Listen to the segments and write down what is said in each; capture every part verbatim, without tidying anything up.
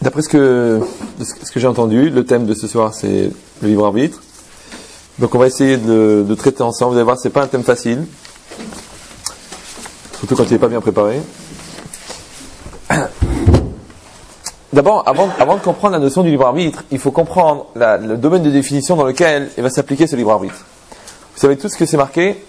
D'après ce que, ce que j'ai entendu, le thème de ce soir c'est le libre arbitre. Donc on va essayer de, de traiter ensemble. Vous allez voir, c'est pas un thème facile, surtout quand il n'est pas bien préparé. D'abord, avant, avant de comprendre la notion du libre arbitre, il faut comprendre la, le domaine de définition dans lequel il va s'appliquer ce libre arbitre. Vous savez tous ce que c'est marqué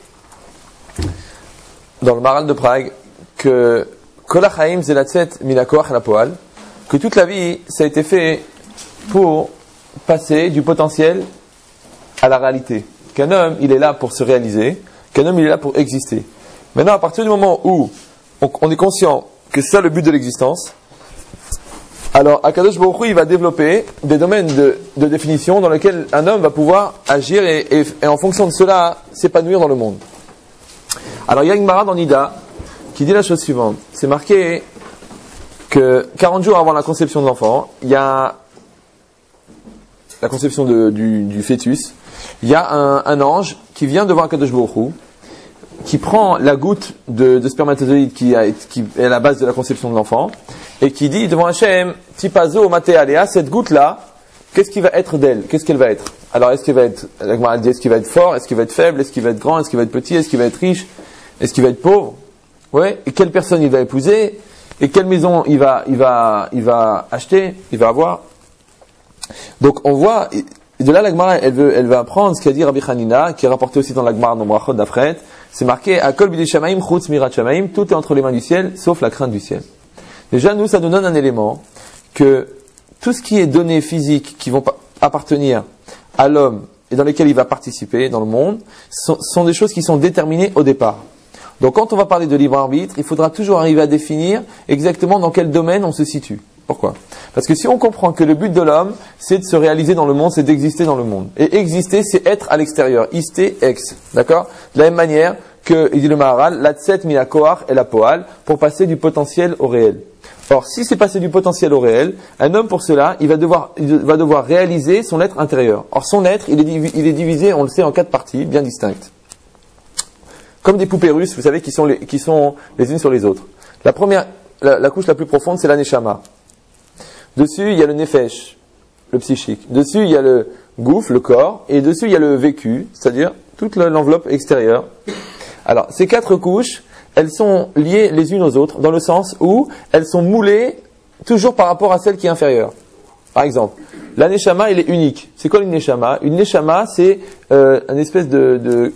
dans le Maral de Prague que Kol hachaim ze latzet min hakoach lapoal, que toute la vie ça a été fait pour passer du potentiel à la réalité. Qu'un homme il est là pour se réaliser, qu'un homme il est là pour exister. Maintenant, à partir du moment où on, on est conscient que c'est ça le but de l'existence, alors Akadosh Baruch Hu il va développer des domaines de, de définition dans lesquels un homme va pouvoir agir et, et, et en fonction de cela s'épanouir dans le monde. Alors il y a une Gemara dans Nida qui dit la chose suivante. C'est marqué que quarante jours avant la conception de l'enfant, il y a la conception de, du, du fœtus, il y a un, un ange qui vient devant Akadosh Baruch Hu, qui prend la goutte de, de spermatozoïde qui, a, qui est à la base de la conception de l'enfant, et qui dit devant Hachem, Tipazo Mate Alea, cette goutte-là, qu'est-ce qui va être d'elle? Qu'est-ce qu'elle va être? Alors, est-ce qu'il va être, la Gemara dit, est-ce qu'il va être fort? Est-ce qu'il va être faible? Est-ce qu'il va être grand? Est-ce qu'il va être petit? Est-ce qu'il va être riche? Est-ce qu'il va être pauvre? Ouais. Et quelle personne il va épouser? Et quelle maison il va, il va, il va acheter? Il va avoir? Donc, on voit, et de là, la Gemara, elle veut, elle va apprendre ce qu'a dit Rabbi Hanina, qui est rapporté aussi dans la Gemara, dans Brachot d'Afret. C'est marqué, Akol bidei shamaim chutz mirat shamaim, tout est entre les mains du ciel, sauf la crainte du ciel. Déjà, nous, ça nous donne un élément que tout ce qui est données physiques qui vont appartenir à l'homme et dans lesquelles il va participer dans le monde sont, sont des choses qui sont déterminées au départ. Donc, quand on va parler de libre arbitre, il faudra toujours arriver à définir exactement dans quel domaine on se situe. Pourquoi? Parce que si on comprend que le but de l'homme, c'est de se réaliser dans le monde, c'est d'exister dans le monde. Et exister, c'est être à l'extérieur. Ister, ex. D'accord? De la même manière que, il dit le Maharal, la tset mina koach et la poal, pour passer du potentiel au réel. Or, si c'est passer du potentiel au réel, un homme pour cela, il va devoir, il va devoir réaliser son être intérieur. Or, son être, il est, divi- il est divisé, on le sait, en quatre parties bien distinctes. Comme des poupées russes, vous savez, qui sont les, qui sont les unes sur les autres. La première, la, la couche la plus profonde, c'est la neshama. Dessus, il y a le nefesh, le psychique. Dessus, il y a le gouffre, le corps. Et dessus, il y a le vécu, c'est-à-dire toute l'enveloppe extérieure. Alors, ces quatre couches, elles sont liées les unes aux autres, dans le sens où elles sont moulées toujours par rapport à celle qui est inférieure. Par exemple, la neshama, elle est unique. C'est quoi une neshama? Une neshama, c'est euh, une espèce de, de,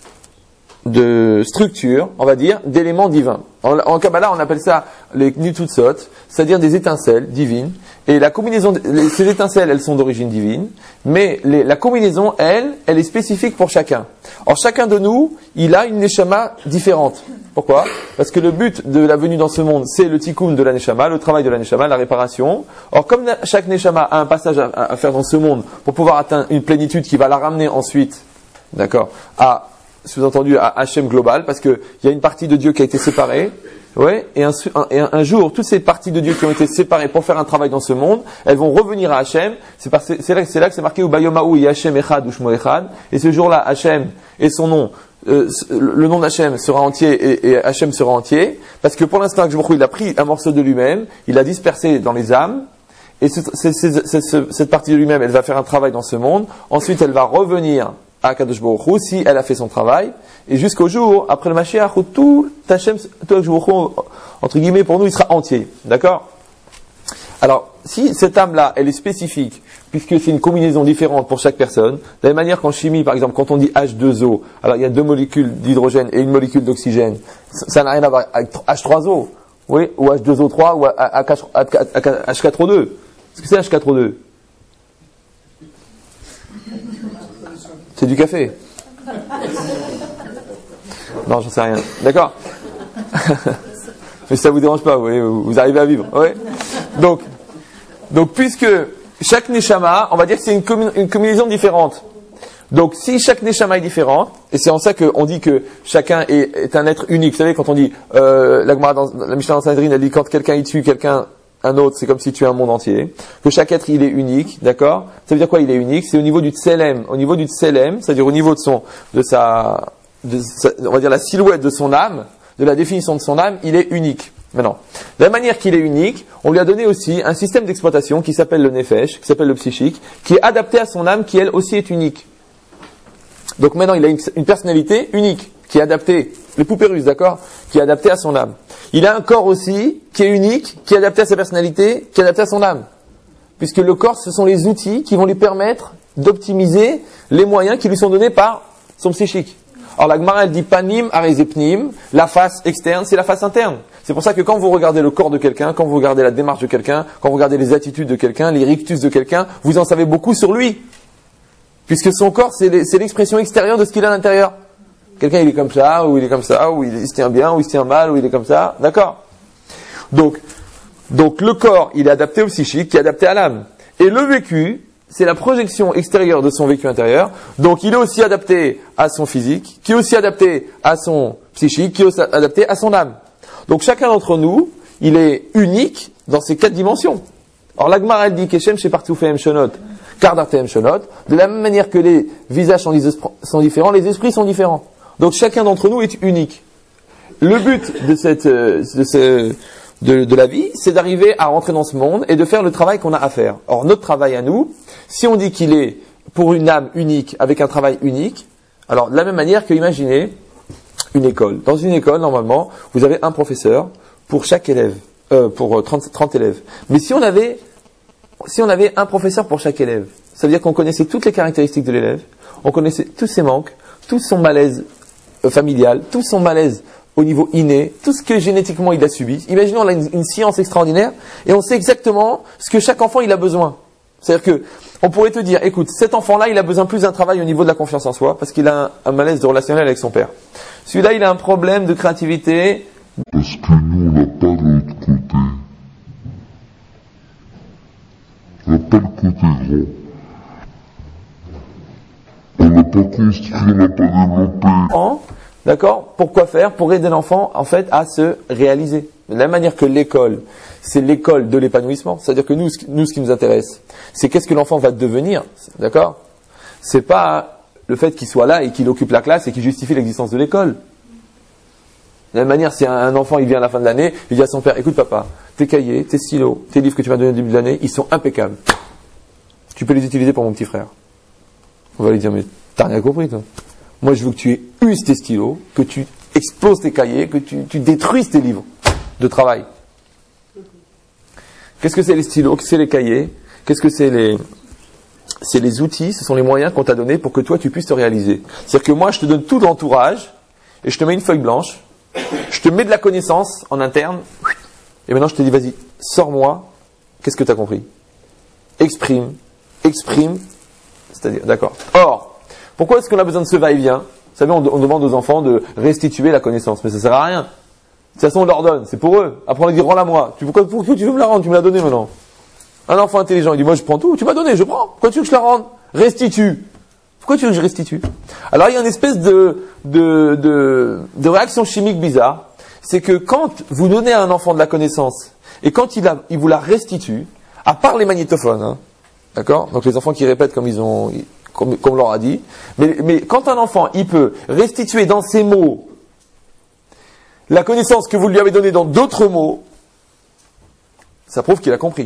de structure, on va dire, d'éléments divins. En, en Kabbalah, on appelle ça les Knututsot, c'est-à-dire des étincelles divines. Et la combinaison, de, les, ces étincelles, elles sont d'origine divine, mais les, la combinaison, elle, elle est spécifique pour chacun. Or, chacun de nous, il a une neshama différente. Pourquoi? Parce que le but de la venue dans ce monde, c'est le tikkun de la neshama, le travail de la neshama, la réparation. Or, comme chaque neshama a un passage à, à faire dans ce monde pour pouvoir atteindre une plénitude qui va la ramener ensuite, d'accord, à, sous-entendu, à Hachem global, parce qu'il y a une partie de Dieu qui a été séparée. Ouais, et un, un, et un jour, toutes ces parties de Dieu qui ont été séparées pour faire un travail dans ce monde, elles vont revenir à Hachem. C'est, parce, c'est, là, c'est là que c'est marqué Ubayomahu et Hachem Echad ou Shmo Echad. Et ce jour-là, Hachem et son nom, euh, le nom d'Hachem sera entier et, et Hachem sera entier. Parce que pour l'instant, il a pris un morceau de lui-même, il l'a dispersé dans les âmes. Et ce, c'est, c'est, c'est, c'est, cette partie de lui-même, elle va faire un travail dans ce monde. Ensuite, elle va revenir à Kadosh Baruch Hu, si elle a fait son travail, et jusqu'au jour, après le Mashiach, où tout Hachem, tout Kadosh Baruch Hu, entre guillemets, pour nous, il sera entier. D'accord? Alors, si cette âme-là, elle est spécifique, puisque c'est une combinaison différente pour chaque personne, de la même manière qu'en chimie, par exemple, quand on dit H deux O, alors il y a deux molécules d'hydrogène et une molécule d'oxygène, ça n'a rien à voir avec H trois O, oui, ou H deux O trois, ou H quatre O deux. Qu'est-ce que c'est H quatre O deux? C'est du café. Non, j'en sais rien. D'accord? Mais ça vous dérange pas, vous voyez, vous arrivez à vivre. Ouais. Donc, donc, puisque chaque neshama, on va dire que c'est une, commun- une combinaison différente. Donc, si chaque neshama est différente, et c'est en ça qu'on dit que chacun est, est un être unique. Vous savez, quand on dit, euh, la Gemara dans la Mishnah dans Sanhedrin, elle dit quand quelqu'un y tue quelqu'un, un autre, c'est comme si tu es un monde entier. Que chaque être, il est unique, d'accord? Ça veut dire quoi, il est unique? C'est au niveau du tselem. Au niveau du tselem, c'est-à-dire au niveau de son, de sa, de sa, on va dire la silhouette de son âme, de la définition de son âme, il est unique. Maintenant, de la manière qu'il est unique, on lui a donné aussi un système d'exploitation qui s'appelle le nefesh, qui s'appelle le psychique, qui est adapté à son âme, qui elle aussi est unique. Donc maintenant, il a une, une personnalité unique, qui est adaptée, les poupées russes, d'accord, qui est adaptée à son âme. Il a un corps aussi, qui est unique, qui est adapté à sa personnalité, qui est adapté à son âme. Puisque le corps, ce sont les outils qui vont lui permettre d'optimiser les moyens qui lui sont donnés par son psychique. Alors la Gemara, elle dit panim arezepnim, la face externe, c'est la face interne. C'est pour ça que quand vous regardez le corps de quelqu'un, quand vous regardez la démarche de quelqu'un, quand vous regardez les attitudes de quelqu'un, les rictus de quelqu'un, vous en savez beaucoup sur lui. Puisque son corps, c'est l'expression extérieure de ce qu'il a à l'intérieur. Quelqu'un, il est comme ça, ou il est comme ça, ou il se tient bien, ou il se tient mal, ou il est comme ça. D'accord? Donc, donc le corps, il est adapté au psychique, qui est adapté à l'âme. Et le vécu, c'est la projection extérieure de son vécu intérieur. Donc il est aussi adapté à son physique, qui est aussi adapté à son psychique, qui est aussi adapté à son âme. Donc chacun d'entre nous, il est unique dans ces quatre dimensions. Alors la Gemara, elle dit qu'Eshem chez partout fait Shonot, Kardartem Shonot. De la même manière que les visages sont différents, les esprits sont différents. Donc chacun d'entre nous est unique. Le but de cette, de ce, de, de la vie, c'est d'arriver à rentrer dans ce monde et de faire le travail qu'on a à faire. Or notre travail à nous, si on dit qu'il est pour une âme unique, avec un travail unique, alors de la même manière que imaginez une école. Dans une école, normalement, vous avez un professeur pour chaque élève, euh, pour trente, trente élèves. Mais si on avait, si on avait un professeur pour chaque élève, ça veut dire qu'on connaissait toutes les caractéristiques de l'élève, on connaissait tous ses manques, tout son malaise euh, familial, tout son malaise au niveau inné, tout ce que génétiquement il a subi. Imaginons, on a une, une science extraordinaire et on sait exactement ce que chaque enfant il a besoin. C'est-à-dire que on pourrait te dire, écoute, cet enfant-là, il a besoin plus d'un travail au niveau de la confiance en soi, parce qu'il a un, un malaise de relationnel avec son père. Celui-là, il a un problème de créativité. Parce que nous, on n'a pas l'autre côté. On n'a pas le côté grand. On n'a pas construit, on n'a pas développé. D'accord? Pourquoi faire? Pour aider l'enfant, en fait, à se réaliser. De la même manière que l'école, c'est l'école de l'épanouissement. C'est-à-dire que nous, nous, ce qui nous intéresse, c'est qu'est-ce que l'enfant va devenir. D'accord? C'est pas le fait qu'il soit là et qu'il occupe la classe et qu'il justifie l'existence de l'école. De la même manière, si un enfant, il vient à la fin de l'année, il dit à son père, écoute papa, tes cahiers, tes stylos, tes livres que tu m'as donnés au début de l'année, ils sont impeccables. Tu peux les utiliser pour mon petit frère. On va lui dire, mais t'as rien compris, toi. Moi, je veux que tu uses tes stylos, que tu exploses tes cahiers, que tu, tu détruises tes livres de travail. Qu'est-ce que c'est les stylos? Qu'est-ce que c'est les cahiers? Qu'est-ce que c'est les... C'est les outils, ce sont les moyens qu'on t'a donnés pour que toi, tu puisses te réaliser. C'est-à-dire que moi, je te donne tout l'entourage, et je te mets une feuille blanche, je te mets de la connaissance en interne, et maintenant je te dis, vas-y, sors-moi, qu'est-ce que tu as compris? Exprime, exprime, c'est-à-dire, d'accord. Or, pourquoi est-ce qu'on a besoin de ce va-et-vient? Vous savez, on, on demande aux enfants de restituer la connaissance, mais ça ne sert à rien. De toute façon, on leur donne, c'est pour eux. Après, on leur dit, rends-la moi. Tu, pourquoi, pourquoi tu veux me la rendre? Tu me l'as donnée maintenant. Un enfant intelligent, il dit, moi je prends tout, tu m'as donné, je prends. Pourquoi tu veux que je la rende? Restitue. Pourquoi tu veux que je restitue? Alors, il y a une espèce de, de, de, de réaction chimique bizarre. C'est que quand vous donnez à un enfant de la connaissance, et quand il, a, il vous la restitue, à part les magnétophones, hein, d'accord? Donc les enfants qui répètent comme ils ont... Comme, comme on leur a dit. Mais, mais quand un enfant, il peut restituer dans ses mots la connaissance que vous lui avez donnée dans d'autres mots, ça prouve qu'il a compris.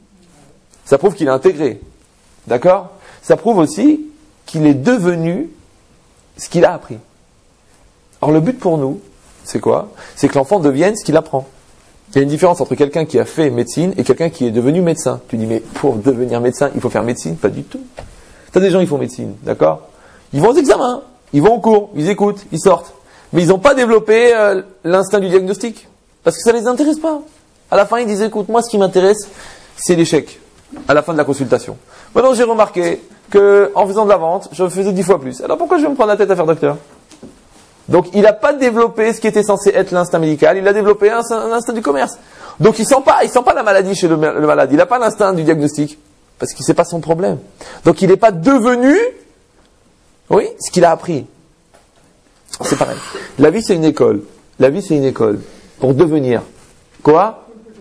Ça prouve qu'il a intégré. D'accord? Ça prouve aussi qu'il est devenu ce qu'il a appris. Alors le but pour nous, c'est quoi? C'est que l'enfant devienne ce qu'il apprend. Il y a une différence entre quelqu'un qui a fait médecine et quelqu'un qui est devenu médecin. Tu dis, mais pour devenir médecin, il faut faire médecine? Pas du tout. T'as des gens, ils font médecine, d'accord? Ils vont aux examens, ils vont au cours, ils écoutent, ils sortent. Mais ils n'ont pas développé euh, l'instinct du diagnostic. Parce que ça ne les intéresse pas. À la fin, ils disent, écoute, moi, ce qui m'intéresse, c'est l'échec. À la fin de la consultation. Maintenant, j'ai remarqué que en faisant de la vente, je faisais dix fois plus. Alors pourquoi je vais me prendre la tête à faire docteur? Donc, il n'a pas développé ce qui était censé être l'instinct médical, il a développé un, un instinct du commerce. Donc, il ne sent pas, il sent pas la maladie chez le, le malade. Il n'a pas l'instinct du diagnostic. Parce que c'est pas son problème. Donc il n'est pas devenu, oui, ce qu'il a appris. C'est pareil. La vie c'est une école. La vie c'est une école. Pour devenir quoi?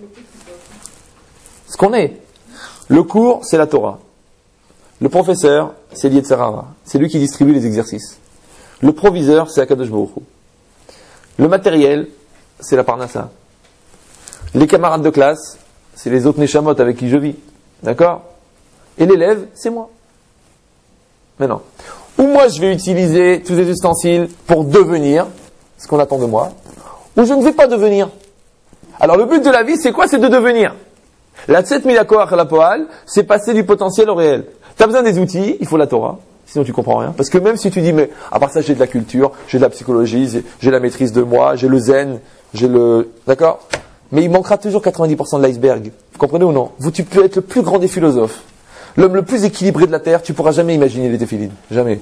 Ce qu'on est. Le cours c'est la Torah. Le professeur c'est l'Yetzer Hara. C'est lui qui distribue les exercices. Le proviseur c'est Akadosh Baruch Hu. Le matériel c'est la Parnassa. Les camarades de classe, c'est les autres Neshamot avec qui je vis. D'accord? Et l'élève, c'est moi. Mais non. Ou moi, je vais utiliser tous les ustensiles pour devenir ce qu'on attend de moi, ou je ne vais pas devenir. Alors, le but de la vie, c'est quoi? C'est de devenir. La Tset Milakoach la Poal, c'est passer du potentiel au réel. Tu as besoin des outils, il faut la Torah. Sinon, tu comprends rien. Parce que même si tu dis, mais à part ça, j'ai de la culture, j'ai de la psychologie, j'ai la maîtrise de moi, j'ai le zen, j'ai le... D'accord? Mais il manquera toujours quatre-vingt-dix pour cent de l'iceberg. Vous comprenez ou non? Vous, tu peux être le plus grand des philosophes. L'homme le plus équilibré de la Terre, tu pourras jamais imaginer les téphilines. Jamais.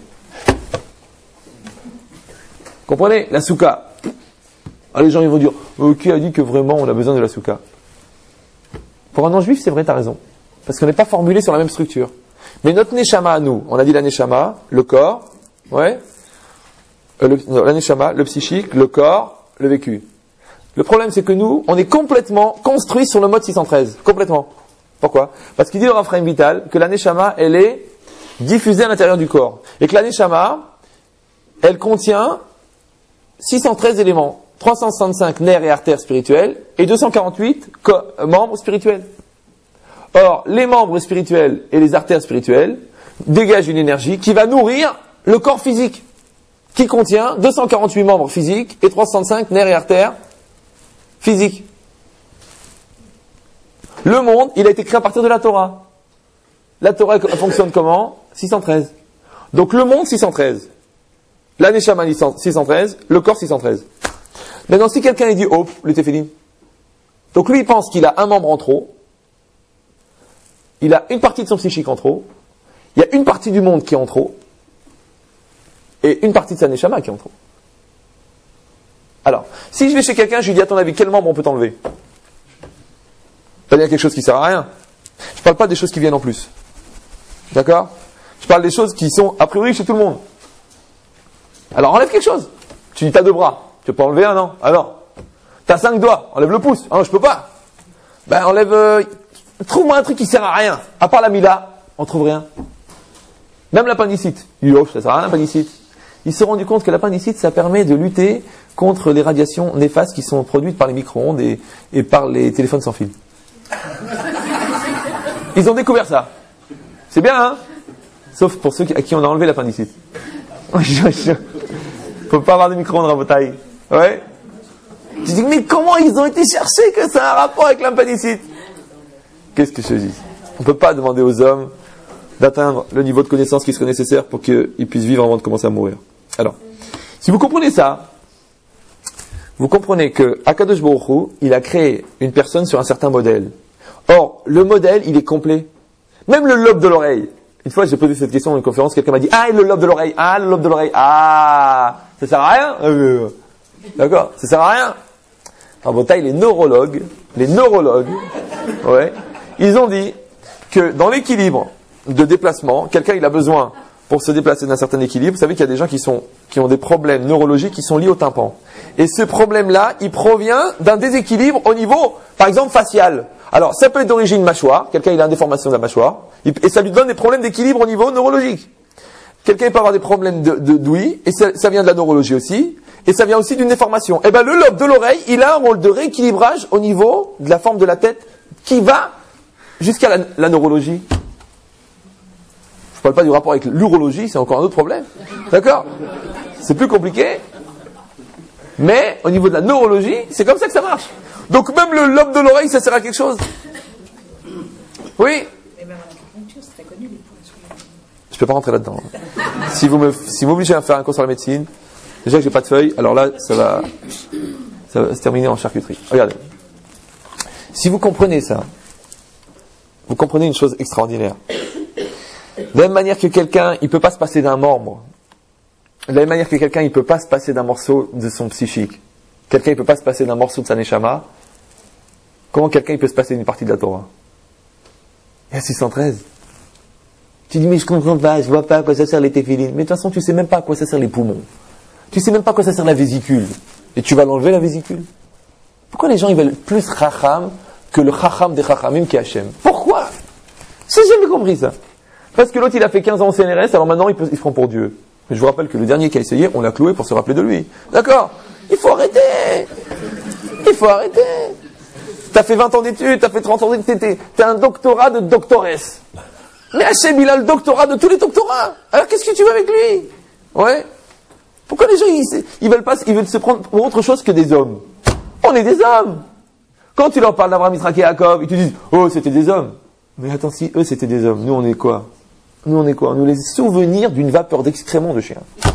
Comprenez? La souka. Ah, les gens, ils vont dire, ok, a dit que vraiment, on a besoin de la souka. Pour un non-juif, c'est vrai, t'as raison. Parce qu'on n'est pas formulé sur la même structure. Mais notre neshama à nous, on a dit la neshama, le corps, ouais, euh, le, non, la neshama, le psychique, le corps, le vécu. Le problème, c'est que nous, on est complètement construit sur le mode six cent treize. Complètement. Pourquoi? Parce qu'il dit le Rav Chaim Vital que la neshama, elle est diffusée à l'intérieur du corps. Et que la neshama, elle contient six cent treize éléments. trois cent soixante-cinq nerfs et artères spirituels et deux cent quarante-huit membres spirituels. Or, les membres spirituels et les artères spirituelles dégagent une énergie qui va nourrir le corps physique, qui contient deux cent quarante-huit membres physiques et trois cent soixante-cinq nerfs et artères physiques. Le monde, il a été créé à partir de la Torah. La Torah fonctionne comment? six cent treize. Donc le monde, six cent treize. La Neshama, six cent treize. Le corps, six cent treize. Maintenant, si quelqu'un il dit, oh, le téphiline. Donc lui, il pense qu'il a un membre en trop. Il a une partie de son psychique en trop. Il y a une partie du monde qui est en trop. Et une partie de sa neshama qui est en trop. Alors, si je vais chez quelqu'un, je lui dis, à ton avis, quel membre on peut t'enlever? Il y a quelque chose qui sert à rien. Je ne parle pas des choses qui viennent en plus. D'accord? Je parle des choses qui sont a priori chez tout le monde. Alors enlève quelque chose. Tu dis, t'as deux bras. Tu peux pas enlever un, non? Alors, t'as cinq doigts. Enlève le pouce. Ah non, je peux pas. Ben, enlève... Euh, trouve-moi un truc qui sert à rien. À part la mila, on trouve rien. Même l'appendicite. Il dit, oh, ça sert à rien l'appendicite. Ils se sont rendus compte que l'appendicite, ça permet de lutter contre les radiations néfastes qui sont produites par les micro-ondes et, et par les téléphones sans fil. Ils ont découvert ça. C'est bien, hein? Sauf pour ceux à qui on a enlevé l'appendicite. Faut pas avoir de micro-ondes à votre taille. Ouais? Je dis, mais comment ils ont été chercher que ça a un rapport avec l'appendicite? Qu'est-ce que je te dis? On ne peut pas demander aux hommes d'atteindre le niveau de connaissance qui serait nécessaire pour qu'ils puissent vivre avant de commencer à mourir. Alors, si vous comprenez ça, vous comprenez que Akadosh Baruch Hu, il a créé une personne sur un certain modèle. Or, le modèle, il est complet. Même le lobe de l'oreille. Une fois, j'ai posé cette question dans une conférence, quelqu'un m'a dit, ah, le lobe de l'oreille, ah, le lobe de l'oreille, ah, ça sert à rien? Euh, D'accord? Ça sert à rien. En bataille, les neurologues, les neurologues, ouais, ils ont dit que dans l'équilibre de déplacement, quelqu'un, il a besoin, pour se déplacer d'un certain équilibre, vous savez qu'il y a des gens qui sont, qui ont des problèmes neurologiques qui sont liés au tympan. Et ce problème-là, il provient d'un déséquilibre au niveau, par exemple, facial. Alors, ça peut être d'origine mâchoire, quelqu'un il a une déformation de la mâchoire, et ça lui donne des problèmes d'équilibre au niveau neurologique. Quelqu'un peut avoir des problèmes de, de, d'ouïe, et ça, ça vient de la neurologie aussi, et ça vient aussi d'une déformation. Et ben le lobe de l'oreille, il a un rôle de rééquilibrage au niveau de la forme de la tête, qui va jusqu'à la, la neurologie. Je parle pas du rapport avec l'urologie, c'est encore un autre problème. D'accord? C'est plus compliqué. Mais au niveau de la neurologie, c'est comme ça que ça marche. Donc même le lobe de l'oreille, ça sert à quelque chose. Oui. Et même en acupuncture, c'est très connu les points. Je peux pas rentrer là-dedans. Si vous me, si vous m'obligez à faire un cours sur la médecine, déjà que j'ai pas de feuilles, alors là, ça va, ça va se terminer en charcuterie. Regardez. Si vous comprenez ça, vous comprenez une chose extraordinaire. De la même manière que quelqu'un, il peut pas se passer d'un membre. De la même manière que quelqu'un, il peut pas se passer d'un morceau de son psychique. Quelqu'un, il peut pas se passer d'un morceau de sa neshama. Comment quelqu'un, il peut se passer d'une partie de la Torah? Il y a six cent treize. Tu dis, mais je comprends pas, je vois pas à quoi ça sert les téphilines. Mais de toute façon, tu sais même pas à quoi ça sert les poumons. Tu sais même pas à quoi ça sert la vésicule. Et tu vas l'enlever, la vésicule. Pourquoi les gens, ils veulent plus chacham que le chacham des chachamim qui est Hachem? Pourquoi? J'ai jamais compris ça. Parce que l'autre, il a fait quinze ans au C N R S, alors maintenant, il, peut, il se prend pour Dieu. Mais je vous rappelle que le dernier qui a essayé, on l'a cloué pour se rappeler de lui. D'accord? Il faut arrêter. Il faut arrêter. T'as fait vingt ans d'études, t'as fait trente ans d'études, t'as un doctorat de doctoresse. Mais Hachem, il a le doctorat de tous les doctorats. Alors qu'est-ce que tu veux avec lui? Ouais. Pourquoi les gens, ils, ils veulent pas, ils veulent se prendre pour autre chose que des hommes? On est des hommes. Quand tu leur parles d'Abraham, Yitzhak et Jacob, ils te disent, oh, c'était des hommes. Mais attends, si eux c'était des hommes, nous on est quoi? Nous on est quoi? Nous les souvenirs d'une vapeur d'excréments de chien. Vous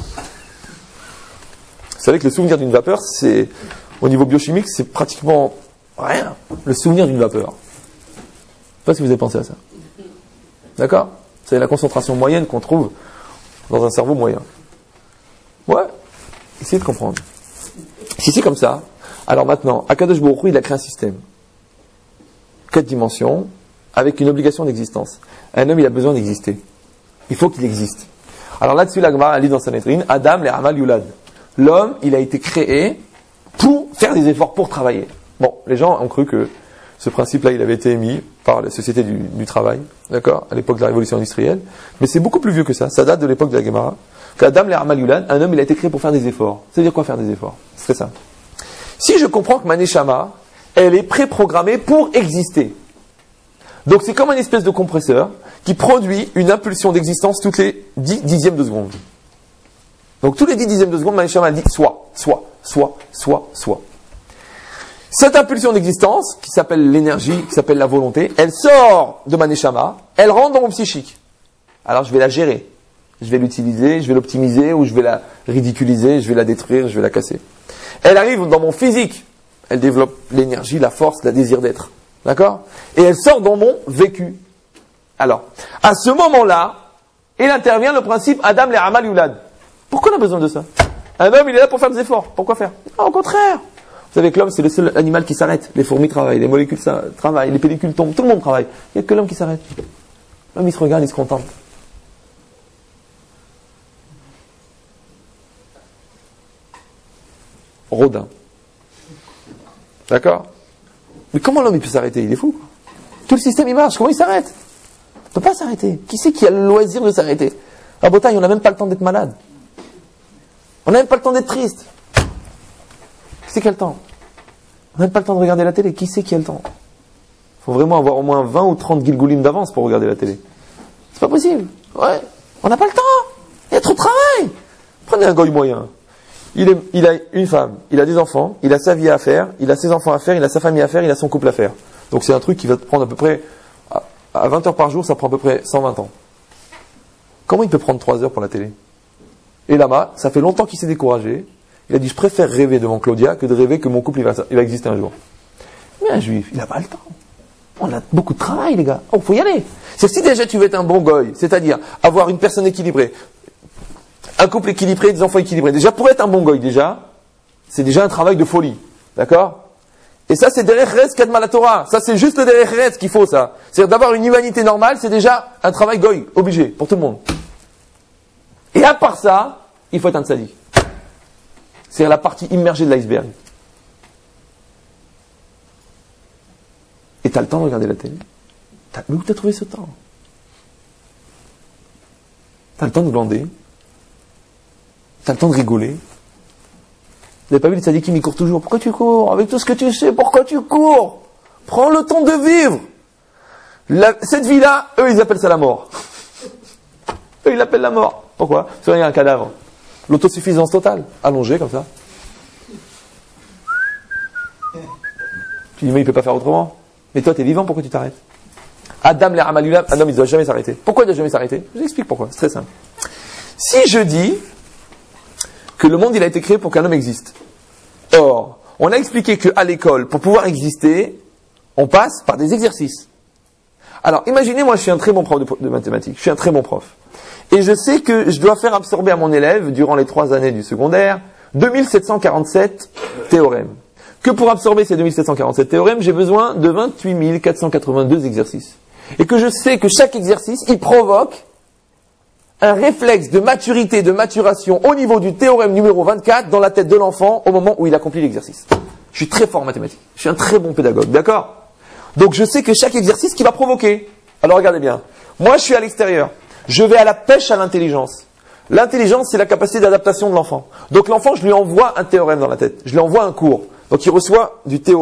savez que le souvenir d'une vapeur, c'est, au niveau biochimique, c'est pratiquement rien. Le souvenir d'une vapeur. Je sais pas si vous avez pensé à ça. D'accord? C'est la concentration moyenne qu'on trouve dans un cerveau moyen. Ouais. Essayez de comprendre. Si c'est comme ça, alors maintenant, Akadosh Baruch Hu, il a créé un système. Quatre dimensions, avec une obligation d'existence. Un homme, il a besoin d'exister. Il faut qu'il existe. Alors là-dessus, la Gemara lit dans Sanhedrin, Adam le Hamal Yulad. L'homme, il a été créé pour faire des efforts, pour travailler. Bon, les gens ont cru que ce principe-là, il avait été émis par la société du, du travail, d'accord, à l'époque de la révolution industrielle. Mais c'est beaucoup plus vieux que ça. Ça date de l'époque de la Gemara. Qu'Adam le Hamal Yulad, un homme, il a été créé pour faire des efforts. Ça veut dire quoi faire des efforts? C'est très simple. Si je comprends que ma Neshama, elle est préprogrammée pour exister. Donc c'est comme une espèce de compresseur qui produit une impulsion d'existence toutes les dix dixièmes de seconde. Donc tous les dix dixièmes de seconde, ma Neshama elle dit soit, soit, soit, soit, soit. Cette impulsion d'existence, qui s'appelle l'énergie, qui s'appelle la volonté, elle sort de ma Neshama, elle rentre dans mon psychique. Alors je vais la gérer. Je vais l'utiliser, je vais l'optimiser, ou je vais la ridiculiser, je vais la détruire, je vais la casser. Elle arrive dans mon physique. Elle développe l'énergie, la force, le désir d'être. D'accord? Et elle sort dans mon vécu. Alors, à ce moment-là, il intervient le principe Adam le Hamal Yulad. Pourquoi on a besoin de ça? Un homme, il est là pour faire des efforts. Pourquoi faire? Non, au contraire. Vous savez que l'homme, c'est le seul animal qui s'arrête. Les fourmis travaillent, les molécules ça, travaillent, les pellicules tombent, tout le monde travaille. Il n'y a que l'homme qui s'arrête. L'homme, il se regarde, il se contente. Rodin. D'accord? Mais comment l'homme il peut s'arrêter? Il est fou. Tout le système il marche, comment il s'arrête? Il ne peut pas s'arrêter. Qui c'est qui a le loisir de s'arrêter? À Bretagne, on n'a même pas le temps d'être malade. On n'a même pas le temps d'être triste. Qui c'est qui a le temps? On n'a même pas le temps de regarder la télé. Qui c'est qui a le temps? Il faut vraiment avoir au moins vingt ou trente gilgoulim d'avance pour regarder la télé. C'est pas possible. Ouais. On n'a pas le temps. Il y a trop de travail. Prenez un goy moyen. Il, est, il a une femme, il a des enfants, il a sa vie à faire, il a ses enfants à faire, il a sa famille à faire, il a son couple à faire. Donc c'est un truc qui va te prendre à peu près, à vingt heures par jour, ça prend à peu près cent vingt ans. Comment il peut prendre trois heures pour la télé? Et là-bas, ça fait longtemps qu'il s'est découragé. Il a dit, je préfère rêver devant Claudia que de rêver que mon couple il va, il va exister un jour. Mais un juif, il n'a pas le temps. On a beaucoup de travail, les gars. Oh, faut y aller. C'est si déjà tu veux être un bon goy, c'est-à-dire avoir une personne équilibrée, un couple équilibré, des enfants équilibrés. Déjà, pour être un bon goy, déjà, c'est déjà un travail de folie. D'accord? Et ça, c'est derech eretz kadma la Torah. Ça, c'est juste le derech eretz qu'il faut, ça. C'est-à-dire d'avoir une humanité normale, c'est déjà un travail goy, obligé, pour tout le monde. Et à part ça, il faut être un tzaddik. C'est la partie immergée de l'iceberg. Et t'as le temps de regarder la télé? T'as, mais où t'as trouvé ce temps? T'as le temps de glander? T'as le temps de rigoler? Vous n'avez pas vu les tzadikim, ils courent toujours. Pourquoi tu cours? Avec tout ce que tu sais, pourquoi tu cours? Prends le temps de vivre. La, cette vie-là, eux, ils appellent ça la mort. Eux, ils l'appellent la mort. Pourquoi? Parce qu'il y a un cadavre. L'autosuffisance totale. Allongé, comme ça. Tu dis, mais il ne peut pas faire autrement. Mais toi, tu es vivant, pourquoi tu t'arrêtes? Adam le Hamal Yulad, un homme, il ne doit jamais s'arrêter. Pourquoi il ne doit jamais s'arrêter? Je vous explique pourquoi. C'est très simple. Si je dis que le monde il a été créé pour qu'un homme existe. Or, on a expliqué qu'à l'école, pour pouvoir exister, on passe par des exercices. Alors, imaginez, moi je suis un très bon prof de, de mathématiques, je suis un très bon prof. Et je sais que je dois faire absorber à mon élève, durant les trois années du secondaire, deux mille sept cent quarante-sept théorèmes. Que pour absorber ces deux mille sept cent quarante-sept théorèmes, j'ai besoin de vingt-huit mille quatre cent quatre-vingt-deux exercices. Et que je sais que chaque exercice, il provoque un réflexe de maturité, de maturation au niveau du théorème numéro vingt-quatre dans la tête de l'enfant au moment où il accomplit l'exercice. Je suis très fort en mathématiques. Je suis un très bon pédagogue, d'accord? Donc je sais que chaque exercice qui va provoquer. Alors regardez bien. Moi je suis à l'extérieur. Je vais à la pêche à l'intelligence. L'intelligence, c'est la capacité d'adaptation de l'enfant. Donc l'enfant, je lui envoie un théorème dans la tête. Je lui envoie un cours. Donc il reçoit du théorique.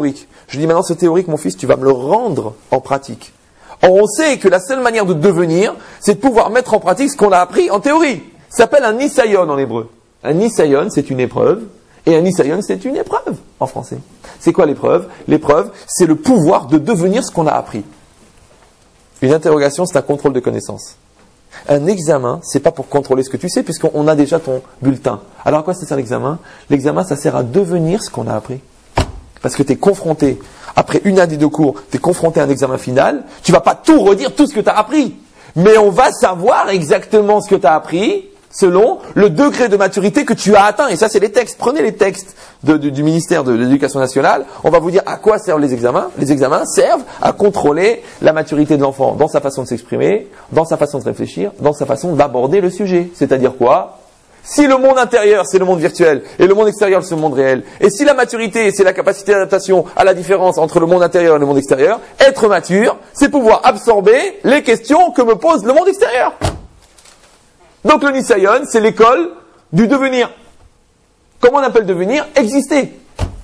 Je dis maintenant, c'est théorique, mon fils, tu vas me le rendre en pratique. Or, on sait que la seule manière de devenir, c'est de pouvoir mettre en pratique ce qu'on a appris en théorie. Ça s'appelle un nisayon en hébreu. Un nisayon, c'est une épreuve. Et un nisayon, c'est une épreuve en français. C'est quoi l'épreuve? L'épreuve, c'est le pouvoir de devenir ce qu'on a appris. Une interrogation, c'est un contrôle de connaissance. Un examen, c'est pas pour contrôler ce que tu sais, puisqu'on a déjà ton bulletin. Alors à quoi ça sert l'examen? L'examen, ça sert à devenir ce qu'on a appris. Parce que tu es confronté, après une année de cours, tu es confronté à un examen final, tu vas pas tout redire, tout ce que tu as appris. Mais on va savoir exactement ce que tu as appris, selon le degré de maturité que tu as atteint. Et ça, c'est les textes. Prenez les textes de, de, du ministère de l'Éducation nationale. On va vous dire à quoi servent les examens. Les examens servent à contrôler la maturité de l'enfant dans sa façon de s'exprimer, dans sa façon de réfléchir, dans sa façon d'aborder le sujet. C'est-à-dire quoi? Si le monde intérieur, c'est le monde virtuel, et le monde extérieur, c'est le monde réel, et si la maturité, c'est la capacité d'adaptation à la différence entre le monde intérieur et le monde extérieur, être mature, c'est pouvoir absorber les questions que me pose le monde extérieur. Donc le Nisayon, c'est l'école du devenir. Comment on appelle devenir? Exister.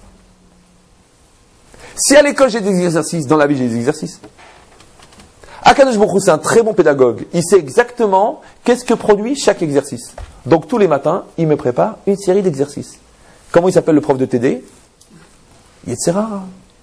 Si à l'école j'ai des exercices, dans la vie j'ai des exercices. Akadosh Baruch Hu, c'est un très bon pédagogue. Il sait exactement qu'est-ce que produit chaque exercice. Donc tous les matins, il me prépare une série d'exercices. Comment il s'appelle le prof de T D? Yetzerara.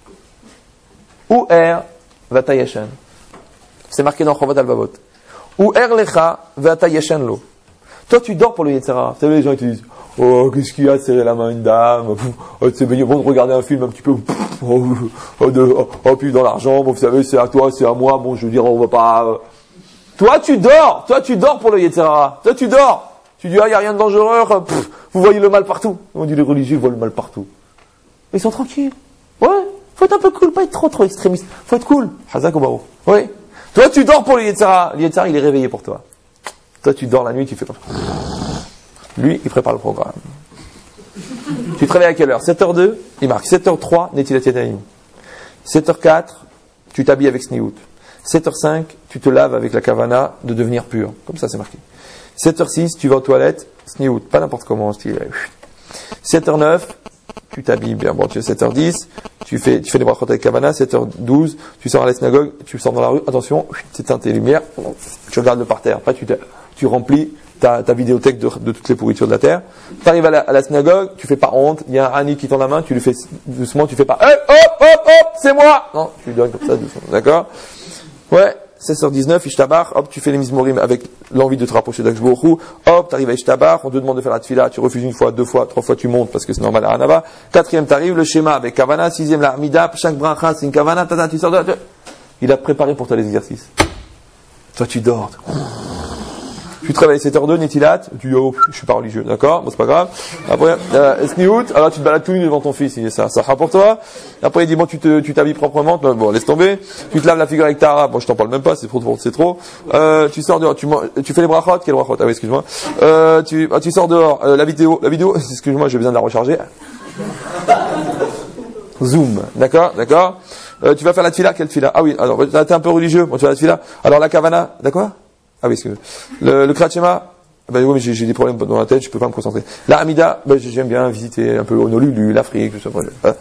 Ou Er Vatayashan. C'est marqué dans Chovat Alvavot. Ou Er Lecha Vatayashan Lo. Toi tu dors pour le Yetzerara. Vous savez, les gens ils te disent, oh, qu'est-ce qu'il y a de serrer la main à une dame? Oh, c'est bon de regarder un film un petit peu. Oh, oh, de, oh, oh puis dans l'argent, bon, vous savez, c'est à toi, c'est à moi. Bon, je veux dire, on va pas. Euh... Toi, tu dors. Toi, tu dors pour le Yetzerara. Toi, tu dors. Tu dis, ah, il n'y a rien de dangereux. Pff, vous voyez le mal partout. On dit, les religieux voient le mal partout. Mais ils sont tranquilles. Ouais. Faut être un peu cool, pas être trop, trop extrémiste. Faut être cool. Hazak ou Baro. Oui. Toi, tu dors pour le Yetzerara. Le Yetzerara, il est réveillé pour toi. Toi, tu dors la nuit, tu fais comme ça. Lui, il prépare le programme. Tu te réveilles à quelle heure? sept heures deux, il marque sept heures trois, Netilat Yadayim. sept heures quatre, tu t'habilles avec Sniout. sept heures cinq, tu te laves avec la kavana de devenir pur. Comme ça, c'est marqué. sept heures six, tu vas aux toilettes, Sniout. Pas n'importe comment, je dirais. sept heures neuf, tu t'habilles bien. Bon, tu es sept heures dix, tu fais, tu fais des brachot avec kavana. sept heures douze, tu sors à la synagogue, tu sors dans la rue. Attention, tu éteins tes lumières, tu regardes le parterre. Après, tu, tu remplis ta, ta vidéothèque de, de toutes les pourritures de la terre. Tu arrives à la, à la synagogue, tu fais pas honte, il y a un Annie qui tend la main, tu lui fais doucement, tu fais pas hey, hop, hop, hop, c'est moi. Non, tu lui donnes comme ça doucement, d'accord? Ouais, seize heures dix-neuf, Ishtabar, hop, tu fais les mizmorim avec l'envie de te rapprocher d'Akadosh Baruch Hu, hop, tu arrives à Ishtabar, on te demande de faire la tfila, tu refuses une fois, deux fois, trois fois, tu montes parce que c'est normal à Hanava. Quatrième, tu arrives, le schéma avec Kavana, sixième, la Hamida, chaque bracha, c'est une Kavana, tata, tu sors de là. Il a préparé pour toi les exercices. Toi, tu dors. Tu travailles à sept heures deux, Netilat, tu dis, oh, je suis pas religieux, d'accord, bon, c'est pas grave. Après, euh, Sniout, alors tu te balades tout nu devant ton fils, il dit ça, ça sera pour toi. Après, il dit, bon, tu te, tu t'habilles proprement, bon, laisse tomber. Tu te laves la figure avec ta arabe, bon, je t'en parle même pas, c'est trop, c'est trop. Euh, tu sors dehors, tu, tu fais les brachot, quel brachot? Ah oui, excuse-moi. Euh, tu, ah, tu sors dehors, euh, la vidéo, la vidéo, excuse-moi, j'ai besoin de la recharger. Zoom, d'accord, d'accord. Euh, tu vas faire la tfila, quelle tfila? Ah oui, alors, t'es un peu religieux, bon, tu vas la tfila. Alors, la kavana, d'accord? Ah oui, excuse. Le, le Kriyat Shema, ben oui, mais j'ai, j'ai des problèmes dans la tête, je peux pas me concentrer. La Hamida, ben j'aime bien visiter un peu Honolulu, l'Afrique, tout ça. Hein.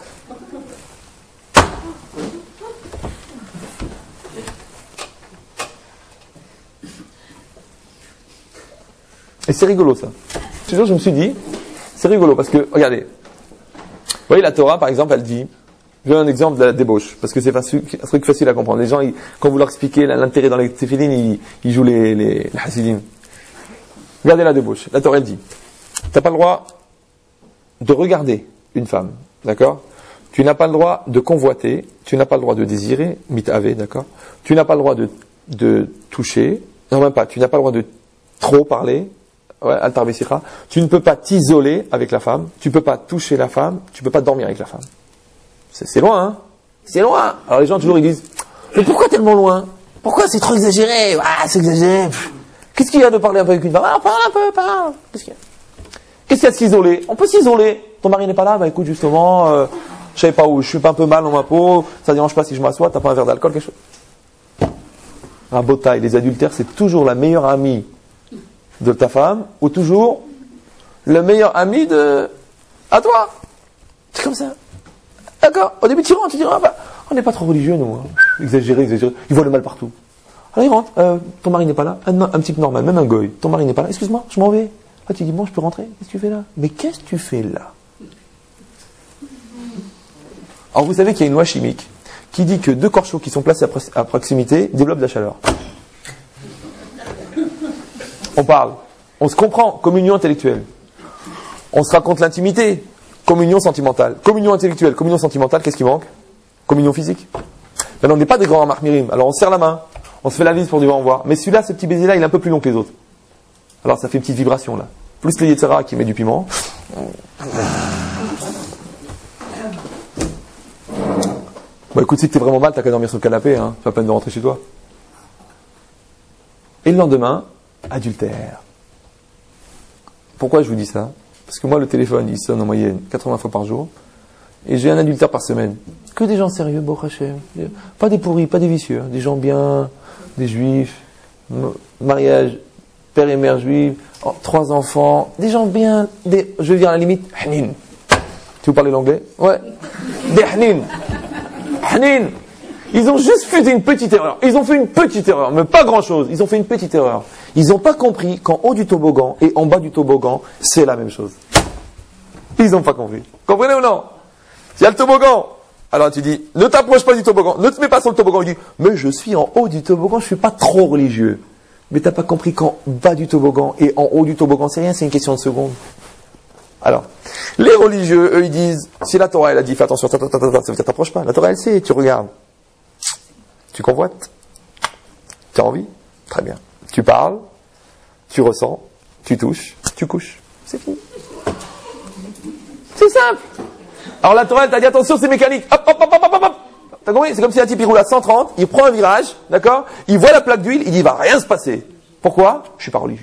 Et c'est rigolo ça. Ce jour, je me suis dit, c'est rigolo parce que, regardez, vous voyez la Torah, par exemple, elle dit, je donne un exemple de la débauche, parce que c'est facile, un truc facile à comprendre. Les gens, ils, quand vous leur expliquez l'intérêt dans les téfilines, ils, ils jouent les, les, les hassidim. Regardez la débauche. La Torah, elle dit, t'as pas le droit de regarder une femme, d'accord? Tu n'as pas le droit de convoiter, tu n'as pas le droit de désirer, mitave, d'accord? Tu n'as pas le droit de, de toucher, non même pas, tu n'as pas le droit de trop parler, ouais, altar besicha. Tu ne peux pas t'isoler avec la femme, tu peux pas toucher la femme, tu peux pas dormir avec la femme. C'est, c'est loin, hein? C'est loin. Alors les gens toujours ils disent, mais pourquoi tellement loin? Pourquoi c'est trop exagéré? Ah, c'est exagéré. Pff. Qu'est-ce qu'il y a de parler un peu avec une femme? Ah, parle un peu, parle. Qu'est-ce qu'il y a? Qu'est-ce qu'il y a de s'isoler? On peut s'isoler. Ton mari n'est pas là? Bah écoute, justement, euh, je sais pas où, je suis pas un peu mal dans ma peau, ça ne dérange pas si je m'assois, t'as pas un verre d'alcool, quelque chose. Un beau taille, les adultères, c'est toujours la meilleure amie de ta femme, ou toujours le meilleur ami de, à toi. C'est comme ça. D'accord? Au début, tu rentres, tu dis, ah, bah, on n'est pas trop religieux, nous. Hein. Exagéré, exagéré. Ils voient le mal partout. Alors, il rentre, euh, ton mari n'est pas là. Un, un type normal, même un goy. Ton mari n'est pas là. Excuse-moi, je m'en vais. Ah, tu dis, bon, je peux rentrer? Qu'est-ce que tu fais là? Mais qu'est-ce que tu fais là? Alors, vous savez qu'il y a une loi chimique qui dit que deux corps chauds qui sont placés à, pro à proximité développent de la chaleur. On parle. On se comprend. Communion intellectuelle. On se raconte l'intimité. Communion sentimentale. Communion intellectuelle. Communion sentimentale, qu'est-ce qui manque? Communion physique. Maintenant, on n'est pas des grands Marc Mirim. Alors, on serre la main. On se fait la bise pour dire au revoir. Mais celui-là, ce petit baiser-là, il est un peu plus long que les autres. Alors, ça fait une petite vibration, là. Plus le Yetzera qui met du piment. Bon, écoute, si t'es vraiment mal, t'as qu'à dormir sur le canapé, hein. C'est pas peine de rentrer chez toi. Et le lendemain, adultère. Pourquoi je vous dis ça? Parce que moi, le téléphone, il sonne en moyenne quatre-vingts fois par jour. Et j'ai un adultère par semaine. Que des gens sérieux, Baruch Hashem. Pas des pourris, pas des vicieux. Hein. Des gens bien, des juifs, mariage, père et mère juifs, oh, trois enfants, des gens bien, des, je veux dire à la limite, Hanin. Tu vous parlez l'anglais? Ouais. Des Hanin. Hanin. Ils ont juste fait une petite erreur. Ils ont fait une petite erreur, mais pas grand chose. Ils ont fait une petite erreur. Ils n'ont pas compris qu'en haut du toboggan et en bas du toboggan, c'est la même chose. Ils n'ont pas compris. Comprenez ou non? Il y a le toboggan. Alors tu dis, ne t'approche pas du toboggan, ne te mets pas sur le toboggan. Il dit, mais je suis en haut du toboggan, je ne suis pas trop religieux. Mais tu n'as pas compris qu'en bas du toboggan et en haut du toboggan, c'est rien, c'est une question de seconde. Alors, les religieux, eux, ils disent, si la Torah, elle a dit, fais attention, ça ne t'approche pas. La Torah, elle sait, tu regardes. Tu convoites. Tu as envie. Très bien. Tu parles, tu ressens, tu touches, tu couches. C'est fini. C'est simple. Alors la Torah, elle t'a dit, attention, c'est mécanique. Hop, hop, hop, hop, hop, hop. T'as compris? C'est comme si un type, il roule à cent trente, il prend un virage, d'accord? Il voit la plaque d'huile, il dit, il va rien se passer. Pourquoi? Je suis pas religieux.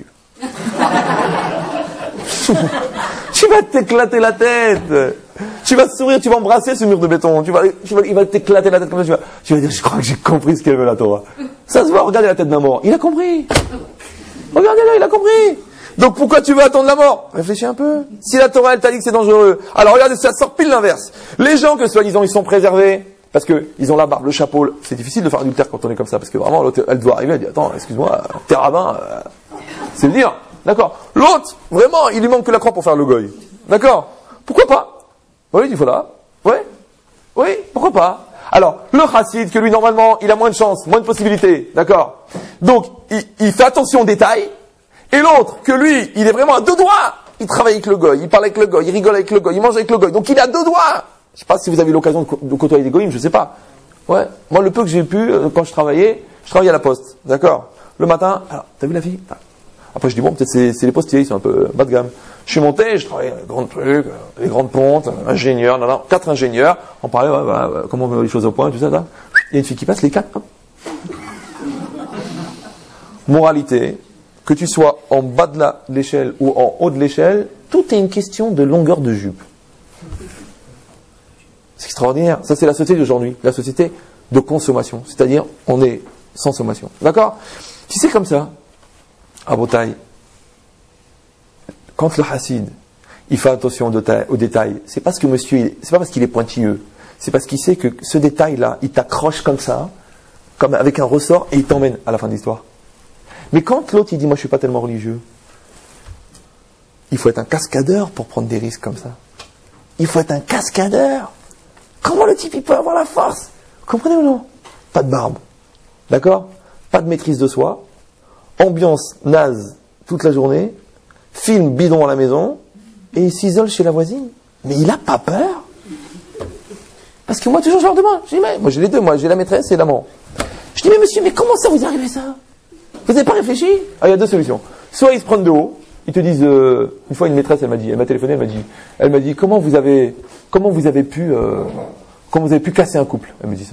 Tu vas t'éclater la tête. Tu vas sourire, tu vas embrasser ce mur de béton. Tu vas, tu vas, il va t'éclater la tête comme ça. Tu vas, tu vas dire, je crois que j'ai compris ce qu'elle veut la Torah. Ça se voit, regardez la tête d'un mort. Il a compris. Regardez-le, il a compris. Donc pourquoi tu veux attendre la mort? Réfléchis un peu. Si la Torah, elle t'a dit que c'est dangereux. Alors regardez, ça sort pile l'inverse. Les gens que soi-disant ils sont préservés, parce qu'ils ont la barbe, le chapeau, c'est difficile de faire adultère quand on est comme ça, parce que vraiment, l'autre, elle doit arriver, elle dit, attends, excuse-moi, t'es rabbin, euh, c'est le dire. D'accord. L'autre, vraiment, il lui manque que la croix pour faire le goy. D'accord. Pourquoi pas? Oui, il dit, voilà. Ouais. Oui, pourquoi pas? Alors, le chassid, que lui, normalement, il a moins de chance, moins de possibilités. D'accord. Donc, il, il fait attention aux détails. Et l'autre, que lui, il est vraiment à deux doigts. Il travaille avec le goy, il parle avec le goy, il rigole avec le goy, il mange avec le goy. Donc, il est à deux doigts. Je sais pas si vous avez eu l'occasion de, de côtoyer des goyim, je sais pas. Ouais. Moi, le peu que j'ai pu, quand je travaillais, je travaillais à la poste. D'accord. Le matin, alors, t'as vu la fille? Après, je dis, bon, peut-être c'est, c'est les postiers, ils sont un peu bas de gamme. Je suis monté, je travaillais les grandes trucs, les grandes pontes, ingénieurs, non, non, quatre ingénieurs. On parlait, ouais, voilà, ouais, comment on met les choses au point, tout ça, là. Il y a une fille qui passe, les quatre, hop. Moralité, que tu sois en bas de, la, de l'échelle ou en haut de l'échelle, tout est une question de longueur de jupe. C'est extraordinaire. Ça, c'est la société d'aujourd'hui, la société de consommation. C'est-à-dire, on est sans sommation. D'accord? Si c'est comme ça, à Botaï, quand le chassid, il fait attention aux détails, c'est parce que monsieur, c'est pas parce qu'il est pointilleux, c'est parce qu'il sait que ce détail-là, il t'accroche comme ça, comme avec un ressort, et il t'emmène à la fin de l'histoire. Mais quand l'autre, il dit, moi je suis pas tellement religieux, il faut être un cascadeur pour prendre des risques comme ça. Il faut être un cascadeur. Comment le type, il peut avoir la force? Comprenez ou non? Pas de barbe. D'accord? Pas de maîtrise de soi. Ambiance naze toute la journée, film bidon à la maison, et il s'isole chez la voisine. Mais il n'a pas peur. Parce que moi, toujours, je leur demande. Je dis, mais, moi, j'ai les deux, moi, j'ai la maîtresse et l'amant. Je dis, mais monsieur, mais comment ça vous arrivez ça? Vous n'avez pas réfléchi? Ah, il y a deux solutions. Soit ils se prennent de haut, ils te disent, euh, une fois une maîtresse, elle m'a dit, elle m'a téléphoné, elle m'a dit, elle m'a dit, comment vous avez, comment vous avez pu, euh, comment vous avez pu casser un couple? Elle me dit ça.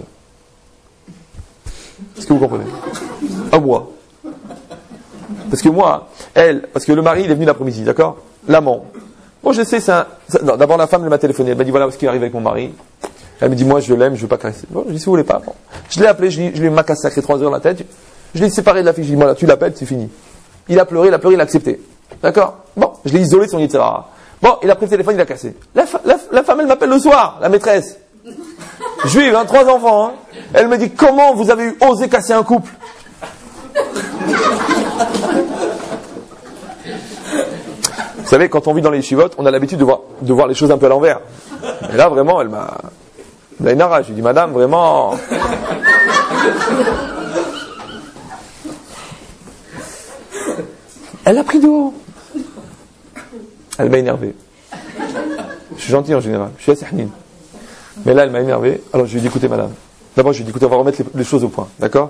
Est-ce que vous comprenez? À moi. Parce que moi, elle, parce que le mari, il est venu l'après-midi, d'accord? L'amant. Bon, je sais, c'est un... Non, d'abord, la femme, elle m'a téléphoné. Elle m'a dit, voilà ce qui arrive avec mon mari. Elle me dit, moi, je l'aime, je veux pas caresser. Bon, je dis, si vous voulez pas. Bon. Je l'ai appelé, je, je lui ai macassacré trois heures la tête. Je l'ai séparé de la fille. Je lui ai dit, voilà, tu l'appelles, c'est fini. Il a pleuré, il a pleuré, il a accepté. D'accord? Bon, je l'ai isolé de son Yetzirah. Bon, il a pris le téléphone, il a cassé. La, fa... la, la femme, elle m'appelle le soir, la maîtresse. Juive, hein, trois enfants. Hein. Elle me dit, comment vous avez osé casser un couple? Vous savez, quand on vit dans les yeshivotes, on a l'habitude de voir, de voir les choses un peu à l'envers. Et là, vraiment, elle m'a... Elle a une rage. Je lui dis, madame, vraiment... Elle a pris de haut. Elle m'a énervé. Je suis gentil en général. Je suis assez hanine. Mais là, elle m'a énervé. Alors, je lui ai dit, écoutez, madame. D'abord, je lui ai dit, écoutez, on va remettre les, les choses au point. D'accord?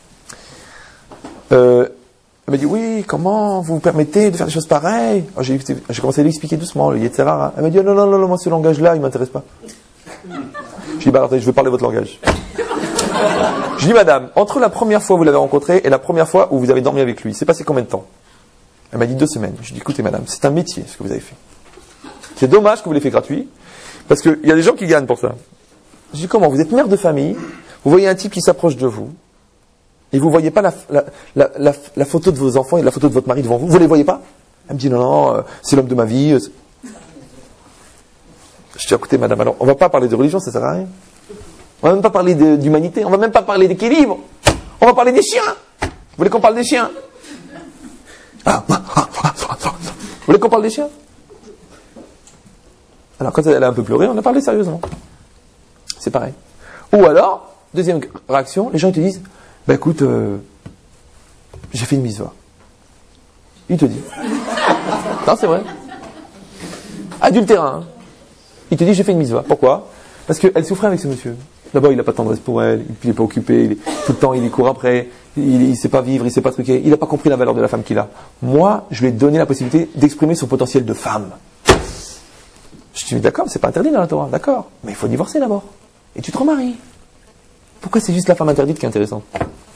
euh, Elle m'a dit, oui, comment vous vous permettez de faire des choses pareilles? Alors, j'ai, j'ai commencé à lui expliquer doucement, le Yetzirah. Elle m'a dit, non, non, non, non, moi, ce langage-là, il ne m'intéresse pas. Je lui ai dit, bah, alors, attendez, je veux parler votre langage. Je lui ai dit, madame, entre la première fois où vous l'avez rencontré et la première fois où vous avez dormi avec lui, c'est passé combien de temps? Elle m'a dit deux semaines. Je lui ai dit, écoutez, madame, c'est un métier, ce que vous avez fait. C'est dommage que vous l'ayez fait gratuit, parce qu'il y a des gens qui gagnent pour ça. Je dis, comment? Vous êtes mère de famille, vous voyez un type qui s'approche de vous, et vous ne voyez pas la, la, la, la, la photo de vos enfants et la photo de votre mari devant vous. Vous ne les voyez pas? Elle me dit, non, non, euh, c'est l'homme de ma vie. Euh, je dis, écoutez, madame, alors, on ne va pas parler de religion, ça ne sert à rien. On ne va même pas parler de, d'humanité, on ne va même pas parler d'équilibre. On va parler des chiens. Vous voulez qu'on parle des chiens? Ah, ah, ah, ah, ah, ah. Vous voulez qu'on parle des chiens? Alors, quand elle a un peu pleuré, on a parlé sérieusement. C'est pareil. Ou alors, deuxième réaction, les gens ils te disent, bah écoute, euh, j'ai fait une misva. Il te dit. Non, c'est vrai. Adultérin. Hein. Il te dit, j'ai fait une misva. Pourquoi? Parce qu'elle souffrait avec ce monsieur. D'abord, il n'a pas de tendresse pour elle, il n'est pas occupé, il est, tout le temps il y court après, il ne sait pas vivre, il ne sait pas truquer, il n'a pas compris la valeur de la femme qu'il a. Moi, je lui ai donné la possibilité d'exprimer son potentiel de femme. Je dis, d'accord, c'est pas interdit dans la Torah, d'accord, mais il faut divorcer d'abord. Et tu te remaries. Pourquoi c'est juste la femme interdite qui est intéressante?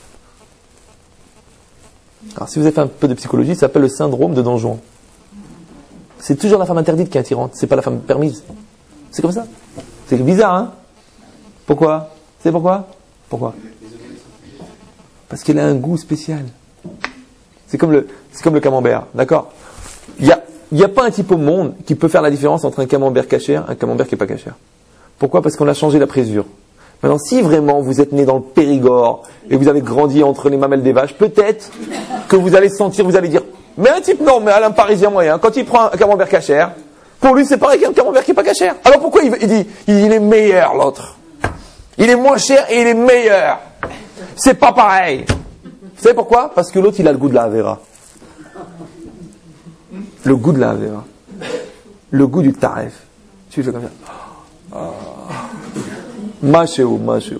Alors, si vous avez fait un peu de psychologie, ça s'appelle le syndrome de Don Juan. C'est toujours la femme interdite qui est attirante, c'est pas la femme permise. C'est comme ça. C'est bizarre, hein? Pourquoi? C'est pourquoi? Pourquoi? Parce qu'elle a un goût spécial. C'est comme le, c'est comme le camembert, d'accord? Il y a, il n'y a pas un type au monde qui peut faire la différence entre un camembert cachère et un camembert qui n'est pas cachère. Pourquoi? Parce qu'on a changé la présure. Maintenant, si vraiment vous êtes né dans le Périgord et vous avez grandi entre les mamelles des vaches, peut-être que vous allez sentir, vous allez dire, mais un type non, mais Alain Parisien moyen, quand il prend un camembert cachère, pour lui c'est pareil qu'un camembert qui n'est pas cachère. Alors pourquoi il, il dit, il, il est meilleur l'autre? Il est moins cher et il est meilleur. C'est pas pareil. Vous savez pourquoi? Parce que l'autre il a le goût de la Avera. Le goût de la Avera. Le goût du taref. Tu fais comme ça. Oh. Machéo, machéo.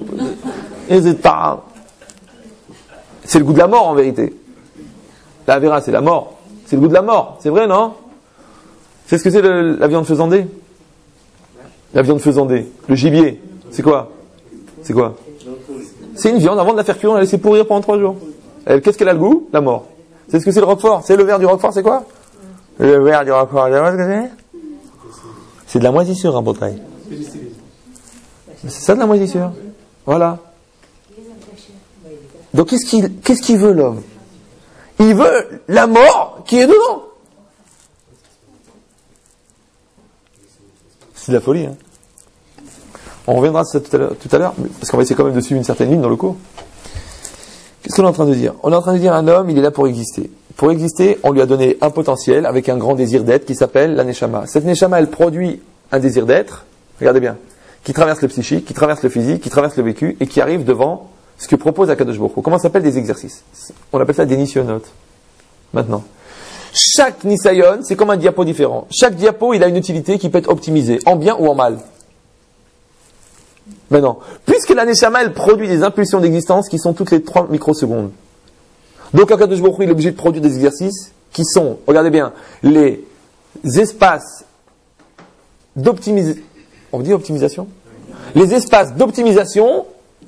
C'est le goût de la mort en vérité. La Avera c'est la mort. C'est le goût de la mort. C'est vrai, non? C'est ce que c'est le, la viande faisandée? La viande faisandée. Le gibier. C'est quoi? C'est quoi? C'est une viande, avant de la faire cuire, on la laisse pourrir pendant trois jours. Elle, qu'est-ce qu'elle a le goût? La mort. C'est ce que c'est le roquefort. C'est le verre du roquefort, c'est quoi? Le verre du roquefort, c'est ce que c'est? C'est de la moisissure, un portail. C'est ça de la moisissure. Voilà. Donc qu'est-ce qu'il, qu'est-ce qu'il veut l'homme? Il veut la mort qui est dedans. C'est de la folie, hein. On reviendra à ça tout à l'heure, tout à l'heure, parce qu'on va essayer quand même de suivre une certaine ligne dans le cours. Qu'est-ce qu'on est en train de dire? On est en train de dire un homme, il est là pour exister. Pour exister, on lui a donné un potentiel avec un grand désir d'être qui s'appelle la Neshama. Cette Neshama, elle produit un désir d'être, regardez bien, qui traverse le psychique, qui traverse le physique, qui traverse le vécu et qui arrive devant ce que propose Akadosh Baruch Hu. Comment ça s'appelle des exercices? On appelle ça des nisyonotes. Maintenant. Chaque nisayon, c'est comme un diapo différent. Chaque diapo, il a une utilité qui peut être optimisée, en bien ou en mal. Maintenant, puisque la Neshama, elle produit des impulsions d'existence qui sont toutes les trois microsecondes. Donc, Akadosh Baruch Hu, il est obligé de produire des exercices qui sont, regardez bien, les espaces d'optimisation, on dit optimisation? Les espaces d'optimisation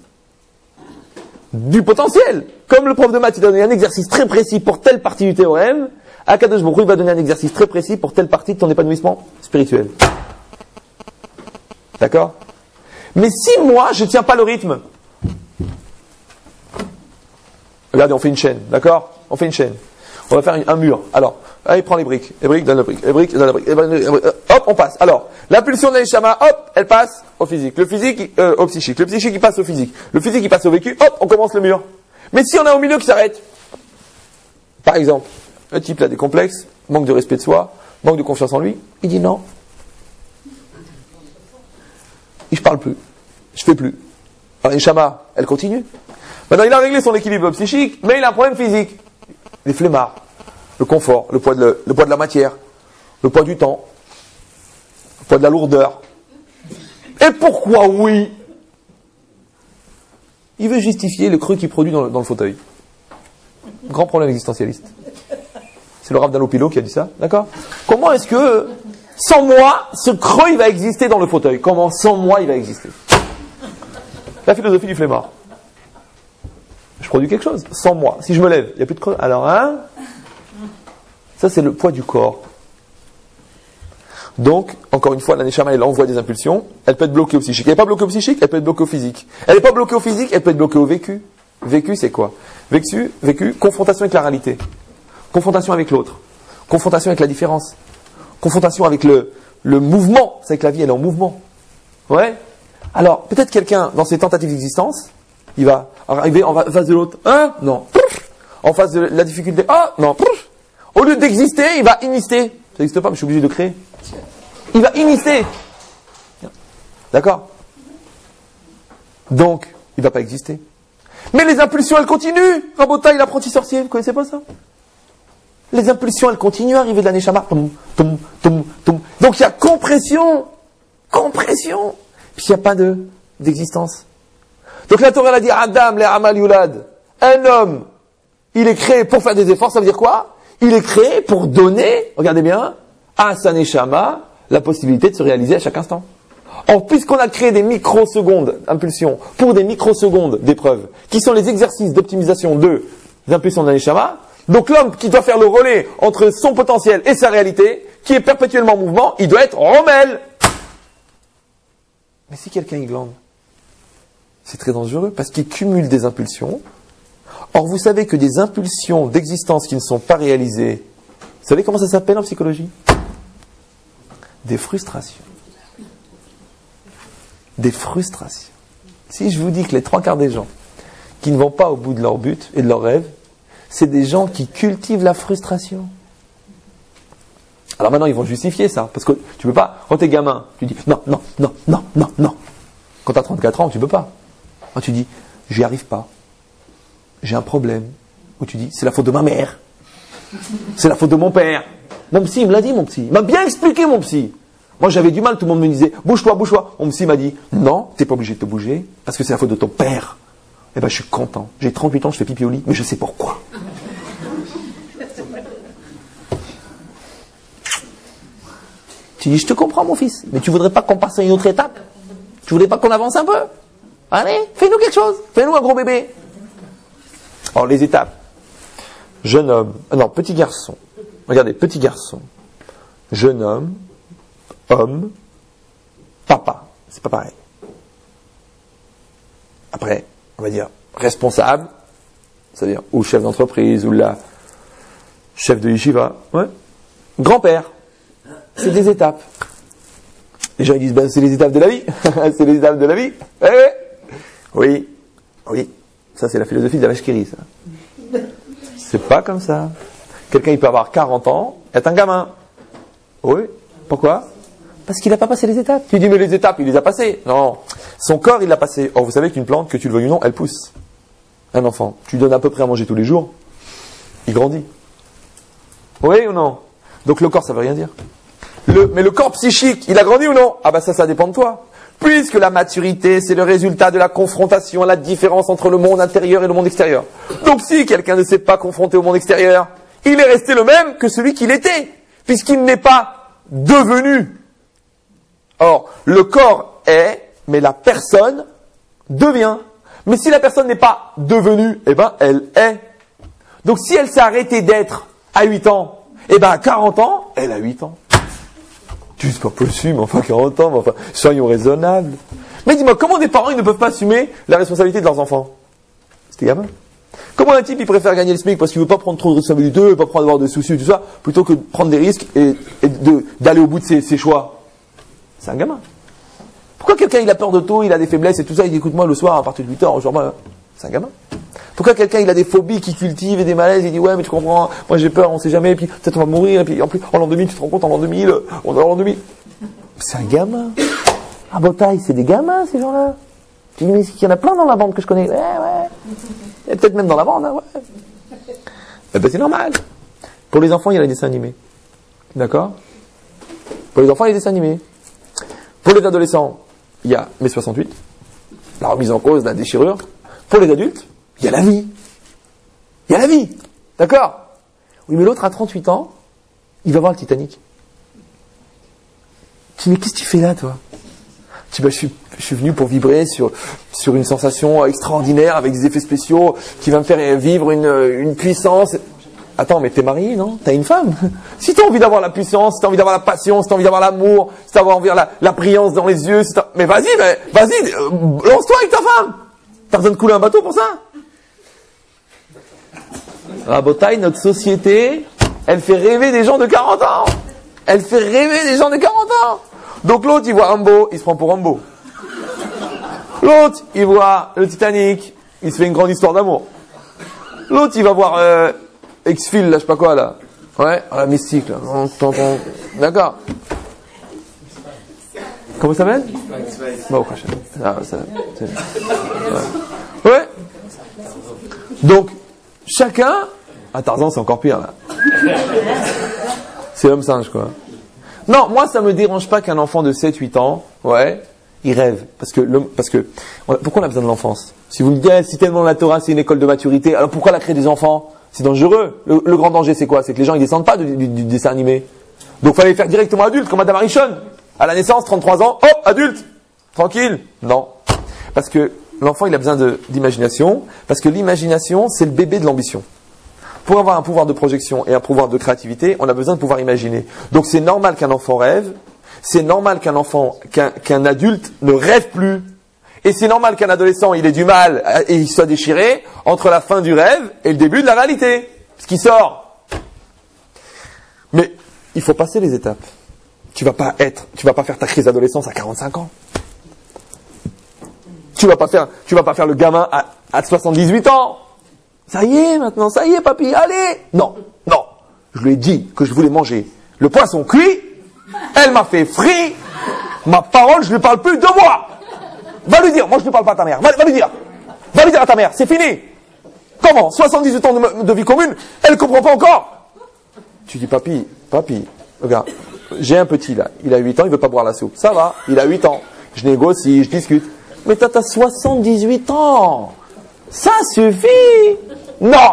du potentiel. Comme le prof de maths, il donne un exercice très précis pour telle partie du théorème, Akadosh Baruch Hu va donner un exercice très précis pour telle partie de ton épanouissement spirituel. D'accord? Mais si moi, je ne tiens pas le rythme, regardez, on fait une chaîne, d'accord? On fait une chaîne. On va faire un mur. Alors, Allez, prends les briques. Les briques, donne les briques. Les briques, donne les briques. Les briques, les briques. Hop, on passe. Alors, l'impulsion de la neshama, hop, elle passe au physique. Le physique, euh, au psychique. Le psychique, il passe au physique. Le physique, il passe au vécu. Hop, on commence le mur. Mais si on a au milieu qui s'arrête, par exemple, le type, là, des complexes, manque de respect de soi, manque de confiance en lui, il dit non. Et je parle plus. Je fais plus. Alors, la neshama, elle continue. Maintenant, il a réglé son équilibre psychique, mais il a un problème physique. Les flemmards. Le confort, le poids, de le, le poids de la matière, le poids du temps, le poids de la lourdeur. Et pourquoi oui? Il veut justifier le creux qu'il produit dans le, dans le fauteuil. Grand problème existentialiste. C'est le Rav Dalopilo qui a dit ça, d'accord? Comment est-ce que, sans moi, ce creux il va exister dans le fauteuil? Comment sans moi il va exister? La philosophie du flemmard. Je produis quelque chose, sans moi. Si je me lève, il n'y a plus de creux. Alors, hein? Ça, c'est le poids du corps. Donc, encore une fois, la neshama, elle envoie des impulsions. Elle peut être bloquée au psychique. Elle n'est pas bloquée au psychique, elle peut être bloquée au physique. Elle n'est pas bloquée au physique, elle peut être bloquée au vécu. Vécu, c'est quoi? Vécu, vécu, confrontation avec la réalité. Confrontation avec l'autre. Confrontation avec la différence. Confrontation avec le, le mouvement. C'est que la vie, elle est en mouvement. Ouais? Alors, peut-être quelqu'un, dans ses tentatives d'existence, il va arriver en face de l'autre. Hein? Non. En face de la difficulté. Ah, non. Au lieu d'exister, il va inister. Ça n'existe pas, mais je suis obligé de créer. Il va inister. D'accord? Donc, il ne va pas exister. Mais les impulsions, elles continuent. Rabotaï, l'apprenti sorcier, vous ne connaissez pas ça? Les impulsions, elles continuent à arriver de la neshama. Toum, toum, toum, toum. Donc, il y a compression. Compression. Puis, il n'y a pas de, d'existence. Donc, la Torah, elle a dit, Adam, le Amal Yulad. Un homme, il est créé pour faire des efforts. Ça veut dire quoi? Il est créé pour donner, regardez bien, à sa neshama la possibilité de se réaliser à chaque instant. Or, puisqu'on a créé des microsecondes d'impulsion pour des microsecondes d'épreuves, qui sont les exercices d'optimisation de l'impulsion de la neshama, donc l'homme qui doit faire le relais entre son potentiel et sa réalité, qui est perpétuellement en mouvement, il doit être rommel. Mais si quelqu'un y glande, c'est très dangereux parce qu'il cumule des impulsions. Or, vous savez que des impulsions d'existence qui ne sont pas réalisées, vous savez comment ça s'appelle en psychologie? Des frustrations. Des frustrations. Si je vous dis que les trois quarts des gens qui ne vont pas au bout de leur but et de leur rêve, c'est des gens qui cultivent la frustration. Alors maintenant, ils vont justifier ça, parce que tu peux pas, quand t'es gamin, tu dis non, non, non, non, non, non. Quand t'as trente-quatre ans, tu peux pas. Quand tu dis, j'y arrive pas. J'ai un problème. Ou tu dis, c'est la faute de ma mère. C'est la faute de mon père. Mon psy, il me l'a dit, mon psy. Il m'a bien expliqué, mon psy. Moi, j'avais du mal, tout le monde me disait, bouge-toi, bouge-toi. Mon psy m'a dit, non, t'es pas obligé de te bouger, parce que c'est la faute de ton père. Eh ben, je suis content. J'ai trente-huit ans, je fais pipi au lit, mais je sais pourquoi. Tu dis, je te comprends, mon fils, mais tu voudrais pas qu'on passe à une autre étape? Tu voudrais pas qu'on avance un peu? Allez, fais-nous quelque chose. Fais-nous un gros bébé. Alors, les étapes. Jeune homme, non, petit garçon. Regardez, petit garçon. Jeune homme, homme, papa. C'est pas pareil. Après, on va dire responsable, c'est-à-dire ou chef d'entreprise, ou la chef de yeshiva. Ouais. Grand-père. C'est des étapes. Les gens ils disent, ben, c'est les étapes de la vie. C'est les étapes de la vie. Ouais, ouais. Oui, oui. Ça, c'est la philosophie de la vache qui rit, ça. C'est pas comme ça. Quelqu'un, il peut avoir quarante ans, être un gamin. Oui. Pourquoi? Parce qu'il n'a pas passé les étapes. Tu dis, mais les étapes, il les a passées. Non. Son corps, il l'a passé. Or, vous savez qu'une plante, que tu le veuilles ou non, elle pousse. Un enfant. Tu lui donnes à peu près à manger tous les jours. Il grandit. Oui ou non? Donc, le corps, ça veut rien dire. Le, mais le corps psychique, il a grandi ou non? Ah bah ça, ça dépend de toi. Puisque la maturité, c'est le résultat de la confrontation à la différence entre le monde intérieur et le monde extérieur. Donc si quelqu'un ne s'est pas confronté au monde extérieur, il est resté le même que celui qu'il était, puisqu'il n'est pas devenu. Or, le corps est, mais la personne devient. Mais si la personne n'est pas devenue, eh ben, elle est. Donc si elle s'est arrêtée d'être à huit ans, eh ben, à quarante ans, elle a huit ans. Tu dis, c'est pas possible, mais enfin, quarante ans, mais enfin, soyons raisonnables. Mais dis-moi, comment des parents, ils ne peuvent pas assumer la responsabilité de leurs enfants? C'était gamin. Comment un type il préfère gagner le SMIC parce qu'il veut pas prendre trop de responsabilités, il veut pas prendre avoir de soucis, tout ça, plutôt que de prendre des risques et, et de, d'aller au bout de ses, ses choix? C'est un gamin. Pourquoi quelqu'un il a peur de tout, il a des faiblesses et tout ça, il dit écoute moi le soir à partir de huit heures, genre, bah, c'est un gamin. Pourquoi quelqu'un il a des phobies qui cultive et des malaises, il dit ouais mais tu comprends, moi j'ai peur, on sait jamais, et puis peut-être on va mourir, et puis en plus en l'an deux mille, tu te rends compte en l'an deux mille, on est en l'an deux mille. C'est un gamin. Ah Botaï, c'est des gamins ces gens-là. Tu dis mais il y en a plein dans la bande que je connais. Ouais ouais. Et peut-être même dans la bande, hein, ouais. Eh ben c'est normal. Pour les enfants, il y a les dessins animés. D'accord? Pour les enfants, il y a les dessins animés. Pour les adolescents, il y a mai soixante-huit, la remise en cause, la déchirure. Pour les adultes, il y a la vie. Il y a la vie. D'accord? Oui, mais l'autre a trente-huit ans, il va voir le Titanic. Tu dis, mais qu'est-ce que tu fais là, toi? Tu dis, bah, je suis, je suis venu pour vibrer sur, sur une sensation extraordinaire avec des effets spéciaux qui va me faire vivre une, une puissance. Attends, mais t'es marié, non? T'as une femme? Si t'as envie d'avoir la puissance, si t'as envie d'avoir la passion, si t'as envie d'avoir l'amour, si t'as envie d'avoir la, la brillance dans les yeux, si t'as... mais vas-y, mais, vas-y, euh, lance-toi avec ta femme! T'as besoin de couler un bateau pour ça? Rabotaï, notre société, elle fait rêver des gens de quarante ans. Elle fait rêver des gens de quarante ans. Donc l'autre, il voit Rambo, il se prend pour Rambo. L'autre, il voit le Titanic, il se fait une grande histoire d'amour. L'autre, il va voir euh, X-Files, là, je sais pas quoi, là. Ouais, la mystique, là. D'accord. Comment ça s'appelle? Bon, ah, ça, ouais. ouais. Donc, chacun... Ah, Tarzan, c'est encore pire, là. C'est l'homme singe, quoi. Non, moi, ça me dérange pas qu'un enfant de sept huit ans, ouais, il rêve. Parce que, le, parce que, pourquoi on a besoin de l'enfance? Si vous me dites, si tellement la Torah, c'est une école de maturité, alors pourquoi la créer des enfants? C'est dangereux. Le, le grand danger, c'est quoi? C'est que les gens, ils descendent pas du, du, du dessin animé. Donc, fallait faire directement adulte, comme Madame Arichon. À la naissance, trente-trois ans, hop, adulte. Tranquille. Non. Parce que l'enfant, il a besoin de, d'imagination. Parce que l'imagination, c'est le bébé de l'ambition. Pour avoir un pouvoir de projection et un pouvoir de créativité, on a besoin de pouvoir imaginer. Donc c'est normal qu'un enfant rêve, c'est normal qu'un enfant, qu'un, qu'un adulte ne rêve plus, et c'est normal qu'un adolescent il ait du mal et il soit déchiré entre la fin du rêve et le début de la réalité, ce qui sort. Mais il faut passer les étapes. Tu vas pas être, tu vas pas faire ta crise d'adolescence à quarante-cinq ans. Tu vas pas faire, tu vas pas faire le gamin à, à soixante-dix-huit ans. Ça y est, maintenant, ça y est, papy, allez! Non, non. Je lui ai dit que je voulais manger le poisson cuit. Elle m'a fait frit. Ma parole, je ne lui parle plus de moi. Va lui dire, moi je ne parle pas à ta mère. Va, va lui dire. Va lui dire à ta mère, c'est fini. Comment? soixante-dix-huit ans de, de vie commune, elle ne comprend pas encore. Tu dis, papy, papy, regarde, j'ai un petit là, il a huit ans, il veut pas boire la soupe. Ça va, il a huit ans. Je négocie, je discute. Mais t'as, t'as soixante-dix-huit ans. Ça suffit! Non!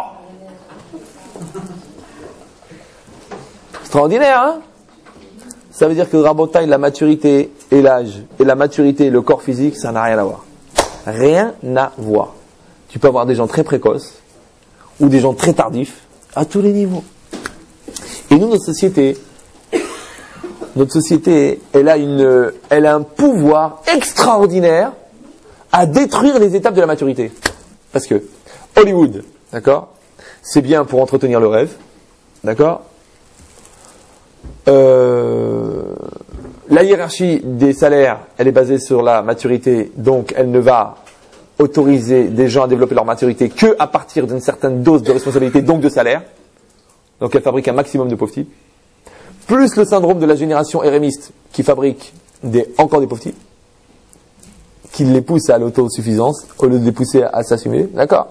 Extraordinaire, hein? Ça veut dire que Rabotaï, la maturité et l'âge, et la maturité et le corps physique, ça n'a rien à voir. Rien à voir. Tu peux avoir des gens très précoces, ou des gens très tardifs, à tous les niveaux. Et nous, notre société, notre société, elle a une, elle a un pouvoir extraordinaire à détruire les étapes de la maturité. Parce que Hollywood, d'accord, c'est bien pour entretenir le rêve, d'accord. Euh, la hiérarchie des salaires, elle est basée sur la maturité, donc elle ne va autoriser des gens à développer leur maturité que à partir d'une certaine dose de responsabilité, donc de salaire. Donc elle fabrique un maximum de pauvres types. Plus le syndrome de la génération érémiste qui fabrique des, encore des pauvres types, qui les pousse à l'autosuffisance au lieu de les pousser à, à s'assumer, d'accord?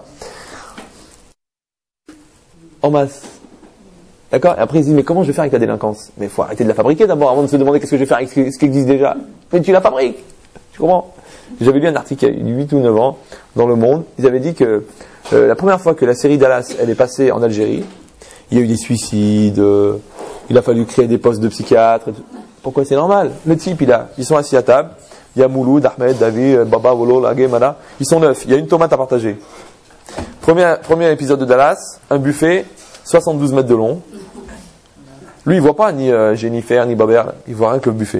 En masse. D'accord? Et après ils se disent, mais comment je vais faire avec la délinquance? Mais il faut arrêter de la fabriquer d'abord avant de se demander qu'est-ce que je vais faire avec ce, ce qui existe déjà. Mais tu la fabriques. Tu comprends? J'avais lu un article il y a huit ou neuf ans dans Le Monde. Ils avaient dit que euh, la première fois que la série Dallas elle est passée en Algérie, il y a eu des suicides, euh, il a fallu créer des postes de psychiatres. Et tout. Pourquoi? C'est normal. Le type, il a, ils sont assis à table. Il y a Mouloud, Ahmed, David, Baba, Wolo, Lagé, Mada. Ils sont neuf. Il y a une tomate à partager. Premier, premier épisode de Dallas, un buffet, soixante-douze mètres de long. Lui, il voit pas ni euh, Jennifer, ni Babert. Il voit rien que le buffet.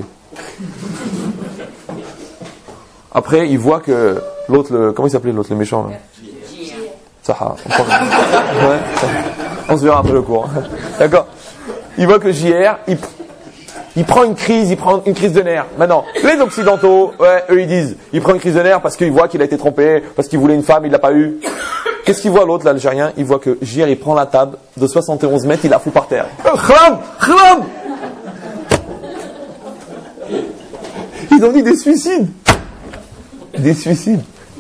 Après, il voit que l'autre, le, comment il s'appelait l'autre, le méchant là? Sahara. On, prend... ouais. On se verra après le cours. D'accord. Il voit que J R, il, il prend une crise, il prend une crise de nerfs. Maintenant, les Occidentaux, ouais, eux ils disent, il prend une crise de nerfs parce qu'il voit qu'il a été trompé, parce qu'il voulait une femme, il l'a pas eu. Qu'est-ce qu'il voit l'autre, l'Algérien? Il voit que J R, il prend la table de soixante et onze mètres, il la fout par terre. Khlam, khlam. Ils ont dit des suicides. Des suicides.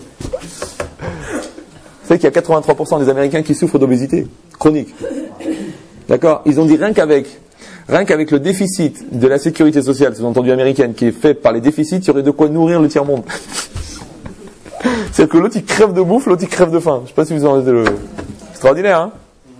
Vous savez qu'il y a quatre-vingt-trois pour cent des Américains qui souffrent d'obésité chronique. D'accord? Ils ont dit rien qu'avec, rien qu'avec le déficit de la sécurité sociale, sous-entendu américaine, qui est fait par les déficits, il y aurait de quoi nourrir le tiers-monde. C'est-à-dire que l'autre il crève de bouffe, l'autre il crève de faim. Je ne sais pas si vous en avez le... Extraordinaire, hein?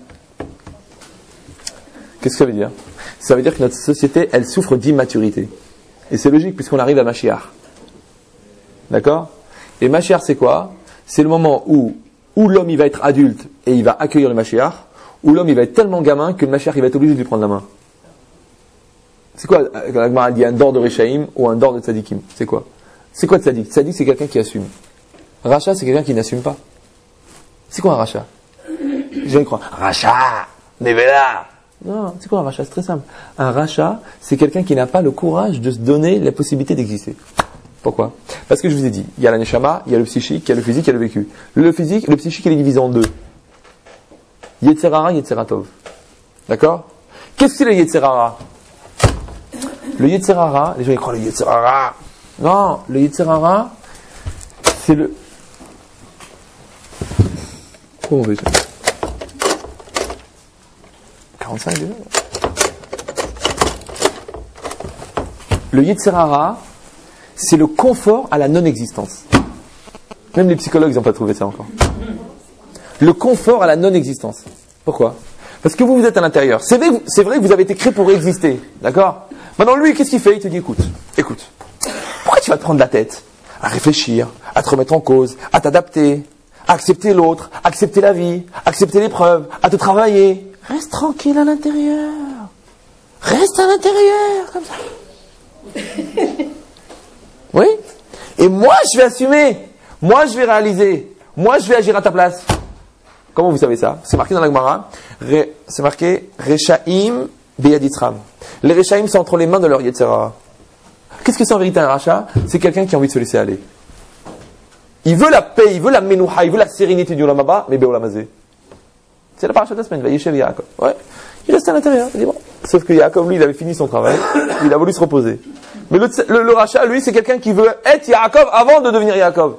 Qu'est-ce que ça veut dire? Ça veut dire que notre société, elle souffre d'immaturité. Et c'est logique puisqu'on arrive à Mashiach. D'accord? Et Mashiach, c'est quoi? C'est le moment où, où l'homme il va être adulte et il va accueillir le Mashiach, où l'homme il va être tellement gamin que le Mashiach il va être obligé de lui prendre la main. C'est quoi, quand la Gemara dit un dor de Rechaim ou un dor de Tzadikim? C'est quoi? C'est quoi Tzadik? Tzadik, c'est quelqu'un qui assume. Racha, c'est quelqu'un qui n'assume pas. C'est quoi un Racha? Les gens ils croient, Racha, Nevela. Non, c'est quoi un Racha? C'est très simple. Un Racha, c'est quelqu'un qui n'a pas le courage de se donner la possibilité d'exister. Pourquoi? Parce que je vous ai dit, il y a la neshama, il y a le psychique, il y a le physique, il y a le vécu. Le physique, le psychique, il est divisé en deux. Yetzerara, Yetzeratov. D'accord? Qu'est-ce que c'est le Yetzerara? Le Yetzerara, les gens ils croient le Yetzerara. Non, le Yetzerara, c'est le... Comment on fait ça? quarante-cinq déjà. Le Yetzerara, c'est le confort à la non-existence. Même les psychologues n'ont pas trouvé ça encore. Le confort à la non-existence. Pourquoi? Parce que vous, vous êtes à l'intérieur. C'est vrai, c'est vrai que vous avez été créé pour exister. D'accord? Maintenant, lui, qu'est-ce qu'il fait? Il te dit, écoute, écoute. Pourquoi tu vas te prendre la tête à réfléchir, à te remettre en cause, à t'adapter, à accepter l'autre, à accepter la vie, à accepter l'épreuve, à te travailler? Reste tranquille à l'intérieur. Reste à l'intérieur, comme ça. Oui? Et moi, je vais assumer. Moi, je vais réaliser. Moi, je vais agir à ta place. Comment vous savez ça? C'est marqué dans la Gemara. C'est marqué Rechaim beyaditzram. Les Rechaim sont entre les mains de leur Yetzerara. Qu'est-ce que c'est en vérité un rachat? C'est quelqu'un qui a envie de se laisser aller. Il veut la paix, il veut la menouha, il veut la sérénité du Olam Haba, mais Beolamazé. C'est la paracha de la semaine, Vayeshev Yaakov. Ouais. Il reste à l'intérieur. Il dit bon. Sauf que Yaakov, lui, il avait fini son travail. Il a voulu se reposer. Mais le, le, le rachat, lui, c'est quelqu'un qui veut être Yaakov avant de devenir Yaakov.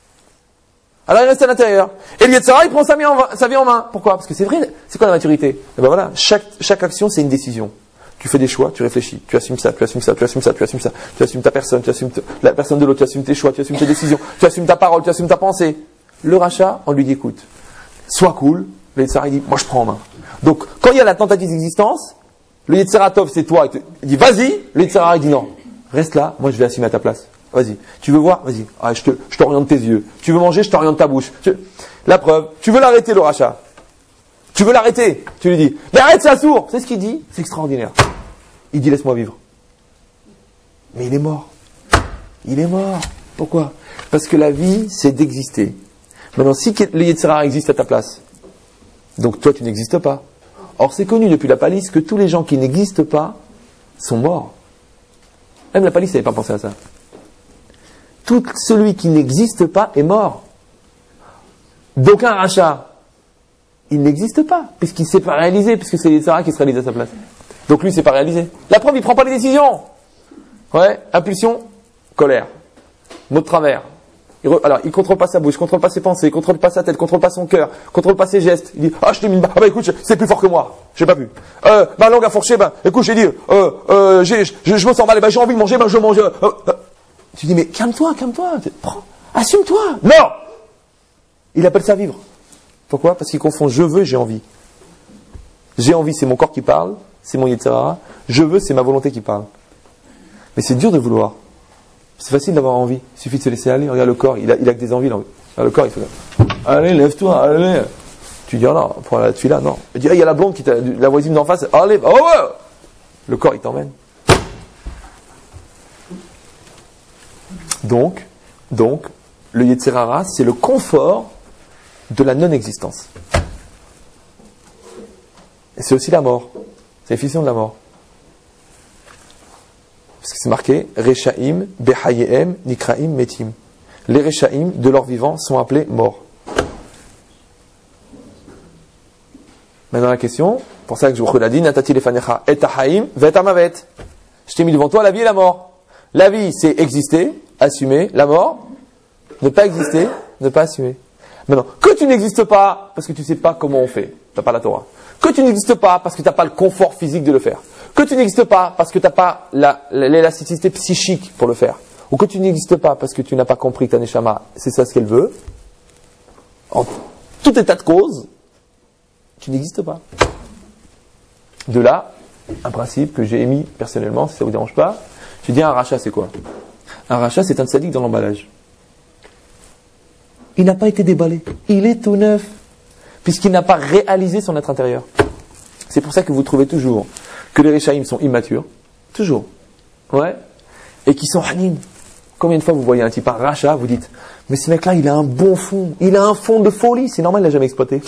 Alors il reste à l'intérieur. Et le Yetzirah, il prend sa vie, en, sa vie en main. Pourquoi? Parce que c'est vrai, c'est quoi la maturité? Et ben voilà, chaque, chaque action, c'est une décision. Tu fais des choix, tu réfléchis, tu assumes ça, tu assumes ça, tu assumes ça, tu assumes ça, tu assumes ta personne, tu assumes la personne de l'autre, tu assumes tes choix, tu assumes tes décisions, tu assumes ta parole, tu assumes ta pensée. Le rachat, on lui dit écoute, sois cool. Le Yetzirah, il dit moi je prends en main. Donc quand il y a la tentative d'existence, le Yetzirah Tov, c'est toi, il dit vas-y. Le Yetzirah, il dit non, reste là, moi je vais assumer à ta place. Vas-y. Tu veux voir? Vas-y. Ah, je, te, je t'oriente tes yeux. Tu veux manger? Je t'oriente ta bouche. Tu... La preuve. Tu veux l'arrêter, le rachat? Tu veux l'arrêter? Tu lui dis, mais arrête, c'est sourd. C'est ce qu'il dit? C'est extraordinaire. Il dit, laisse-moi vivre. Mais il est mort. Il est mort. Pourquoi? Parce que la vie, c'est d'exister. Maintenant, si le Yetzirah existe à ta place, donc toi, tu n'existes pas. Or, c'est connu depuis la palisse que tous les gens qui n'existent pas sont morts. Même la palisse n'avait pas pensé à ça. Tout celui qui n'existe pas est mort. D'aucun rachat, il n'existe pas, puisqu'il ne s'est pas réalisé, puisque c'est les Yetzirah qui se réalise à sa place. Donc lui, il ne s'est pas réalisé. La preuve, il ne prend pas les décisions. Ouais, impulsion, colère, mot de travers. Il re... Alors, il ne contrôle pas sa bouche, il ne contrôle pas ses pensées, il ne contrôle pas sa tête, il ne contrôle pas son cœur, il ne contrôle pas ses gestes. Il dit, ah, je t'ai mis une balle. Ah, bah écoute, c'est plus fort que moi. J'ai pas pu. Euh, ma langue a fourché, ben, écoute, j'ai dit, euh, euh, j'ai, je, je me sens mal, ben, j'ai envie de manger, ben, je mange. Euh, euh, Tu dis, mais calme-toi, calme-toi, prends, assume-toi. Non! Il appelle ça vivre. Pourquoi? Parce qu'il confond je veux et j'ai envie. J'ai envie, c'est mon corps qui parle, c'est mon Yetzirah. Je veux, c'est ma volonté qui parle. Mais c'est dur de vouloir. C'est facile d'avoir envie. Il suffit de se laisser aller. Regarde le corps, il a, il a que des envies. Là. Le corps, il fait là. Allez, lève-toi, allez. Tu dis, oh non, pour la tuile là, non. Il dit, il y a la blonde, qui t'a, la voisine d'en face, allez, oh ouais! Le corps, il t'emmène. Donc, donc, le Yetzirah, c'est le confort de la non-existence. Et c'est aussi la mort. C'est la fission de la mort. Parce que c'est marqué Rechaim, Behayehem, Nikraim, Metim. Les Rechaim, de leur vivant, sont appelés morts. Maintenant la question, pour ça que je vous l'ai dit, Natati lefanecha et haim vet amavet. Je t'ai mis devant toi la vie et la mort. La vie, c'est exister, assumer. La mort, ne pas exister, ne pas assumer. Maintenant, que tu n'existes pas parce que tu ne sais pas comment on fait, tu n'as pas la Torah. Que tu n'existes pas parce que tu n'as pas le confort physique de le faire. Que tu n'existes pas parce que tu n'as pas la, l'élasticité psychique pour le faire. Ou que tu n'existes pas parce que tu n'as pas compris que ta neshama, c'est ça ce qu'elle veut. En tout état de cause, tu n'existes pas. De là, un principe que j'ai émis personnellement, si ça ne vous dérange pas, je dis un rachat, c'est quoi? Un rachat, c'est un tzaddik dans l'emballage. Il n'a pas été déballé. Il est tout neuf. Puisqu'il n'a pas réalisé son être intérieur. C'est pour ça que vous trouvez toujours que les Rechaim sont immatures. Toujours. Ouais. Et qui sont hanin. Combien de fois vous voyez un type, un rachat, vous dites, mais ce mec-là, il a un bon fond. Il a un fond de folie. C'est normal, il ne l'a jamais exploité.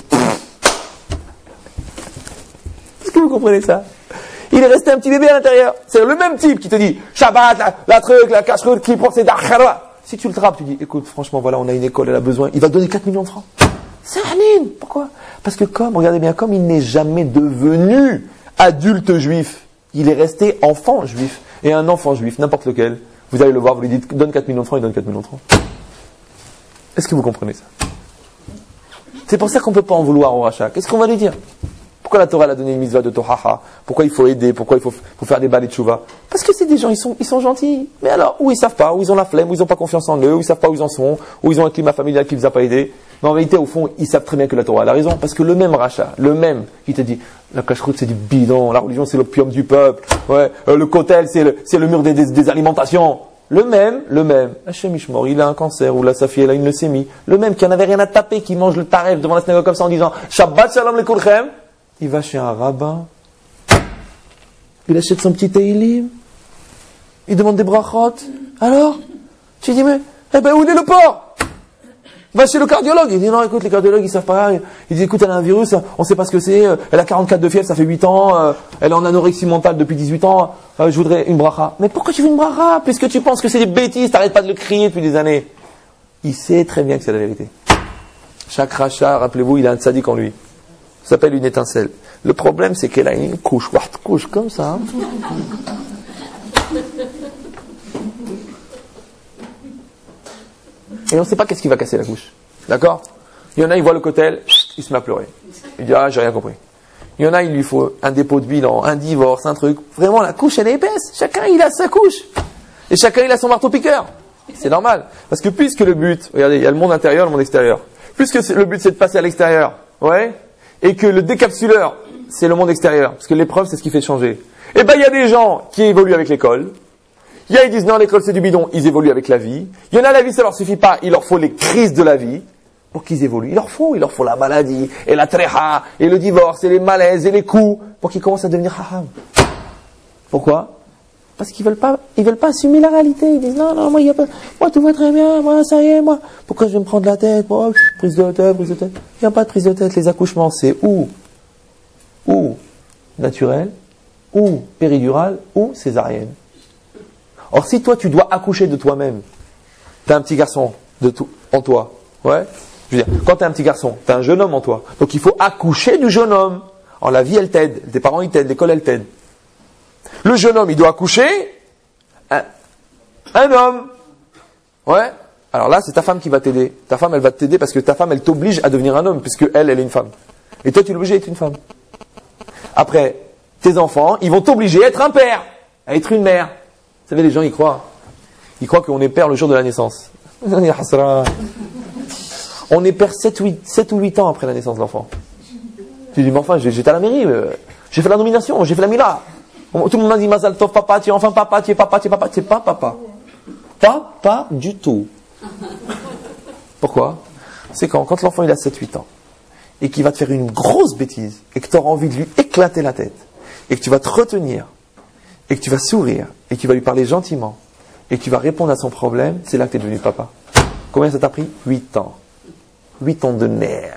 Est-ce que vous comprenez ça? Il est resté un petit bébé à l'intérieur. C'est le même type qui te dit, Shabbat, la, la truc, la cache-route, qui pense c'est d'Akhara. Si tu le trappes, tu dis, écoute, franchement, voilà, on a une école, elle a besoin. Il va te donner quatre millions de francs. C'est hanin. Pourquoi? Parce que comme, regardez bien, comme il n'est jamais devenu adulte juif, il est resté enfant juif. Et un enfant juif, n'importe lequel, vous allez le voir, vous lui dites, donne quatre millions de francs, il donne quatre millions de francs. Est-ce que vous comprenez ça? C'est pour ça qu'on ne peut pas en vouloir au rachat. Qu'est-ce qu'on va lui dire? Pourquoi la Torah a donné une mitzvah de Tohaha? Pourquoi il faut aider? Pourquoi il faut, faut faire des balais de chouva? Parce que c'est des gens, ils sont, ils sont gentils. Mais alors, ou ils savent pas, ou ils ont la flemme, ou ils n'ont pas confiance en eux, ou ils savent pas où ils en sont, ou ils ont un climat familial qui ne les a pas aidés. Mais en réalité, au fond, ils savent très bien que la Torah a la raison. Parce que le même rachat, le même qui te dit, la cache-route c'est du bidon, la religion c'est l'opium du peuple, ouais, euh, le kotel c'est le, c'est le mur des, des, des alimentations. Le même, le même, Hachem Ishmor, il a un cancer, ou la Safi, elle a une leucémie. Le même qui en avait rien à taper, qui mange le taref devant la synagogue comme ça en disant, Shabbat Shalom le Kulchem. Il va chez un rabbin, il achète son petit Teilim, il demande des brachot. Alors, tu dis, mais, eh ben, où est le porc? Va chez le cardiologue. Il dit, non, écoute, les cardiologues, ils savent pas. Il dit, écoute, elle a un virus, on sait pas ce que c'est, elle a quarante-quatre de fièvre, ça fait huit ans, elle est en anorexie mentale depuis dix-huit ans, je voudrais une bracha. Mais pourquoi tu veux une bracha? Puisque tu penses que c'est des bêtises, t'arrêtes pas de le crier depuis des années. Il sait très bien que c'est la vérité. Chaque rachat, rappelez-vous, il a un tzaddik en lui. Ça s'appelle une étincelle. Le problème, c'est qu'elle a une couche, une couche comme ça. Et on ne sait pas qu'est-ce qui va casser la couche. D'accord? Il y en a, il voit le cotel, il se met à pleurer. Il dit, ah, j'ai rien compris. Il y en a, il lui faut un dépôt de bilan, un divorce, un truc. Vraiment, la couche, elle est épaisse. Chacun, il a sa couche. Et chacun, il a son marteau-piqueur. C'est normal. Parce que puisque le but, regardez, il y a le monde intérieur, le monde extérieur. Puisque le but, c'est de passer à l'extérieur. Ouais? Et que le décapsuleur, c'est le monde extérieur. Parce que l'épreuve, c'est ce qui fait changer. Eh ben, il y a des gens qui évoluent avec l'école. Il y a, ils disent, non, l'école, c'est du bidon. Ils évoluent avec la vie. Il y en a, la vie, ça leur suffit pas. Il leur faut les crises de la vie pour qu'ils évoluent. Il leur faut, il leur faut la maladie, et la tréha, et le divorce, et les malaises, et les coups, pour qu'ils commencent à devenir haham. Pourquoi? Parce qu'ils veulent pas, ils veulent pas assumer la réalité. Ils disent, non, non, moi, il y a pas, moi, tout va très bien, moi, ça y est, moi. Pourquoi je vais me prendre la tête? Moi, prise de tête, prise de tête. Il n'y a pas de prise de tête. Les accouchements, c'est ou, ou naturel, ou péridural, ou césarienne. Or, si toi, tu dois accoucher de toi-même, t'as un petit garçon de tout, en toi. Ouais? Je veux dire, quand t'es un petit garçon, t'as un jeune homme en toi. Donc, il faut accoucher du jeune homme. Alors, la vie, elle t'aide. Tes parents, ils t'aident. L'école, elle t'aide. Le jeune homme, il doit accoucher un, un homme. Ouais. Alors là, c'est ta femme qui va t'aider. Ta femme, elle va t'aider parce que ta femme, elle t'oblige à devenir un homme, puisque elle, elle est une femme. Et toi, tu es obligé d'être une femme. Après, tes enfants, ils vont t'obliger à être un père, à être une mère. Vous savez, les gens, ils croient. Ils croient qu'on est père le jour de la naissance. On est père sept ou huit ans après la naissance de l'enfant. Tu dis, mais enfin, j'étais à la mairie, j'ai fait la nomination, j'ai fait la mila. Tout le monde m'a dit, Mazal Tov, papa, tu es enfin papa, tu es papa, tu es papa. Tu es pas papa. Pas, pas du tout. Pourquoi? C'est quand, quand l'enfant il a sept huit ans, et qu'il va te faire une grosse bêtise, et que tu auras envie de lui éclater la tête, et que tu vas te retenir, et que tu vas sourire, et que tu vas lui parler gentiment, et que tu vas répondre à son problème, c'est là que tu es devenu papa. Combien ça t'a pris? huit ans. huit tonnes de nerfs.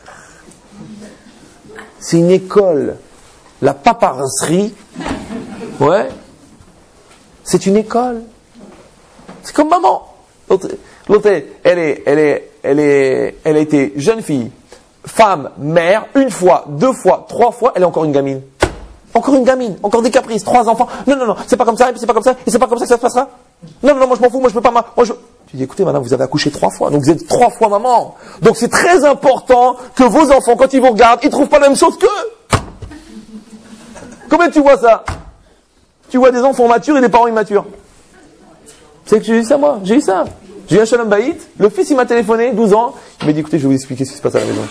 C'est une école. La paparasserie, ouais, c'est une école. C'est comme maman. L'autre, l'autre, elle est, elle est, elle est, elle a été jeune fille, femme, mère, une fois, deux fois, trois fois, elle est encore une gamine. Encore une gamine, encore des caprices, trois enfants. Non, non, non, c'est pas comme ça, et puis c'est pas comme ça, et c'est pas comme ça que ça se passera. Non, non, non, moi je m'en fous, moi je peux pas, moi je... Tu dis, écoutez, madame, vous avez accouché trois fois, donc vous êtes trois fois maman. Donc c'est très important que vos enfants, quand ils vous regardent, ils trouvent pas la même chose qu'eux. Combien tu vois ça? Tu vois des enfants matures et des parents immatures. C'est que j'ai eu ça, moi. J'ai eu ça. J'ai eu un Shalom Bayit. Le fils, il m'a téléphoné, douze ans. Il m'a dit, écoutez, je vais vous expliquer ce qui se passe à la maison.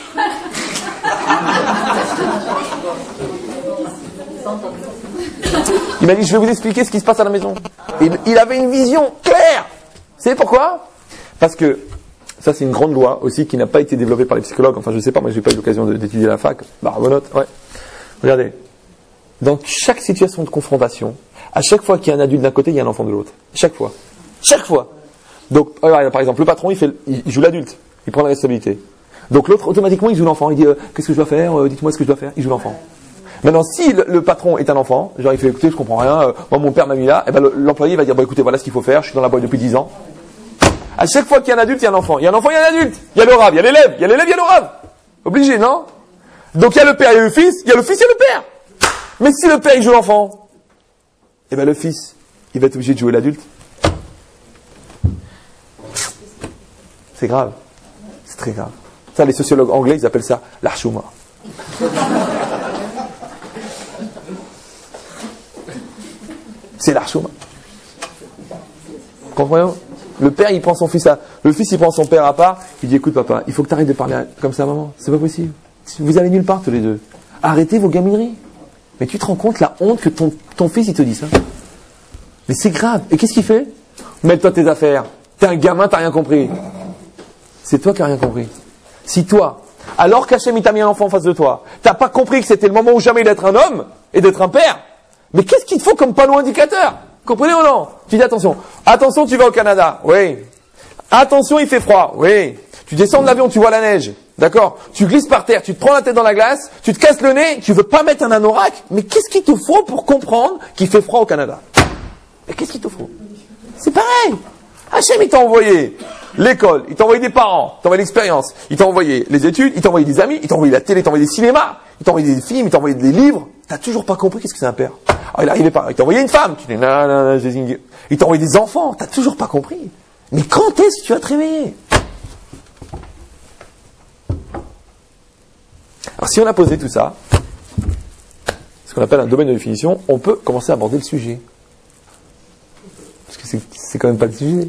Il m'a dit, je vais vous expliquer ce qui se passe à la maison. Et il avait une vision claire. Vous savez pourquoi? Parce que, ça c'est une grande loi aussi qui n'a pas été développée par les psychologues. Enfin, je ne sais pas, moi j'ai pas eu l'occasion d'étudier la fac. Barbonote, ouais. Regardez. Dans chaque situation de confrontation, à chaque fois qu'il y a un adulte d'un côté, il y a un enfant de l'autre. Chaque fois. Chaque fois. Donc, regarde, par exemple, le patron, il, fait, il joue l'adulte. Il prend la responsabilité. Donc l'autre, automatiquement, il joue l'enfant. Il dit, euh, qu'est-ce que je dois faire? euh, Dites-moi ce que je dois faire. Il joue l'enfant. Maintenant, si le, le patron est un enfant, genre il fait, écoutez, je comprends rien, euh, moi mon père m'a mis là, et ben le, l'employé va dire, bon écoutez, voilà ce qu'il faut faire, je suis dans la boîte depuis dix ans. À chaque fois qu'il y a un adulte, il y a un enfant. Il y a un enfant, il y a un adulte. Il y a le rave, il y a l'élève, il y a l'élève, il y a le rave. Obligé, non? Donc il y a le père, il y a le fils, il y a le fils, il y a le père. Mais si le père il joue l'enfant, eh ben le fils, il va être obligé de jouer l'adulte. C'est grave. C'est très grave. Ça, les sociologues anglais, ils appellent ça l'archouma. C'est l'archouma. Comprenez-vous? Le père, il prend son fils à... Le fils, il prend son père à part. Il dit, écoute papa, il faut que tu arrêtes de parler comme ça à maman. C'est pas possible. Vous allez nulle part tous les deux. Arrêtez vos gamineries. Mais tu te rends compte la honte que ton, ton fils, il te dit ça? Mais c'est grave. Et qu'est-ce qu'il fait? Mets-toi tes affaires. T'es un gamin, t'as rien compris. C'est toi qui n'as rien compris. Si toi, alors qu'Hachem il t'a mis un enfant en face de toi, t'as pas compris que c'était le moment ou jamais d'être un homme et d'être un père, mais qu'est-ce qu'il te faut comme panneau indicateur? Comprenez ou non? Tu dis attention. Attention, tu vas au Canada. Oui. Attention, il fait froid. Oui. Tu descends de l'avion, tu vois la neige. D'accord? Tu glisses par terre, tu te prends la tête dans la glace, tu te casses le nez, tu veux pas mettre un anorak, mais qu'est-ce qu'il te faut pour comprendre qu'il fait froid au Canada? Mais qu'est-ce qu'il te faut? C'est pareil. Hachem, il t'a envoyé l'école, il t'a envoyé des parents, il t'a envoyé l'expérience, il t'a envoyé les études, il t'a envoyé des amis, il t'a envoyé la télé, il t'a envoyé des cinémas, il t'a envoyé des films, il t'a envoyé des livres. T'as toujours pas compris qu'est-ce que c'est un père. Alors il arrivait pas, il t'a envoyé une femme, tu dis non, non, non, j'ai... il t'a envoyé des enfants, t'as toujours pas compris. Mais quand est-ce que tu vas te réveiller? Alors si on a posé tout ça, ce qu'on appelle un domaine de définition, on peut commencer à aborder le sujet. Parce que c'est, c'est quand même pas le sujet.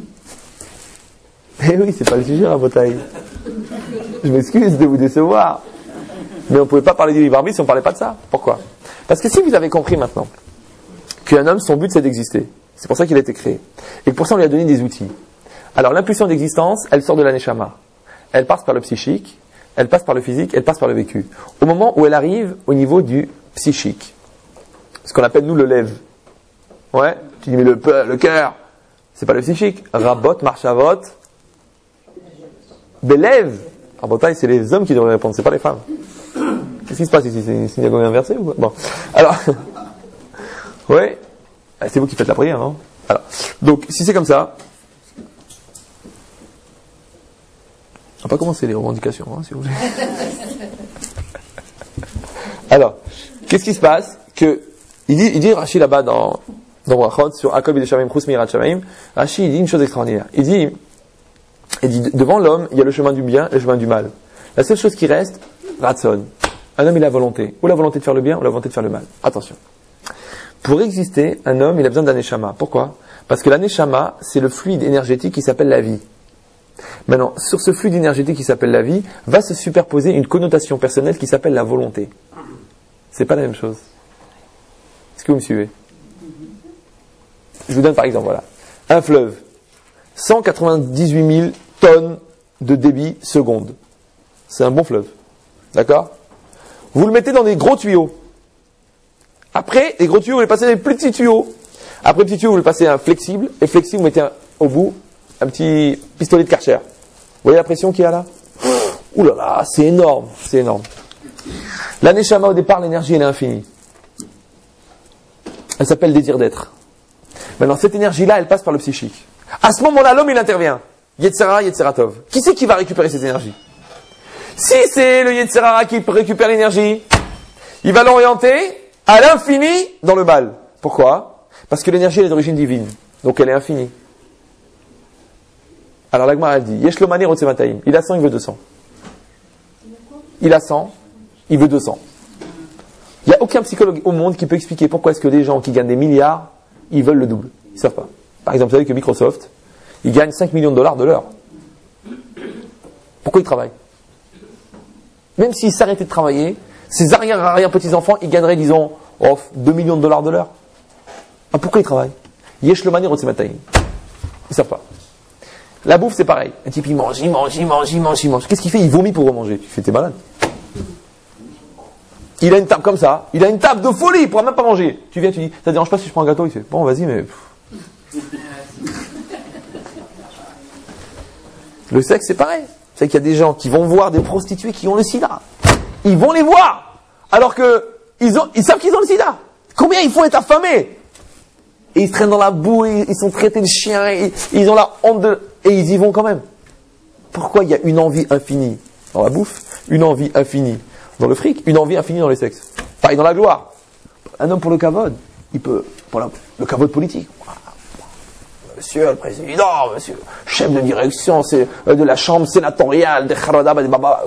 Eh oui, c'est pas le sujet, la bataille. Je m'excuse de vous décevoir. Mais on ne pouvait pas parler du libre arbitre si on ne parlait pas de ça. Pourquoi? Parce que si vous avez compris maintenant qu'un homme, son but c'est d'exister, c'est pour ça qu'il a été créé, et que pour ça on lui a donné des outils. Alors l'impulsion d'existence, elle sort de la neshama. Elle passe par le psychique, elle passe par le physique, elle passe par le vécu. Au moment où elle arrive au niveau du psychique, ce qu'on appelle nous le lève. Ouais, tu dis mais le, le cœur, c'est pas le psychique. Rabot, marchavot, bélève. En Bretagne, c'est les hommes qui devraient répondre, c'est pas les femmes. Qu'est-ce qui se passe ici? C'est une synagogue inversée ou quoi? Bon. Alors, ouais, c'est vous qui faites la prière, non? Alors, donc, si c'est comme ça, on va pas commencer les revendications, hein, si vous voulez. Alors, qu'est-ce qui se passe? Que, il dit, il dit Rashi là-bas dans, dans Brachot, sur Akol B'Deshamim Chus Mirat Shamayim, Rashi, il dit une chose extraordinaire. Il dit, il dit, devant l'homme, il y a le chemin du bien et le chemin du mal. La seule chose qui reste, Ratson. Un homme, il a la volonté. Ou la volonté de faire le bien, ou la volonté de faire le mal. Attention. Pour exister, un homme, il a besoin d'un neshama. Pourquoi? Parce que la neshama, c'est le fluide énergétique qui s'appelle la vie. Maintenant, sur ce fluide énergétique qui s'appelle la vie, va se superposer une connotation personnelle qui s'appelle la volonté. C'est pas la même chose. Est-ce que vous me suivez? Je vous donne par exemple, voilà. Un fleuve. cent quatre-vingt-dix-huit mille tonnes de débit seconde. C'est un bon fleuve. D'accord? Vous le mettez dans des gros tuyaux. Après, les gros tuyaux, vous les passez dans des plus petits tuyaux. Après le petit tuyau, vous le passez à un flexible. Et flexible, vous mettez un, au bout un petit pistolet de Karcher. Vous voyez la pression qu'il y a là? Ouh là là, c'est énorme, c'est énorme. La Neshama, au départ, l'énergie, elle est infinie. Elle s'appelle désir d'être. Maintenant, cette énergie-là, elle passe par le psychique. À ce moment-là, l'homme, il intervient. Yetzera, Yetzeratov. Qui c'est qui va récupérer cette énergie? Si c'est le Yetzera qui récupère l'énergie, il va l'orienter à l'infini dans le mal. Pourquoi? Parce que l'énergie, elle est d'origine divine. Donc, elle est infinie. Alors, l'Agmar, elle dit, Yesh lo mani rotse matayim. Il a cent, il veut deux cents. Il a cent, il veut deux cents. Il n'y a aucun psychologue au monde qui peut expliquer pourquoi est-ce que les gens qui gagnent des milliards, ils veulent le double. Ils ne savent pas. Par exemple, vous savez que Microsoft, ils gagnent cinq millions de dollars de l'heure. Pourquoi ils travaillent? Même s'ils s'arrêtaient de travailler, ces arrière-arrière-petits-enfants, ils gagneraient, disons, oh, deux millions de dollars de l'heure. Ah, pourquoi ils travaillent? Yesh lo mani rotse matayim. Ils ne savent pas. La bouffe, c'est pareil. Un type, il mange, il mange, il mange, il mange, il mange. Qu'est-ce qu'il fait? Il vomit pour remanger. Tu fais, t'es malade. Il a une table comme ça. Il a une table de folie. Il pourra même pas manger. Tu viens, tu dis, ça te dérange pas si je prends un gâteau? Il fait, bon, vas-y, mais... Le sexe, c'est pareil. C'est qu'il y a des gens qui vont voir des prostituées qui ont le sida. Ils vont les voir. Alors que, ils, ont, ils savent qu'ils ont le sida. Combien il faut être affamé? Et ils se traînent dans la boue, et ils sont traités de chiens, et ils ont la honte de... Et ils y vont quand même. Pourquoi il y a une envie infinie dans la bouffe, une envie infinie dans le fric, une envie infinie dans les sexes? Pareil dans la gloire. Un homme pour le kavod, il peut... Pour la, le kavod politique. Monsieur le président, monsieur le chef de direction c'est, euh, de la chambre sénatoriale, des Kharadab, des Baba...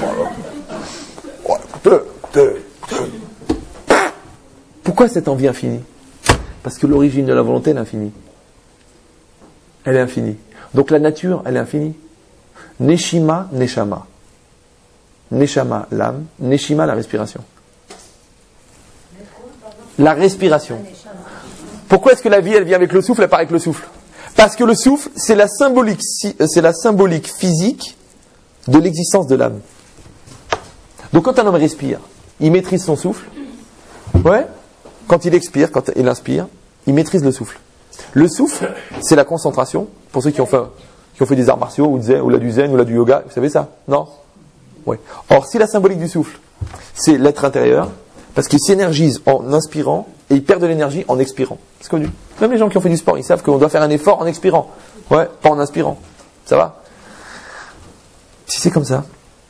Pourquoi cette envie infinie? Parce que l'origine de la volonté est l'infini. Elle est infinie. Donc la nature, elle est infinie. Neshima, Neshama. Neshama, l'âme. Neshima, la respiration. La respiration. Pourquoi est-ce que la vie, elle vient avec le souffle, elle part avec le souffle? Parce que le souffle, c'est la symbolique, c'est la symbolique physique de l'existence de l'âme. Donc quand un homme respire, il maîtrise son souffle. Ouais. Quand il expire, quand il inspire, il maîtrise le souffle. Le souffle, c'est la concentration. Pour ceux qui ont fait, qui ont fait des arts martiaux, ou, zen, ou là du zen, ou là du yoga, vous savez ça? Non? Oui. Or, si la symbolique du souffle, c'est l'être intérieur, parce qu'il s'énergise en inspirant, et il perd de l'énergie en expirant. C'est connu. Même les gens qui ont fait du sport, ils savent qu'on doit faire un effort en expirant. Ouais, pas en inspirant. Ça va? Si c'est comme ça.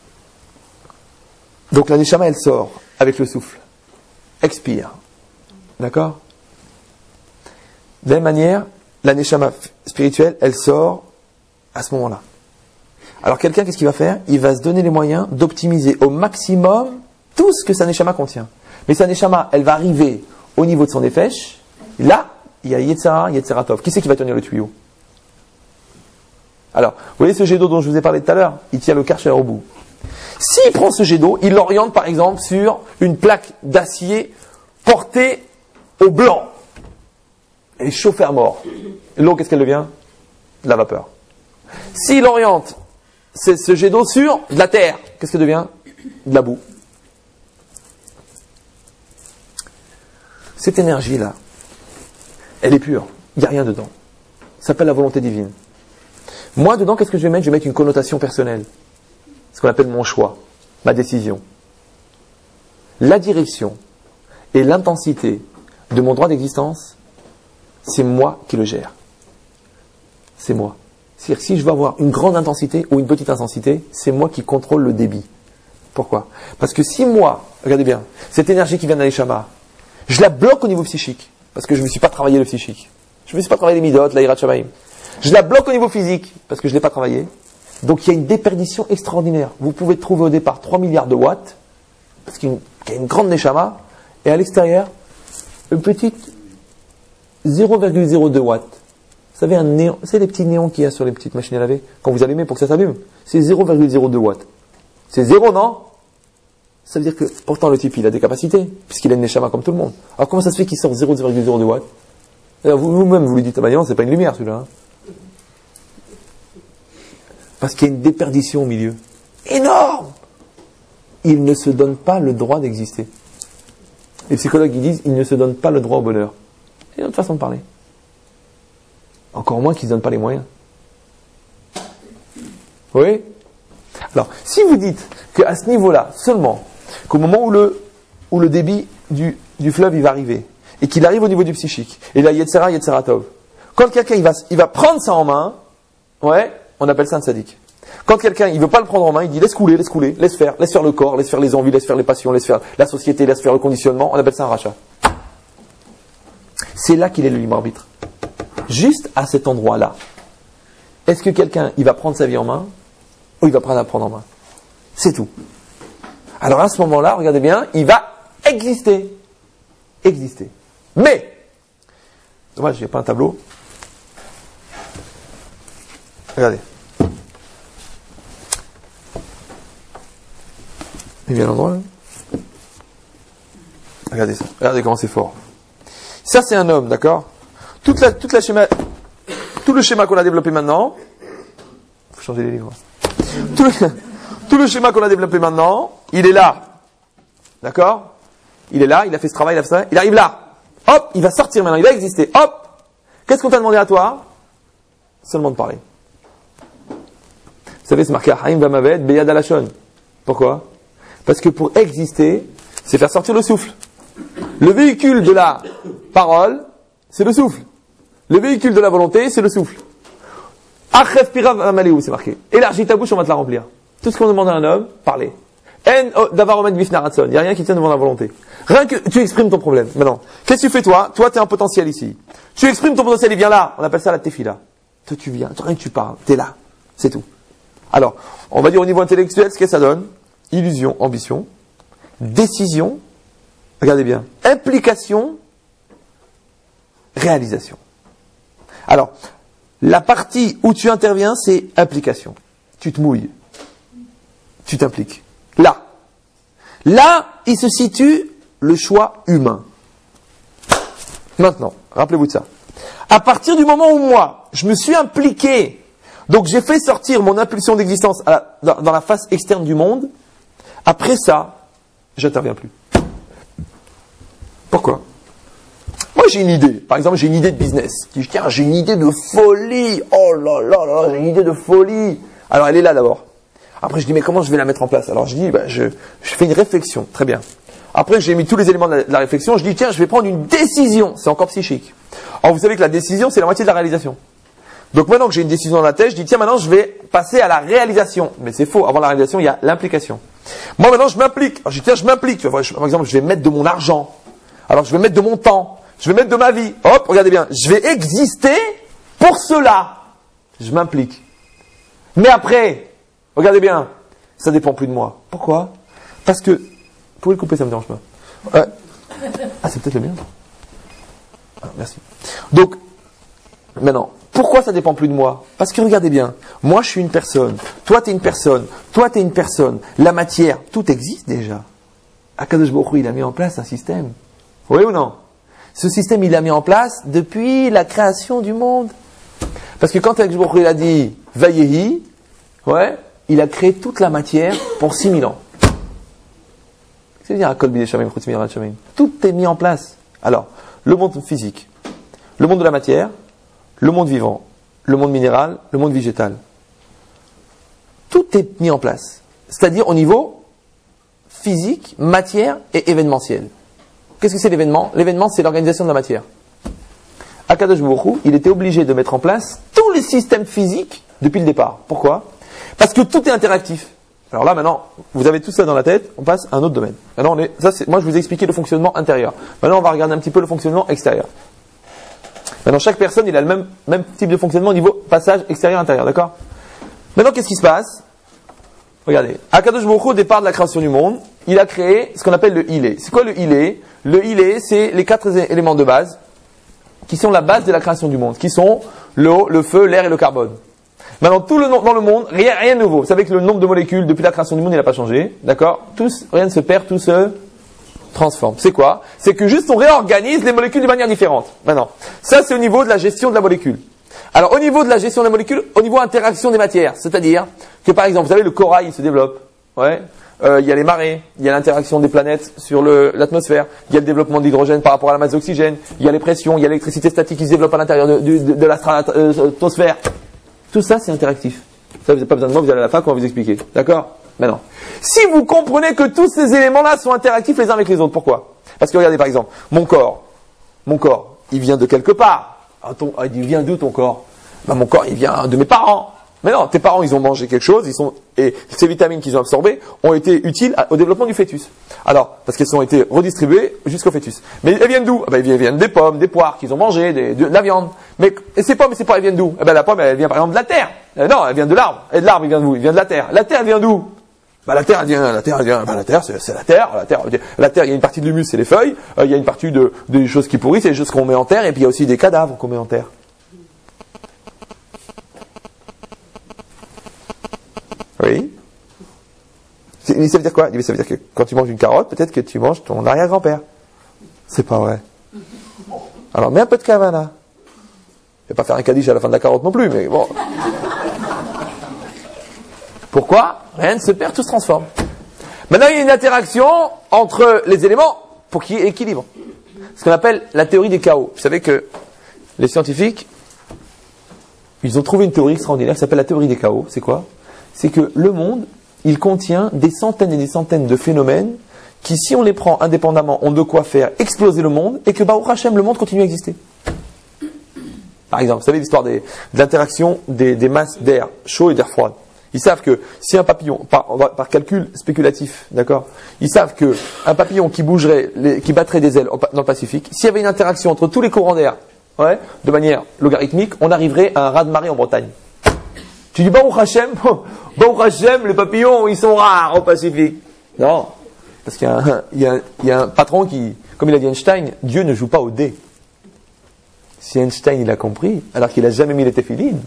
Donc la neshama, elle sort avec le souffle. Expire. D'accord? De la même manière, la neshama spirituelle, elle sort à ce moment-là. Alors quelqu'un, qu'est-ce qu'il va faire? Il va se donner les moyens d'optimiser au maximum tout ce que sa neshama contient. Mais sa neshama, elle va arriver au niveau de son nefesh. Là, il y a Yetzara, Yetzeratov. Qui c'est qui va tenir le tuyau? Alors, vous voyez ce jet d'eau dont je vous ai parlé tout à l'heure? Il tient le karcher au bout. S'il prend ce jet d'eau, il l'oriente par exemple sur une plaque d'acier portée au blanc. Elle est chauffée à mort. L'eau, qu'est-ce qu'elle devient? De la vapeur. S'il oriente ce jet d'eau sur de la terre, qu'est-ce qu'elle devient? De la boue. Cette énergie-là, elle est pure. Il n'y a rien dedans. Ça s'appelle la volonté divine. Moi, dedans, qu'est-ce que je vais mettre? Je vais mettre une connotation personnelle. Ce qu'on appelle mon choix, ma décision. La direction et l'intensité de mon droit d'existence, c'est moi qui le gère. C'est moi. C'est-à-dire que si je veux avoir une grande intensité ou une petite intensité, c'est moi qui contrôle le débit. Pourquoi? Parce que si moi, regardez bien, cette énergie qui vient d'un Neshama, je la bloque au niveau psychique, parce que je ne me suis pas travaillé le psychique. Je ne me suis pas travaillé les midot, la hirat shamaim. Je la bloque au niveau physique, parce que je ne l'ai pas travaillé. Donc il y a une déperdition extraordinaire. Vous pouvez trouver au départ trois milliards de watts, parce qu'il y a une grande neshama, et à l'extérieur, une petite zéro virgule zéro deux watts. Vous savez, un néon, c'est les petits néons qu'il y a sur les petites machines à laver, quand vous allumez pour que ça s'allume. C'est zéro virgule zéro deux watts. C'est zéro, non? Ça veut dire que, pourtant, le type, il a des capacités, puisqu'il a une neshama comme tout le monde. Alors comment ça se fait qu'il sort zéro virgule zéro deux watts? Vous-même, vous lui dites, ah ben non, c'est pas une lumière, celui-là. Hein. Parce qu'il y a une déperdition au milieu. Énorme! Il ne se donne pas le droit d'exister. Les psychologues, ils disent, il ne se donne pas le droit au bonheur. C'est une autre façon de parler. Encore moins qu'ils ne se donnent pas les moyens. Oui? Alors, si vous dites qu'à ce niveau-là, seulement, qu'au moment où le, où le débit du, du fleuve il va arriver, et qu'il arrive au niveau du psychique, et là, Yetzera, Yetzera Tov, quand quelqu'un il va, il va prendre ça en main, ouais, on appelle ça un tzaddik. Quand quelqu'un il veut pas le prendre en main, il dit laisse couler, laisse couler, laisse faire, laisse faire le corps, laisse faire les envies, laisse faire les passions, laisse faire la société, laisse faire le conditionnement, on appelle ça un rachat. C'est là qu'il est le libre arbitre. Juste à cet endroit-là. Est-ce que quelqu'un il va prendre sa vie en main ou il va pas la prendre en main? C'est tout. Alors à ce moment-là, regardez bien, il va exister. Exister. Mais, dommage, il n'y a pas un tableau. Regardez. Il vient à l'endroit là. Regardez ça. Regardez comment c'est fort. Ça c'est un homme, d'accord? Toute la, toute la schéma, tout le schéma qu'on a développé maintenant. Faut changer les livres. Tout le, tout le schéma qu'on a développé maintenant, il est là. D'accord? Il est là, il a fait ce travail, il a fait ça. Il arrive là. Hop, il va sortir maintenant, il va exister. Hop! Qu'est-ce qu'on t'a demandé à toi? Seulement de parler. Vous savez, c'est marqué Haïm Vamaved, Beyad Alashon. Pourquoi? Parce que pour exister, c'est faire sortir le souffle. Le véhicule de la parole, c'est le souffle. Le véhicule de la volonté, c'est le souffle. Achref Pirav Amaleou, c'est marqué. Élargis ta bouche, on va te la remplir. Tout ce qu'on demande à un homme, parler. En Davaromet Bifnaratson, il n'y a rien qui tient devant la volonté. Rien que tu exprimes ton problème. Maintenant, qu'est-ce que tu fais toi? Toi, tu es un potentiel ici. Tu exprimes ton potentiel, il vient là. On appelle ça la tefila. Toi, tu viens, rien que tu parles, tu es là. C'est tout. Alors, on va dire au niveau intellectuel, ce que ça donne. Illusion, ambition, décision, regardez bien, implication, réalisation. Alors, la partie où tu interviens, c'est implication. Tu te mouilles. Tu t'impliques. Là. Là, il se situe le choix humain. Maintenant, rappelez-vous de ça. À partir du moment où moi, je me suis impliqué, donc j'ai fait sortir mon impulsion d'existence à la, dans, dans la face externe du monde, après ça, j'interviens plus. Pourquoi? Moi j'ai une idée. Par exemple, j'ai une idée de business. Je dis, tiens, j'ai une idée de folie. Oh là là là, j'ai une idée de folie. Alors elle est là d'abord. Après je dis, mais comment je vais la mettre en place? Alors je dis, ben, je, je fais une réflexion. Très bien. Après j'ai mis tous les éléments de la, de la réflexion. Je dis, tiens, je vais prendre une décision. C'est encore psychique. Alors vous savez que la décision, c'est la moitié de la réalisation. Donc maintenant que j'ai une décision dans la tête, je dis, tiens, maintenant je vais passer à la réalisation. Mais c'est faux. Avant la réalisation, il y a l'implication. Moi maintenant je m'implique. Alors je dis, tiens, je m'implique. Par exemple, je vais mettre de mon argent. Alors je vais mettre de mon temps. Je vais mettre de ma vie. Hop, regardez bien. Je vais exister pour cela. Je m'implique. Mais après, regardez bien, ça dépend plus de moi. Pourquoi? Parce que, vous pouvez le couper, ça me dérange pas. Euh, ah, c'est peut-être le mien. Ah, merci. Donc, maintenant, pourquoi ça dépend plus de moi? Parce que regardez bien, moi je suis une personne, toi tu es une personne, toi tu es une personne, la matière, tout existe déjà. Akadosh Baruch Hu, il a mis en place un système. Oui ou non? Ce système, il l'a mis en place depuis la création du monde. Parce que quand Akadosh Baruch Hu, il a dit Vayehi, ouais, il a créé toute la matière pour six mille ans. C'est-à-dire, tout est mis en place. Alors, le monde physique, le monde de la matière, le monde vivant, le monde minéral, le monde végétal. Tout est mis en place. C'est-à-dire au niveau physique, matière et événementiel. Qu'est-ce que c'est l'événement? L'événement, c'est l'organisation de la matière. Akadosh Baruch Hu, il était obligé de mettre en place tous les systèmes physiques depuis le départ. Pourquoi? Parce que tout est interactif. Alors là, maintenant, vous avez tout ça dans la tête, on passe à un autre domaine. Maintenant, on est, ça, c'est, moi, je vous ai expliqué le fonctionnement intérieur. Maintenant, on va regarder un petit peu le fonctionnement extérieur. Maintenant, chaque personne, il a le même, même type de fonctionnement au niveau passage extérieur-intérieur, d'accord? Maintenant, qu'est-ce qui se passe? Regardez. Akadosh Baruch Hu, au départ de la création du monde, il a créé ce qu'on appelle le Ilé. C'est quoi le Ilé? Le Ilé, c'est les quatre éléments de base qui sont la base de la création du monde, qui sont l'eau, le feu, l'air et le carbone. Maintenant, tout le nom, dans le monde, rien, rien de nouveau. Vous savez que le nombre de molécules, depuis la création du monde, il n'a pas changé, d'accord? Tous, rien ne se perd, tout se transforme. C'est quoi? C'est que juste on réorganise les molécules de manière différente. Maintenant, ça c'est au niveau de la gestion de la molécule. Alors au niveau de la gestion des molécules, au niveau interaction des matières, c'est-à-dire que par exemple, vous savez le corail il se développe, ouais. Euh, il y a les marées, il y a l'interaction des planètes sur le, l'atmosphère, il y a le développement de l'hydrogène par rapport à la masse d'oxygène, il y a les pressions, il y a l'électricité statique qui se développe à l'intérieur de, de, de, de la stratosphère. Tout ça c'est interactif. Ça, vous n'avez pas besoin de moi, vous allez à la fac, on va vous expliquer. D'accord? Maintenant. Si vous comprenez que tous ces éléments-là sont interactifs les uns avec les autres, pourquoi? Parce que regardez, par exemple, mon corps. Mon corps, il vient de quelque part. Ah, ton, ah, il vient d'où ton corps? Ben, mon corps, il vient de mes parents. Mais non, tes parents, ils ont mangé quelque chose, ils sont, et ces vitamines qu'ils ont absorbées ont été utiles à, au développement du fœtus. Alors, parce qu'elles ont été redistribuées jusqu'au fœtus. Mais elles viennent d'où? Eh ben, elles viennent des pommes, des poires qu'ils ont mangées, des, de, de la viande. Mais, et ces pommes et ces poires, elles viennent d'où? Eh ben, la pomme, elle vient par exemple de la terre. Eh non, elle vient de l'arbre. Et de l'arbre, il vient d'où? Il vient de la terre. La terre, elle vient d'où? Ben, la terre, elle vient, la terre, elle vient, ben, la terre, c'est, c'est la terre. La terre, la terre, il y a une partie de l'humus, c'est les feuilles. Euh, il y a une partie de, des choses qui pourrissent, c'est les choses qu'on met en terre, et puis il y a aussi des cadavres qu'on met en terre. Oui. Mais ça veut dire quoi? Ça veut dire que quand tu manges une carotte, peut-être que tu manges ton arrière-grand-père. C'est pas vrai. Alors, mets un peu de kavana. Je vais pas faire un kaddish à la fin de la carotte non plus, mais bon. Pourquoi? Rien ne se perd, tout se transforme. Maintenant, il y a une interaction entre les éléments pour qu'il y ait équilibre. Ce qu'on appelle la théorie des chaos. Vous savez que les scientifiques, ils ont trouvé une théorie extraordinaire qui s'appelle la théorie des chaos. C'est quoi? C'est que le monde, il contient des centaines et des centaines de phénomènes qui, si on les prend indépendamment, ont de quoi faire exploser le monde et que, Baruch Hashem, le monde continue à exister. Par exemple, vous savez l'histoire des, de l'interaction des, des masses d'air chaud et d'air froid. Ils savent que si un papillon, par, par calcul spéculatif, d'accord, ils savent que un papillon qui bougerait, les, qui battrait des ailes dans le Pacifique, s'il y avait une interaction entre tous les courants d'air, ouais, de manière logarithmique, on arriverait à un raz-de-marée en Bretagne. Tu dis, Baruch Hashem, Baruch Hashem, les papillons, ils sont rares au Pacifique. Non. Parce qu'il y a un, il y a un, il y a un patron qui, comme il a dit Einstein, Dieu ne joue pas au dé. Si Einstein, il a compris, alors qu'il n'a jamais mis les téphilines,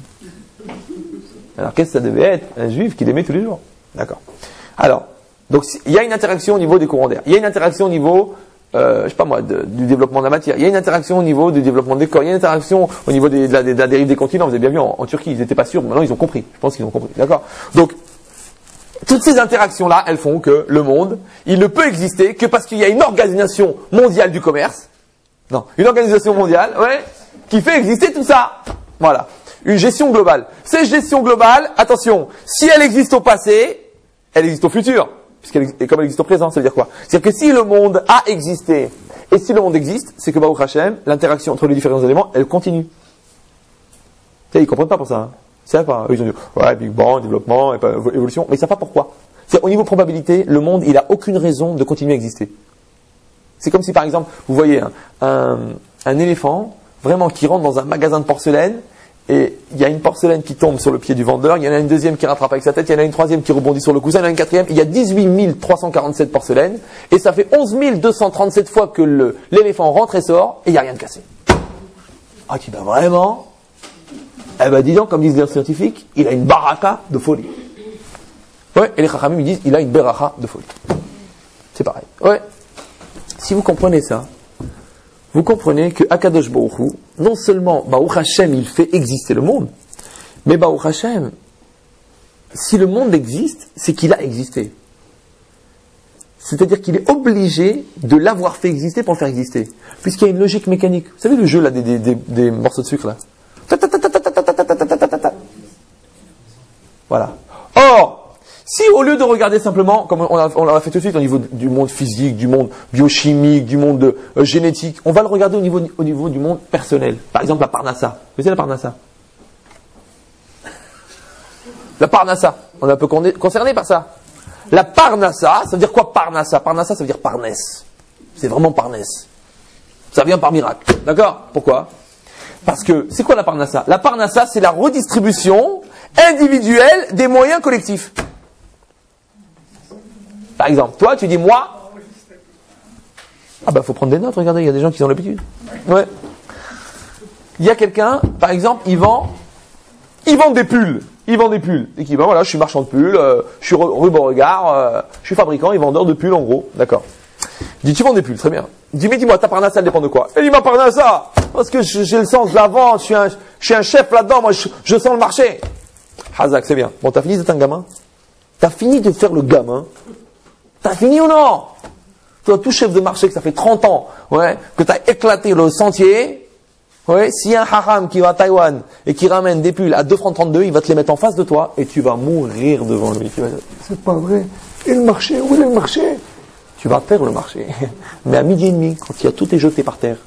alors qu'est-ce que ça devait être? Un juif qui les met tous les jours. D'accord. Alors, donc, il y a une interaction au niveau des courants d'air. Il y a une interaction au niveau, euh, je sais pas moi, de, du développement de la matière. Il y a une interaction au niveau du développement des corps. Il y a une interaction au niveau des, de, la, de la dérive des continents. Vous avez bien vu, en, en Turquie, ils n'étaient pas sûrs. Maintenant, ils ont compris. Je pense qu'ils ont compris. D'accord. Donc, toutes ces interactions-là, elles font que le monde, il ne peut exister que parce qu'il y a une organisation mondiale du commerce. Non, une organisation mondiale, ouais, qui fait exister tout ça. Voilà. Une gestion globale. Cette gestion globale, attention, si elle existe au passé, elle existe au futur. Puisqu'elle, et comme elle existe au présent, ça veut dire quoi? C'est-à-dire que si le monde a existé, et si le monde existe, c'est que Baruch Hashem, l'interaction entre les différents éléments, elle continue. Tu sais, ils ne comprennent pas pour ça. Hein. C'est pas. Ils ont dit, ouais, Big Bang, développement, évolution, mais ils ne savent pas pourquoi. C'est au niveau probabilité, le monde, il n'a aucune raison de continuer à exister. C'est comme si, par exemple, vous voyez un, un, un éléphant, vraiment, qui rentre dans un magasin de porcelaine, et il y a une porcelaine qui tombe sur le pied du vendeur, il y en a une deuxième qui rattrape avec sa tête, il y en a une troisième qui rebondit sur le coussin, il y en a une quatrième, il y a dix-huit mille trois cent quarante-sept porcelaines, et ça fait onze mille deux cent trente-sept fois que le, l'éléphant rentre et sort, et il n'y a rien de cassé. Ah, tu dis, ben vraiment? Eh ben dis donc, comme disent les scientifiques, il a une baraka de folie. Ouais, et les chachamim ils disent, il a une beracha de folie. C'est pareil. Ouais. Si vous comprenez ça, vous comprenez que Akadosh Baruch Hu, non seulement Baruch Hashem, il fait exister le monde, mais Baruch Hashem, si le monde existe, c'est qu'il a existé. C'est-à-dire qu'il est obligé de l'avoir fait exister pour le faire exister. Puisqu'il y a une logique mécanique. Vous savez le jeu là des, des, des, des morceaux de sucre là? Voilà. Or, si au lieu de regarder simplement, comme on, a, on l'a fait tout de suite au niveau du monde physique, du monde biochimique, du monde euh, génétique, on va le regarder au niveau, au niveau du monde personnel. Par exemple, la Parnassa. Vous savez la Parnassa? La Parnassa. On est un peu concerné par ça. La Parnassa, ça veut dire quoi Parnassa? Parnassa, ça veut dire Parnès. C'est vraiment Parnès. Ça vient par miracle. D'accord? Pourquoi? Parce que, c'est quoi la Parnassa? La Parnassa, c'est la redistribution individuelle des moyens collectifs. Par exemple, toi, tu dis moi. Ah ben, faut prendre des notes, regardez, il y a des gens qui ont l'habitude. Ouais. Il y a quelqu'un, par exemple, il vend, il vend des pulls. Il vend des pulls. Et qui, ben voilà, je suis marchand de pulls, euh, je suis rue Beauregard, euh, je suis fabricant et vendeur de pulls en gros. D'accord. Il dit, tu vends des pulls, très bien. Il dit, mais dis-moi, ta Parnassa, elle dépend de quoi? Il dit, ma Parnassa, parce que j'ai le sens de la vente, je suis un, je suis un chef là-dedans, moi, je, je sens le marché. Hazak, c'est bien. Bon, t'as fini d'être un gamin? T'as fini de faire le gamin? T'as fini ou non? Toi, tout chef de marché, que ça fait trente ans, ouais, que t'as éclaté le sentier, Ouais, s'il y a un haram qui va à Taïwan et qui ramène des pulls à deux francs trente-deux, il va te les mettre en face de toi et tu vas mourir devant lui. Tu vas dire, c'est pas vrai. Et le marché, où est le marché? Tu vas faire le marché. Mais à midi et demi, quand il y a tout est jeté par terre.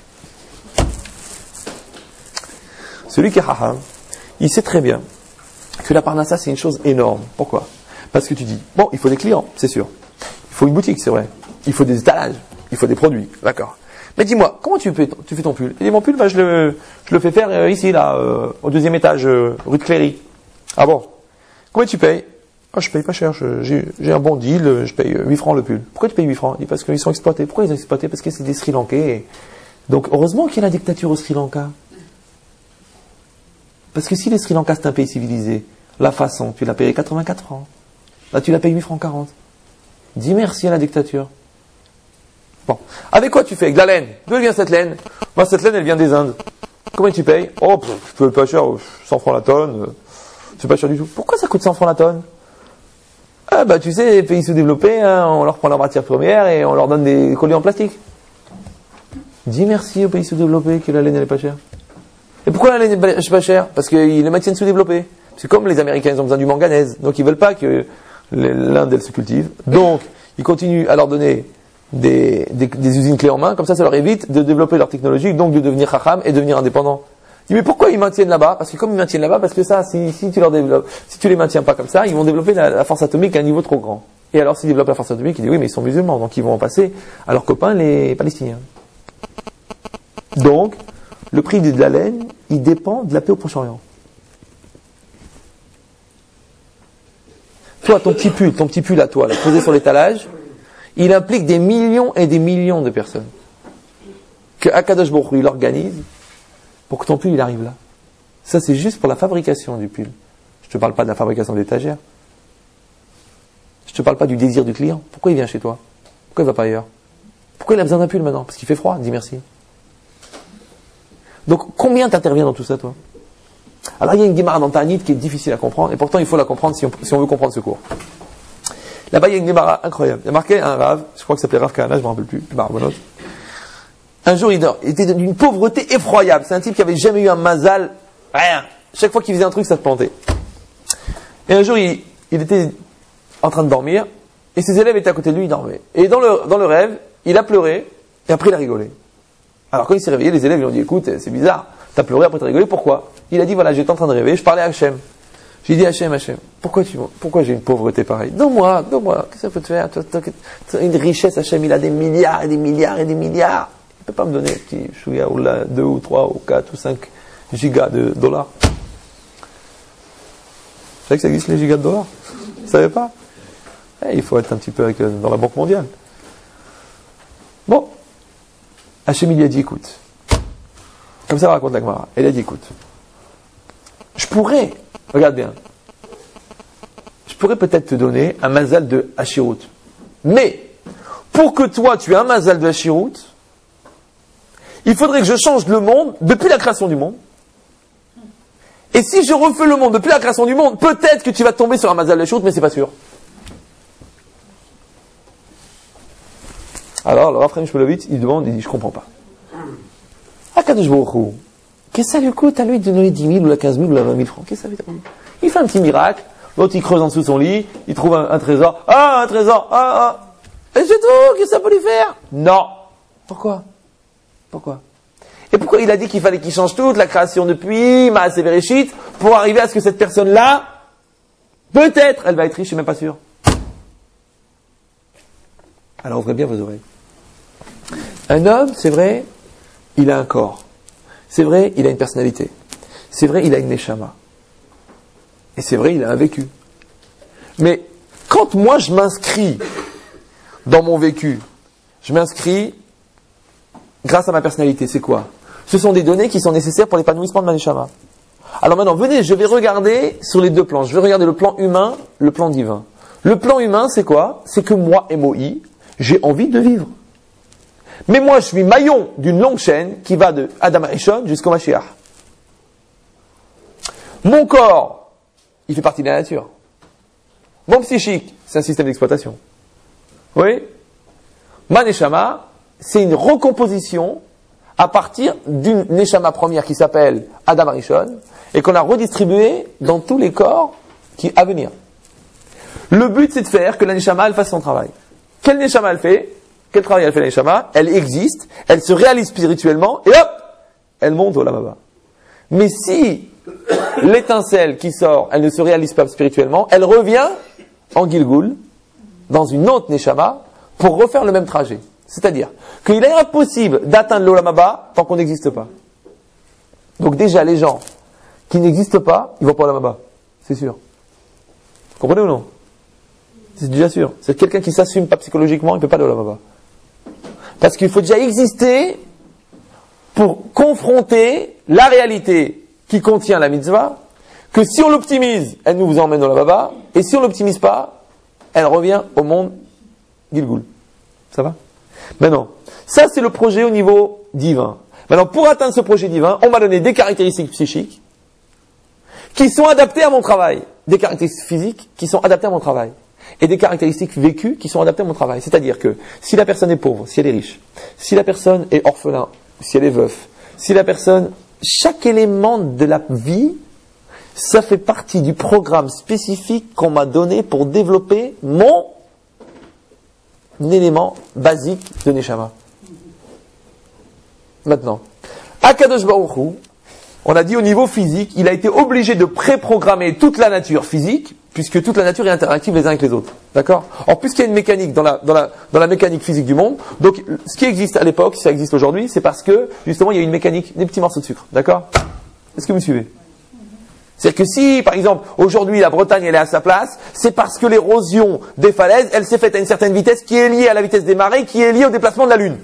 Celui qui est haram, il sait très bien que la parnassa c'est une chose énorme. Pourquoi? Parce que tu dis, bon, il faut des clients, c'est sûr. Il faut une boutique, c'est vrai. Il faut des étalages. Il faut des produits. D'accord. Mais dis-moi, comment tu fais, tu fais ton pull? Il dit, mon pull, bah, je, le, je le fais faire euh, ici, là, euh, au deuxième étage, euh, rue de Cléry. Ah bon? Combien tu payes? Ah, je paye pas cher, je- j'ai j'ai un bon deal, je paye huit francs le pull. Pourquoi tu payes huit francs? Il dit, parce qu'ils sont exploités. Pourquoi ils sont exploités? Parce que c'est des Sri Lankais. Et... Donc, heureusement qu'il y a la dictature au Sri Lanka. Parce que si les Sri Lanka c'est un pays civilisé, la façon, tu l'as payé quatre-vingt-quatre francs. Là, tu l'as payé huit francs quarante. Dis merci à la dictature. Bon. Avec quoi tu fais? Avec de la laine. D'où vient cette laine? Moi, cette laine, elle vient des Indes. Combien tu payes? Oh, pff, je peux pas cher, cent francs la tonne. euh, C'est pas cher du tout. Pourquoi ça coûte cent francs la tonne? Ah, bah, tu sais, les pays sous-développés, hein, on leur prend leur matière première et on leur donne des colliers en plastique. Dis merci aux pays sous-développés que la laine, elle est pas chère. Et pourquoi la laine est pas chère? Parce qu'ils les maintiennent sous-développés. C'est comme les Américains, ils ont besoin du manganèse. Donc, ils veulent pas que l'Inde, elle se cultive. Donc, ils continuent à leur donner des, des, des usines clés en main. Comme ça, ça leur évite de développer leur technologie, donc de devenir chacham et devenir indépendants. Je dis, mais pourquoi ils maintiennent là-bas? Parce que comme ils maintiennent là-bas, parce que ça, si, si tu leur développes, si tu les maintiens pas comme ça, ils vont développer la, la force atomique à un niveau trop grand. Et alors, s'ils développent la force atomique, ils disent, oui, mais ils sont musulmans, donc ils vont en passer à leurs copains, les Palestiniens. Donc, le prix de la laine, il dépend de la paix au Proche-Orient. Toi, ton petit pull, ton petit pull à toi, là, posé sur l'étalage, il implique des millions et des millions de personnes. Que Akadosh Baruch Hu, il organise pour que ton pull, il arrive là. Ça, c'est juste pour la fabrication du pull. Je te parle pas de la fabrication de l'étagère. Je te parle pas du désir du client. Pourquoi il vient chez toi? Pourquoi il va pas ailleurs? Pourquoi il a besoin d'un pull maintenant? Parce qu'il fait froid, dis merci. Donc, combien t'interviens dans tout ça, toi? Alors, il y a une Gemara dans Ta'anit qui est difficile à comprendre, et pourtant, il faut la comprendre si on, si on veut comprendre ce cours. Là-bas, il y a une Gemara incroyable. Il y a marqué un Rav, je crois que ça s'appelait Rav Kahana, je ne me rappelle plus, Barbonote. Un jour, il, dort, il était d'une pauvreté effroyable. C'est un type qui avait jamais eu un mazal, rien. Chaque fois qu'il faisait un truc, ça se plantait. Et un jour, il, il était en train de dormir, et ses élèves étaient à côté de lui, il dormait. Et dans le, dans le rêve, il a pleuré, et après, il a rigolé. Alors, quand il s'est réveillé, les élèves lui ont dit, écoute, c'est bizarre, t'as pleuré, après t'as rigolé, pourquoi? Il a dit, voilà, j'étais en train de rêver, je parlais à Hachem. J'ai dit, Hachem, Hachem, pourquoi tu, pourquoi j'ai une pauvreté pareille? Donne-moi, donne-moi, qu'est-ce que ça peut te faire? Tu as une richesse, Hachem, il a des milliards et des milliards et des milliards. Il ne peut pas me donner un petit chouïa ou là, deux ou trois ou quatre ou cinq gigas de dollars. Vous savez que ça existe les gigas de dollars? Vous ne savez pas? Eh, il faut être un petit peu avec, dans la Banque mondiale. Bon. Hachem, il lui a dit, écoute. Comme ça, on raconte la Gemara. Elle a dit, écoute. Je pourrais, regarde bien. Je pourrais peut-être te donner un mazal de Hashirut. Mais, pour que toi, tu aies un mazal de Hashirut, il faudrait que je change le monde depuis la création du monde. Et si je refais le monde depuis la création du monde, peut-être que tu vas tomber sur un mazal de Hashirut, mais c'est pas sûr. Alors, le Rav Chaim Shmulevitz, il demande, il dit, je comprends pas. Akadosh Baruch Hu, qu'est-ce que ça lui coûte à lui de donner dix mille ou la quinze mille ou la vingt mille francs? Qu'est-ce que ça fait? Il fait un petit miracle, l'autre il creuse en dessous de son lit, il trouve un, un trésor. Ah, un trésor, ah, ah. Et c'est tout, qu'est-ce que ça peut lui faire? Non. Pourquoi? Pourquoi? Et pourquoi il a dit qu'il fallait qu'il change toute la création depuis Maaseh Bereshit pour arriver à ce que cette personne-là, peut-être, elle va être riche, je suis même pas sûr. Alors ouvrez bien vos oreilles. Un homme, c'est vrai, il a un corps. C'est vrai, il a une personnalité. C'est vrai, il a une neshama. Et c'est vrai, il a un vécu. Mais quand moi je m'inscris dans mon vécu, je m'inscris grâce à ma personnalité, c'est quoi? Ce sont des données qui sont nécessaires pour l'épanouissement de ma neshama. Alors maintenant, venez, je vais regarder sur les deux plans. Je vais regarder le plan humain, le plan divin. Le plan humain, c'est quoi? C'est que moi, M O I, j'ai envie de vivre. Mais moi, je suis maillon d'une longue chaîne qui va de Adam Arishon jusqu'au Mashiach. Mon corps, il fait partie de la nature. Mon psychique, c'est un système d'exploitation. Oui. Ma neshama, c'est une recomposition à partir d'une neshama première qui s'appelle Adam Arishon et qu'on a redistribuée dans tous les corps qui à venir. Le but, c'est de faire que la neshama elle fasse son travail. Quelle neshama elle fait? Quel travail elle fait la neshama? Elle existe, elle se réalise spirituellement et hop, elle monte au lamaba. Mais si l'étincelle qui sort, elle ne se réalise pas spirituellement, elle revient en Gilgul, dans une autre neshama, pour refaire le même trajet. C'est-à-dire qu'il est impossible d'atteindre l'Olam Haba tant qu'on n'existe pas. Donc déjà, les gens qui n'existent pas, ils vont pas au Olam Haba. C'est sûr. Vous comprenez ou non? C'est déjà sûr. C'est quelqu'un qui s'assume pas psychologiquement, il ne peut pas aller au Olam Haba. Parce qu'il faut déjà exister pour confronter la réalité qui contient la mitzvah, que si on l'optimise, elle nous emmène au Olam Haba, et si on l'optimise pas, elle revient au monde Gilgul. Ça va? Maintenant, ça c'est le projet au niveau divin. Maintenant, pour atteindre ce projet divin, on m'a donné des caractéristiques psychiques qui sont adaptées à mon travail, des caractéristiques physiques qui sont adaptées à mon travail, et des caractéristiques vécues qui sont adaptées à mon travail. C'est-à-dire que si la personne est pauvre, si elle est riche, si la personne est orphelin, si elle est veuf, si la personne, chaque élément de la vie, ça fait partie du programme spécifique qu'on m'a donné pour développer mon un élément basique de Neshama. Maintenant, Akadosh Baruch Hu, on a dit au niveau physique, il a été obligé de préprogrammer toute la nature physique, puisque toute la nature est interactive les uns avec les autres. D'accord? Or, puisqu'il y a une mécanique dans la, dans la, dans la mécanique physique du monde, donc ce qui existe à l'époque, si ça existe aujourd'hui, c'est parce que, justement, il y a une mécanique, des petits morceaux de sucre. D'accord? Est-ce que vous me suivez? C'est-à-dire que si, par exemple, aujourd'hui la Bretagne elle est à sa place, c'est parce que l'érosion des falaises, elle s'est faite à une certaine vitesse qui est liée à la vitesse des marées, qui est liée au déplacement de la Lune.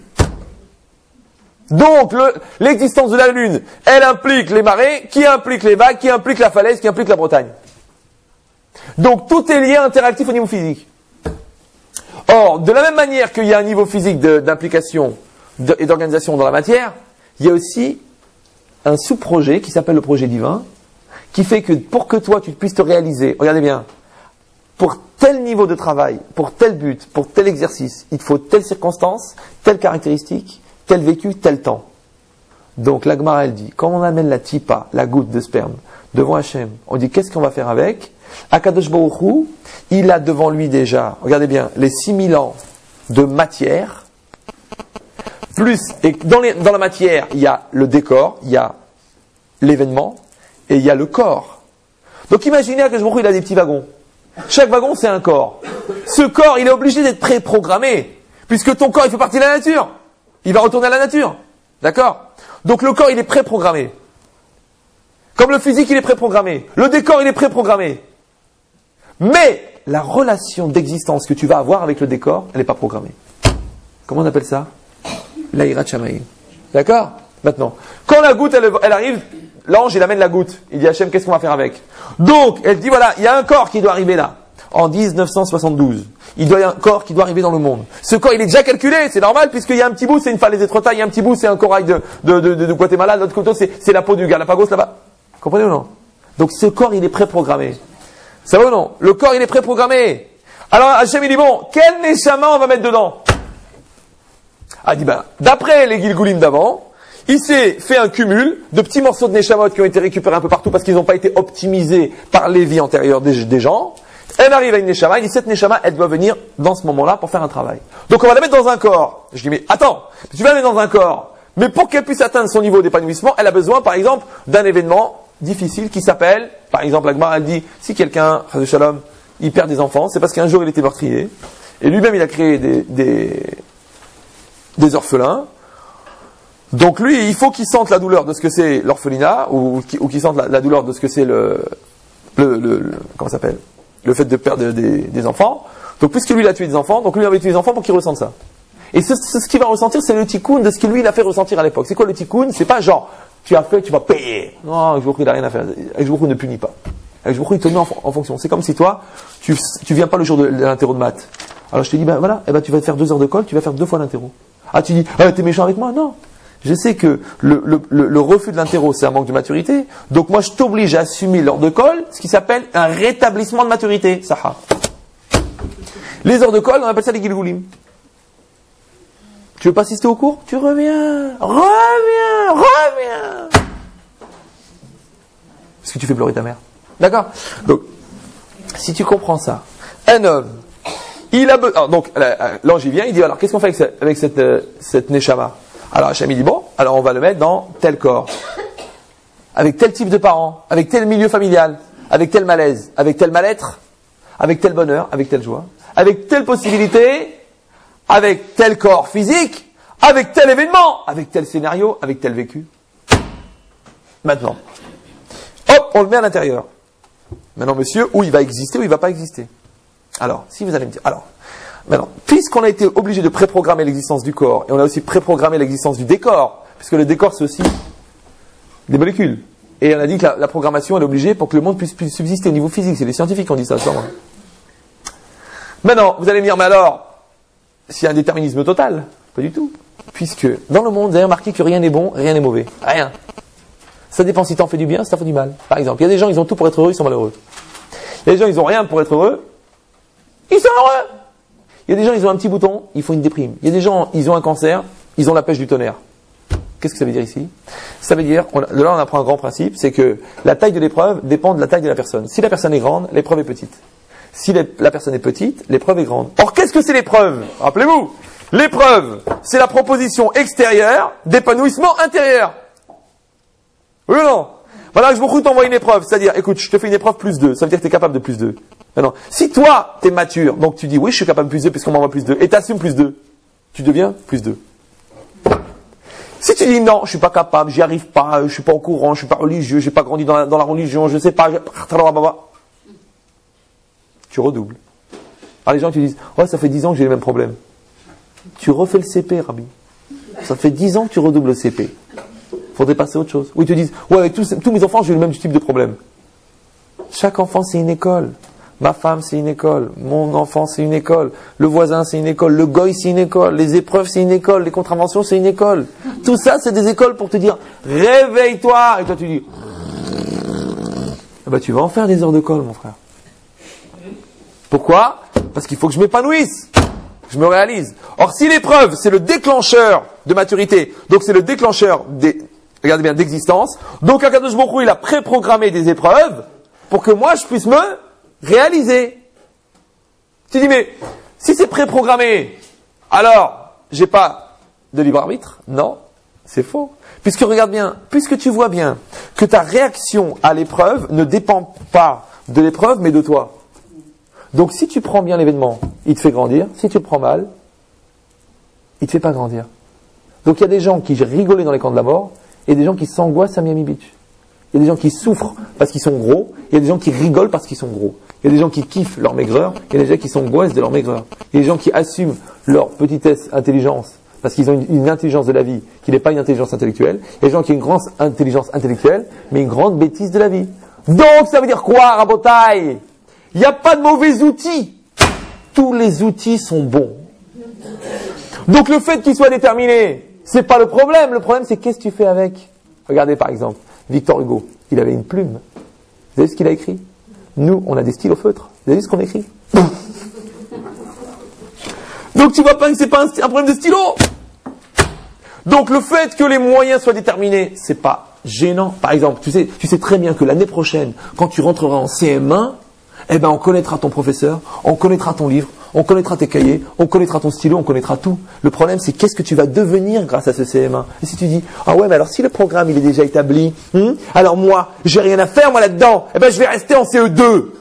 Donc, le, l'existence de la Lune, elle implique les marées, qui implique les vagues, qui implique la falaise, qui implique la Bretagne. Donc, tout est lié interactif au niveau physique. Or, de la même manière qu'il y a un niveau physique de, d'implication de, et d'organisation dans la matière, il y a aussi un sous-projet qui s'appelle le projet divin, qui fait que pour que toi tu puisses te réaliser, regardez bien, pour tel niveau de travail, pour tel but, pour tel exercice, il te faut telle circonstance, telle caractéristique, tel vécu, tel temps. Donc la Gemara elle dit, quand on amène la tipa, la goutte de sperme, devant Hachem, on dit qu'est-ce qu'on va faire avec? Akadosh Baruch Hu, il a devant lui déjà, regardez bien, les six mille ans de matière, plus, et dans, les, dans la matière, il y a le décor, il y a l'événement, et il y a le corps. Donc imaginez que il a des petits wagons. Chaque wagon c'est un corps. Ce corps il est obligé d'être préprogrammé. Puisque ton corps il fait partie de la nature. Il va retourner à la nature. D'accord? Donc le corps il est préprogrammé. Comme le physique il est préprogrammé. Le décor il est préprogrammé. Mais la relation d'existence que tu vas avoir avec le décor, elle n'est pas programmée. Comment on appelle ça? L'Aïrat Shamaïm. D'accord? Maintenant, quand la goutte elle, elle arrive, l'ange, il amène la goutte. Il dit, Hachem, qu'est-ce qu'on va faire avec? Donc, elle dit, voilà, il y a un corps qui doit arriver là. En dix-neuf cent soixante-douze. Il doit y avoir un corps qui doit arriver dans le monde. Ce corps, il est déjà calculé. C'est normal, puisqu'il y a un petit bout, c'est une falaise étretat. Il y a un petit bout, c'est un corail de, de, de, de, de Guatemala. L'autre côté, c'est, c'est la peau du Galapagos là-bas. Comprenez ou non? Donc, ce corps, il est préprogrammé. Ça va ou non? Le corps, il est préprogrammé. Alors, Hachem, il dit, bon, quel neshama on va mettre dedans? Ah, il dit, ben, d'après les Gilgulim d'avant, il s'est fait un cumul de petits morceaux de Neshamot qui ont été récupérés un peu partout parce qu'ils n'ont pas été optimisés par les vies antérieures des, des gens. Elle arrive à une Neshama, il dit cette Neshama, elle doit venir dans ce moment-là pour faire un travail. Donc on va la mettre dans un corps. Je dis mais attends, tu vas la mettre dans un corps. Mais pour qu'elle puisse atteindre son niveau d'épanouissement, elle a besoin par exemple d'un événement difficile qui s'appelle, par exemple la Gemara elle dit, si quelqu'un, Chas Shalom, il perd des enfants, c'est parce qu'un jour il était meurtrier. Et lui-même il a créé des, des, des orphelins. Donc lui, il faut qu'il sente la douleur de ce que c'est l'orphelinat, ou, ou qu'il sente la, la douleur de ce que c'est le, le, le, le comment ça s'appelle, le fait de perdre des, des enfants. Donc puisque lui il a tué des enfants, donc lui il avait tué des enfants pour qu'il ressente ça. Et ce, ce, ce qu'il va ressentir, c'est le tikkun de ce que lui il a fait ressentir à l'époque. C'est quoi le tikkun? C'est pas genre, tu as fait, tu vas payer. Non, Ajbourou il a rien à faire. Ajbourou ne punit pas. Ajbourou il te met en, en fonction. C'est comme si toi, tu, tu viens pas le jour de, de l'interro de maths. Alors je te dis, ben voilà, eh ben, tu vas faire deux heures de colle, tu vas faire deux fois l'interro. Ah tu dis, ah, t'es méchant avec moi? Non. Je sais que le, le, le, le refus de l'interro, c'est un manque de maturité. Donc moi, je t'oblige à assumer l'heure de colle, ce qui s'appelle un rétablissement de maturité. Saha. Les heures de colle, on appelle ça les gilgulim. Tu veux pas assister au cours? Tu reviens, reviens, reviens. Parce que tu fais pleurer ta mère. D'accord? Donc, si tu comprends ça, un homme, il a besoin. Donc, l'ange il vient, il dit alors qu'est-ce qu'on fait avec cette, avec cette, euh, cette neshama? Alors Hachem il dit bon, alors on va le mettre dans tel corps, avec tel type de parents, avec tel milieu familial, avec tel malaise, avec tel mal-être, avec tel bonheur, avec telle joie, avec telle possibilité, avec tel corps physique, avec tel événement, avec tel scénario, avec tel vécu. Maintenant, hop, on le met à l'intérieur. Maintenant, monsieur, où il va exister, où il ne va pas exister. Alors, si vous allez me dire, alors, maintenant, puisqu'on a été obligé de préprogrammer l'existence du corps, et on a aussi préprogrammé l'existence du décor, puisque le décor c'est aussi des molécules, et on a dit que la, la programmation elle est obligée pour que le monde puisse, puisse subsister au niveau physique, c'est les scientifiques qui ont dit ça, ça moi. Maintenant, vous allez me dire, mais alors, s'il y a un déterminisme total, pas du tout, puisque dans le monde, vous avez remarqué que rien n'est bon, rien n'est mauvais, rien. Ça dépend si t'en fais du bien, si t'en fais du mal. Par exemple, il y a des gens, ils ont tout pour être heureux, ils sont malheureux. Il y a des gens, ils ont rien pour être heureux, ils sont heureux. Il y a des gens, ils ont un petit bouton, ils font une déprime. Il y a des gens, ils ont un cancer, ils ont la pêche du tonnerre. Qu'est-ce que ça veut dire ici? Ça veut dire, on, de là on apprend un grand principe, c'est que la taille de l'épreuve dépend de la taille de la personne. Si la personne est grande, l'épreuve est petite. Si les, la personne est petite, l'épreuve est grande. Or, qu'est-ce que c'est l'épreuve? Rappelez-vous, l'épreuve, c'est la proposition extérieure d'épanouissement intérieur. Oui ou non? Voilà, je me t'envoie une épreuve, c'est-à-dire, écoute, je te fais une épreuve plus deux, ça veut dire que tu es capable de plus deux. Maintenant, si toi, tu es mature, donc tu dis, oui, je suis capable de plus deux puisqu'on m'envoie plus deux, et tu assumes plus deux, tu deviens plus deux. Si tu dis, non, je suis pas capable, j'y arrive pas, je suis pas au courant, je suis pas religieux, j'ai pas grandi dans la, dans la religion, je sais pas, je... tu redoubles. Alors les gens, tu dis, ouais, ça fait dix ans que j'ai les mêmes problèmes. Tu refais le C P, Rabbi. Ça fait dix ans que tu redoubles le C P. Faudrait passer à autre chose. Ou ils te disent, ouais, avec tous, tous mes enfants, j'ai le même type de problème. Chaque enfant, c'est une école. Ma femme, c'est une école. Mon enfant, c'est une école. Le voisin, c'est une école. Le goy, c'est une école. Les épreuves, c'est une école. Les contraventions, c'est une école. Tout ça, c'est des écoles pour te dire, réveille-toi. Et toi, tu dis, ah bah, tu vas en faire des heures de colle, mon frère. Pourquoi? Parce qu'il faut que je m'épanouisse. Je me réalise. Or, si l'épreuve, c'est le déclencheur de maturité, donc c'est le déclencheur des, regardez bien, d'existence, donc Akadosh Baruch Hu, il a préprogrammé des épreuves pour que moi, je puisse me réaliser. Tu dis, mais si c'est préprogrammé, alors, j'ai pas de libre arbitre? Non, c'est faux. Puisque, regarde bien, puisque tu vois bien que ta réaction à l'épreuve ne dépend pas de l'épreuve, mais de toi. Donc, si tu prends bien l'événement, il te fait grandir. Si tu le prends mal, il te fait pas grandir. Donc, il y a des gens qui rigolaient dans les camps de la mort et des gens qui s'angoissent à Miami Beach. Il y a des gens qui souffrent parce qu'ils sont gros. Il y a des gens qui rigolent parce qu'ils sont gros. Il y a des gens qui kiffent leur maigreur. Il y a des gens qui s'angoissent de leur maigreur. Il y a des gens qui assument leur petitesse, intelligence, parce qu'ils ont une, une intelligence de la vie qui n'est pas une intelligence intellectuelle. Il y a des gens qui ont une grande intelligence intellectuelle, mais une grande bêtise de la vie. Donc, ça veut dire quoi, Rabotaï? Il n'y a pas de mauvais outils. Tous les outils sont bons. Donc le fait qu'ils soient déterminés, c'est pas le problème. Le problème, c'est qu'est-ce que tu fais avec? Regardez par exemple, Victor Hugo, il avait une plume. Vous savez ce qu'il a écrit? Nous, on a des stylos feutres. Vous avez vu ce qu'on écrit? Donc tu vois pas que c'est pas un, un problème de stylo. Donc le fait que les moyens soient déterminés, c'est pas gênant. Par exemple, tu sais, tu sais très bien que l'année prochaine, quand tu rentreras en C M un, eh ben, on connaîtra ton professeur, on connaîtra ton livre, on connaîtra tes cahiers, on connaîtra ton stylo, on connaîtra tout. Le problème, c'est qu'est-ce que tu vas devenir grâce à ce C M un. Et si tu dis, ah ouais, mais alors si le programme, il est déjà établi, hmm, alors moi, j'ai rien à faire, moi, là-dedans, eh ben, je vais rester en C E deux.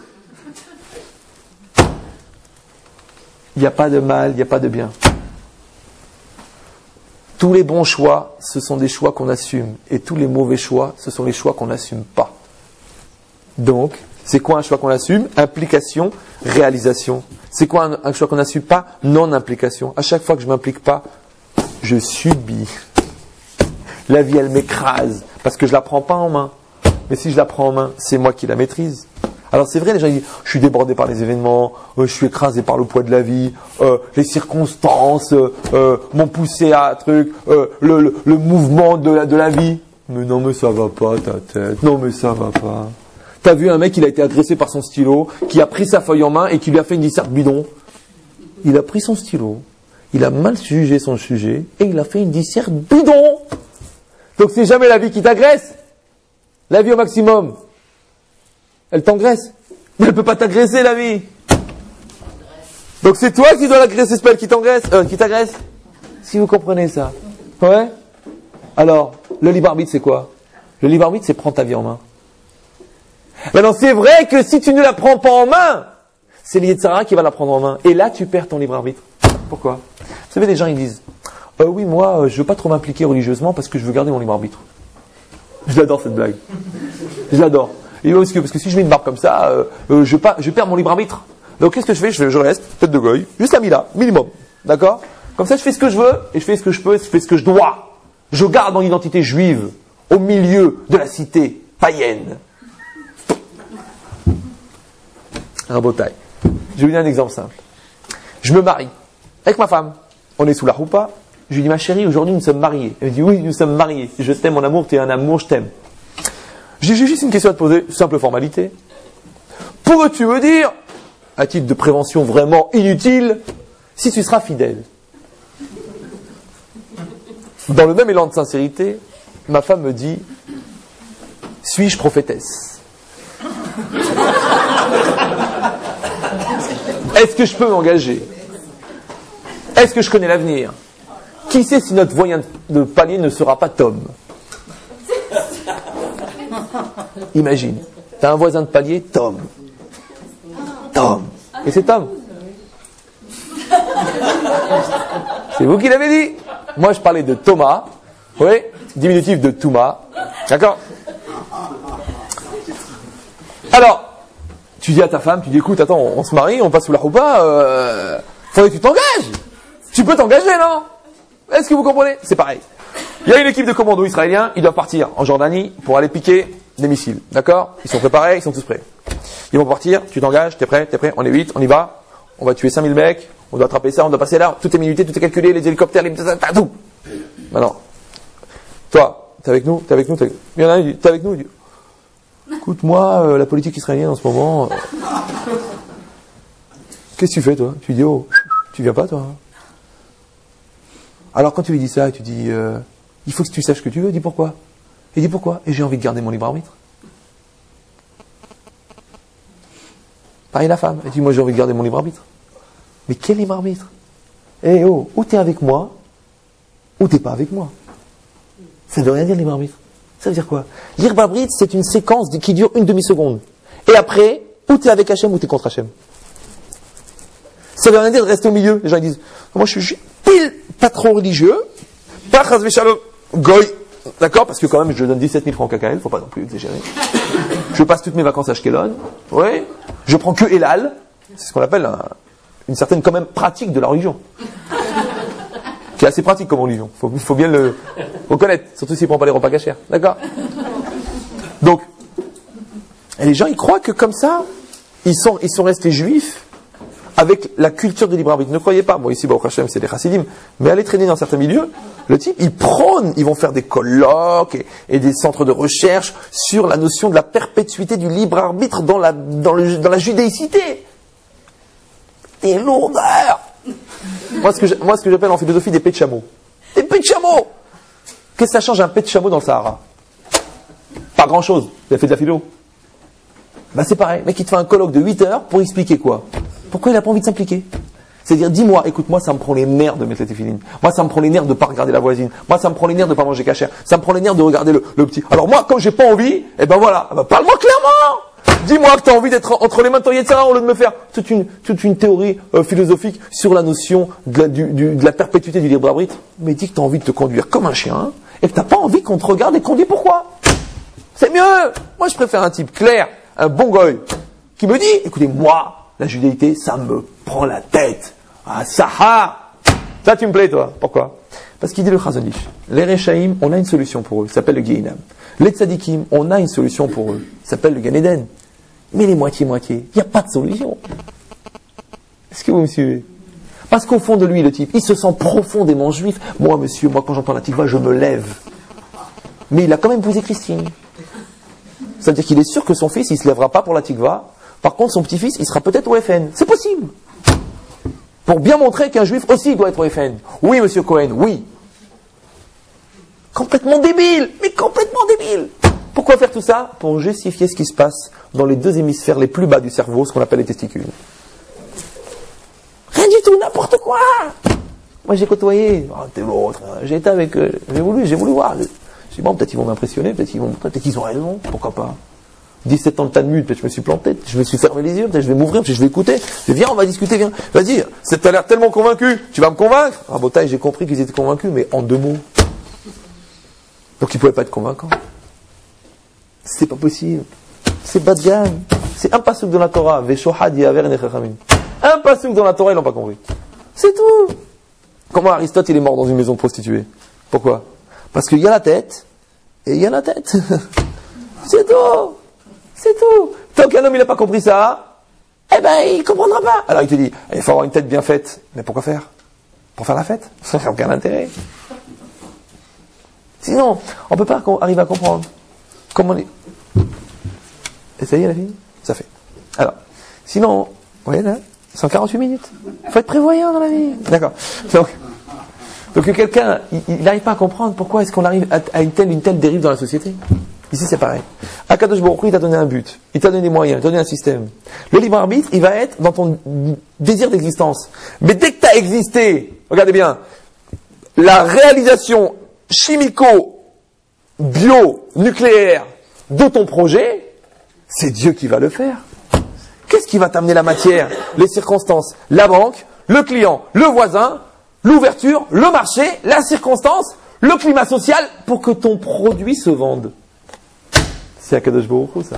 Il n'y a pas de mal, il n'y a pas de bien. Tous les bons choix, ce sont des choix qu'on assume. Et tous les mauvais choix, ce sont les choix qu'on n'assume pas. Donc, c'est quoi un choix qu'on assume? Implication, réalisation. C'est quoi un, un choix qu'on n'assume pas? Non-implication. À chaque fois que je ne m'implique pas, je subis. La vie, elle m'écrase parce que je ne la prends pas en main. Mais si je la prends en main, c'est moi qui la maîtrise. Alors c'est vrai, les gens disent, je suis débordé par les événements, euh, je suis écrasé par le poids de la vie, euh, les circonstances euh, euh, m'ont poussé à un truc, euh, le, le, le mouvement de la, de la vie. Mais non, mais ça va pas ta tête. Non, mais ça va pas. T'as vu un mec, il a été agressé par son stylo, qui a pris sa feuille en main et qui lui a fait une disserte bidon. Il a pris son stylo, il a mal jugé son sujet et il a fait une disserte bidon. Donc c'est jamais la vie qui t'agresse. La vie au maximum, elle t'engraisse. Mais elle ne peut pas t'agresser, la vie. Donc c'est toi qui dois l'agresser, c'est pas elle qui t'engraisse, euh, qui t'agresse. Si vous comprenez ça. Ouais. Alors, le libre arbitre, c'est quoi? Le libre arbitre, c'est prendre ta vie en main. Maintenant, c'est vrai que si tu ne la prends pas en main, c'est l'Yetzirah qui va la prendre en main. Et là, tu perds ton libre arbitre. Pourquoi? Vous savez, les gens, ils disent, euh, oui, moi, euh, je veux pas trop m'impliquer religieusement parce que je veux garder mon libre arbitre. Je l'adore, cette blague. Je l'adore. Et parce que, parce que si je mets une barbe comme ça, euh, euh, je, pas, je perds mon libre arbitre. Donc, qu'est-ce que je fais? Je, je reste, tête de goy, juste la mila, minimum. D'accord? Comme ça, je fais ce que je veux, et je fais ce que je peux, et je fais ce que je dois. Je garde mon identité juive, au milieu de la cité païenne. Rabotai. Je vais vous donner un exemple simple. Je me marie avec ma femme. On est sous la roupa. Je lui dis, ma chérie, aujourd'hui nous sommes mariés. Elle me dit, oui, nous sommes mariés. Je t'aime, mon amour, tu es un amour, je t'aime. J'ai juste une question à te poser, simple formalité. Pourrais-tu me dire, à titre de prévention vraiment inutile, si tu seras fidèle? Dans le même élan de sincérité, ma femme me dit, suis-je prophétesse? Est-ce que je peux m'engager? Est-ce que je connais l'avenir? Qui sait si notre voisin de palier ne sera pas Tom? Imagine, tu as un voisin de palier, Tom. Tom. Et c'est Tom. C'est vous qui l'avez dit. Moi, je parlais de Thomas. Oui, diminutif de Thomas. D'accord? Alors, tu dis à ta femme, tu dis, écoute, attends, on, on se marie, on passe sous la roupa, euh, faudrait que tu t'engages. Tu peux t'engager, non? Est-ce que vous comprenez? C'est pareil. Il y a une équipe de commandos israéliens, ils doivent partir en Jordanie pour aller piquer des missiles. D'accord? Ils sont préparés, ils sont tous prêts. Ils vont partir, tu t'engages, t'es prêt, t'es prêt, on est huit, on y va, on va tuer cinq mille mecs, on doit attraper ça, on doit passer là, tout est minuté, tout est calculé, les hélicoptères, les... tout. Maintenant, toi, t'es avec nous, t'es avec nous, t'es avec nous. Il y en a un, il dit, t'es avec nous, il dit, écoute, moi, euh, la politique israélienne en ce moment, euh... qu'est-ce que tu fais, toi? Tu dis, oh, tu viens pas, toi? Alors quand tu lui dis ça, tu dis, euh, il faut que tu saches ce que tu veux, dis pourquoi? Et dis pourquoi? Et j'ai envie de garder mon libre arbitre. Pareil la femme, elle dit, moi j'ai envie de garder mon libre arbitre. Mais quel libre arbitre? Eh oh, ou t'es avec moi, ou t'es pas avec moi. Ça ne veut rien dire libre arbitre. Ça veut dire quoi? Libre arbitre, c'est une séquence qui dure une demi-seconde. Et après, ou t'es avec Hachem, ou t'es contre Hachem. Ça veut rien dire de rester au milieu. Les gens ils disent, moi je suis pile pas trop religieux, pas chas v'shalom, goy, d'accord, parce que quand même je donne dix-sept mille francs à K K L, faut pas non plus exagérer. Je passe toutes mes vacances à Ashkelon, oui, je prends que Elal, c'est ce qu'on appelle un, une certaine quand même pratique de la religion, qui est assez pratique comme religion, faut, faut bien le reconnaître, surtout s'il prend pas les repas cachers, d'accord. Donc, et les gens ils croient que comme ça, ils sont, ils sont restés juifs, avec la culture du libre arbitre. Ne croyez pas, bon ici, Baruch Hashem, c'est des chassidim, mais allez traîner dans certains milieux, le type, il prône, ils vont faire des colloques et, et des centres de recherche sur la notion de la perpétuité du libre arbitre dans la, dans le, dans la judéicité. Des lourdeurs. Moi, ce que, je, moi, ce que j'appelle en philosophie des pets de chameau. Des pets de chameau. Qu'est-ce que ça change un pet de chameau dans le Sahara? Pas grand chose. Il a fait de la philo. Ben c'est pareil, mec, il te fait un colloque de huit heures pour expliquer quoi? Pourquoi il n'a pas envie de s'impliquer? C'est-à-dire, dis-moi, écoute, moi ça me prend les nerfs de mettre la téfiline. Moi ça me prend les nerfs de ne pas regarder la voisine. Moi ça me prend les nerfs de ne pas manger cachère. Ça me prend les nerfs de regarder le, le petit. Alors moi, comme j'ai pas envie, eh ben voilà, ben parle-moi clairement. Dis-moi que tu as envie d'être entre les mains de ton Yetzirah au lieu de me faire toute une, toute une théorie euh, philosophique sur la notion de la, du, du, de la perpétuité du libre arbitre. Mais dis que tu as envie de te conduire comme un chien et que tu n'as pas envie qu'on te regarde et qu'on dit pourquoi. C'est mieux. Moi je préfère un type clair, un bon goy, qui me dit, écoutez, moi, la judéité, ça me prend la tête. Ah, ça, ça tu me plais, toi. Pourquoi? Parce qu'il dit le Chazon Ish. Les Rechaim, on a une solution pour eux. Ça s'appelle le Gehinam. Les Tzadikim, on a une solution pour eux. Ça s'appelle le Gan Eden. Mais les moitiés-moitiés, il n'y a pas de solution. Est-ce que vous me suivez? Parce qu'au fond de lui, le type, il se sent profondément juif. Moi, monsieur, moi, quand j'entends la tikva, je me lève. Mais il a quand même épousé Christine. C'est-à-dire qu'il est sûr que son fils, il ne se lèvera pas pour la tikva. Par contre, son petit-fils, il sera peut-être au F N. C'est possible. Pour bien montrer qu'un juif aussi doit être au F N. Oui, monsieur Cohen, oui. Complètement débile, mais complètement débile. Pourquoi faire tout ça? Pour justifier ce qui se passe dans les deux hémisphères les plus bas du cerveau, ce qu'on appelle les testicules. Rien du tout, n'importe quoi. Moi j'ai côtoyé, oh, t'es l'autre, j'ai été avec eux, j'ai voulu, j'ai voulu voir. J'ai dit bon, peut-être ils vont m'impressionner, peut-être ils vont, peut-être qu'ils ont raison, pourquoi pas. dix-sept ans de Talmud, peut-être je me suis planté, je me suis fermé les yeux, peut-être je vais m'ouvrir, peut-être je vais écouter. Je dis, viens, on va discuter, viens. Vas-y, t'as l'air tellement convaincu, tu vas me convaincre. Ah, Botaï, j'ai compris qu'ils étaient convaincus, mais en deux mots. Donc ils ne pouvaient pas être convaincants. C'est pas possible. C'est bas de gamme. C'est un passouk dans la Torah. Veshohad yaver nechachamim. Un passouk dans la Torah, ils n'ont pas compris. C'est tout. Comment Aristote, il est mort dans une maison de prostituées? Pourquoi? Parce qu'il y a la tête, et il y a la tête. C'est tout. C'est tout. Tant qu'un homme, il n'a pas compris ça, eh ben, il ne comprendra pas. Alors il te dit, il faut avoir une tête bien faite. Mais pourquoi faire? Pour faire la fête? Ça n'a aucun intérêt. Sinon, on ne peut pas arriver à comprendre. Comment les... Et ça y est, la fille? Ça fait. Alors, sinon, vous voyez là, cent quarante-huit minutes. Il faut être prévoyant dans la vie. D'accord. Donc, donc que quelqu'un, il n'arrive pas à comprendre pourquoi est-ce qu'on arrive à, à une telle, une telle dérive dans la société. Ici, c'est pareil. Akadosh Baruch Hu, il t'a donné un but. Il t'a donné des moyens, il t'a donné un système. Le libre arbitre, il va être dans ton désir d'existence. Mais dès que tu as existé, regardez bien, la réalisation chimico, bio, nucléaire de ton projet, c'est Dieu qui va le faire. Qu'est-ce qui va t'amener la matière? Les circonstances, la banque, le client, le voisin, l'ouverture, le marché, la circonstance, le climat social pour que ton produit se vende. C'est Akadosh Baruch Hu, ça.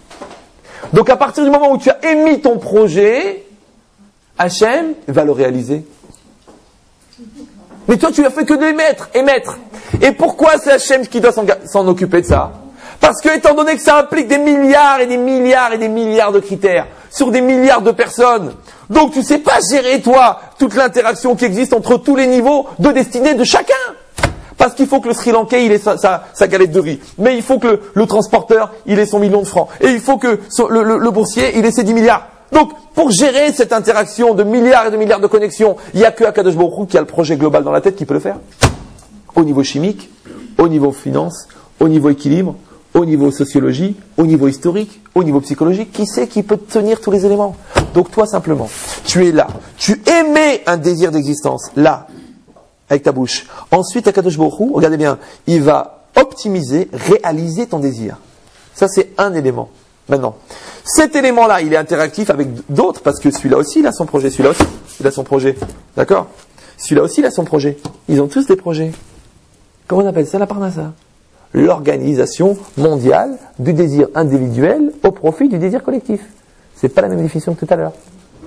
Donc à partir du moment où tu as émis ton projet, Hachem va le réaliser. Mais toi, tu n'as fait que d'émettre, émettre. Et pourquoi c'est Hachem qui doit s'en, s'en occuper de ça? Parce que, étant donné que ça implique des milliards et des milliards et des milliards de critères, sur des milliards de personnes, donc tu ne sais pas gérer, toi, toute l'interaction qui existe entre tous les niveaux de destinée de chacun. Parce qu'il faut que le Sri Lankais, il ait sa, sa, sa galette de riz. Mais il faut que le, le transporteur, il ait son million de francs. Et il faut que son, le, le, le boursier, il ait ses dix milliards. Donc, pour gérer cette interaction de milliards et de milliards de connexions, il n'y a que Akadosh Baruch Hu qui a le projet global dans la tête qui peut le faire. Au niveau chimique, au niveau finance, au niveau équilibre, au niveau sociologie, au niveau historique, au niveau psychologique. Qui sait qui peut tenir tous les éléments? Donc toi, simplement, tu es là. Tu émets un désir d'existence, là, avec ta bouche. Ensuite, Akadosh Baruch Hu, regardez bien, il va optimiser, réaliser ton désir. Ça, c'est un élément. Maintenant, cet élément-là, il est interactif avec d'autres, parce que celui-là aussi, il a son projet. Celui-là aussi, il a son projet. D'accord? Celui-là aussi, il a son projet. Ils ont tous des projets. Comment on appelle ça, la Parnassa? L'organisation mondiale du désir individuel au profit du désir collectif. C'est pas la même définition que tout à l'heure.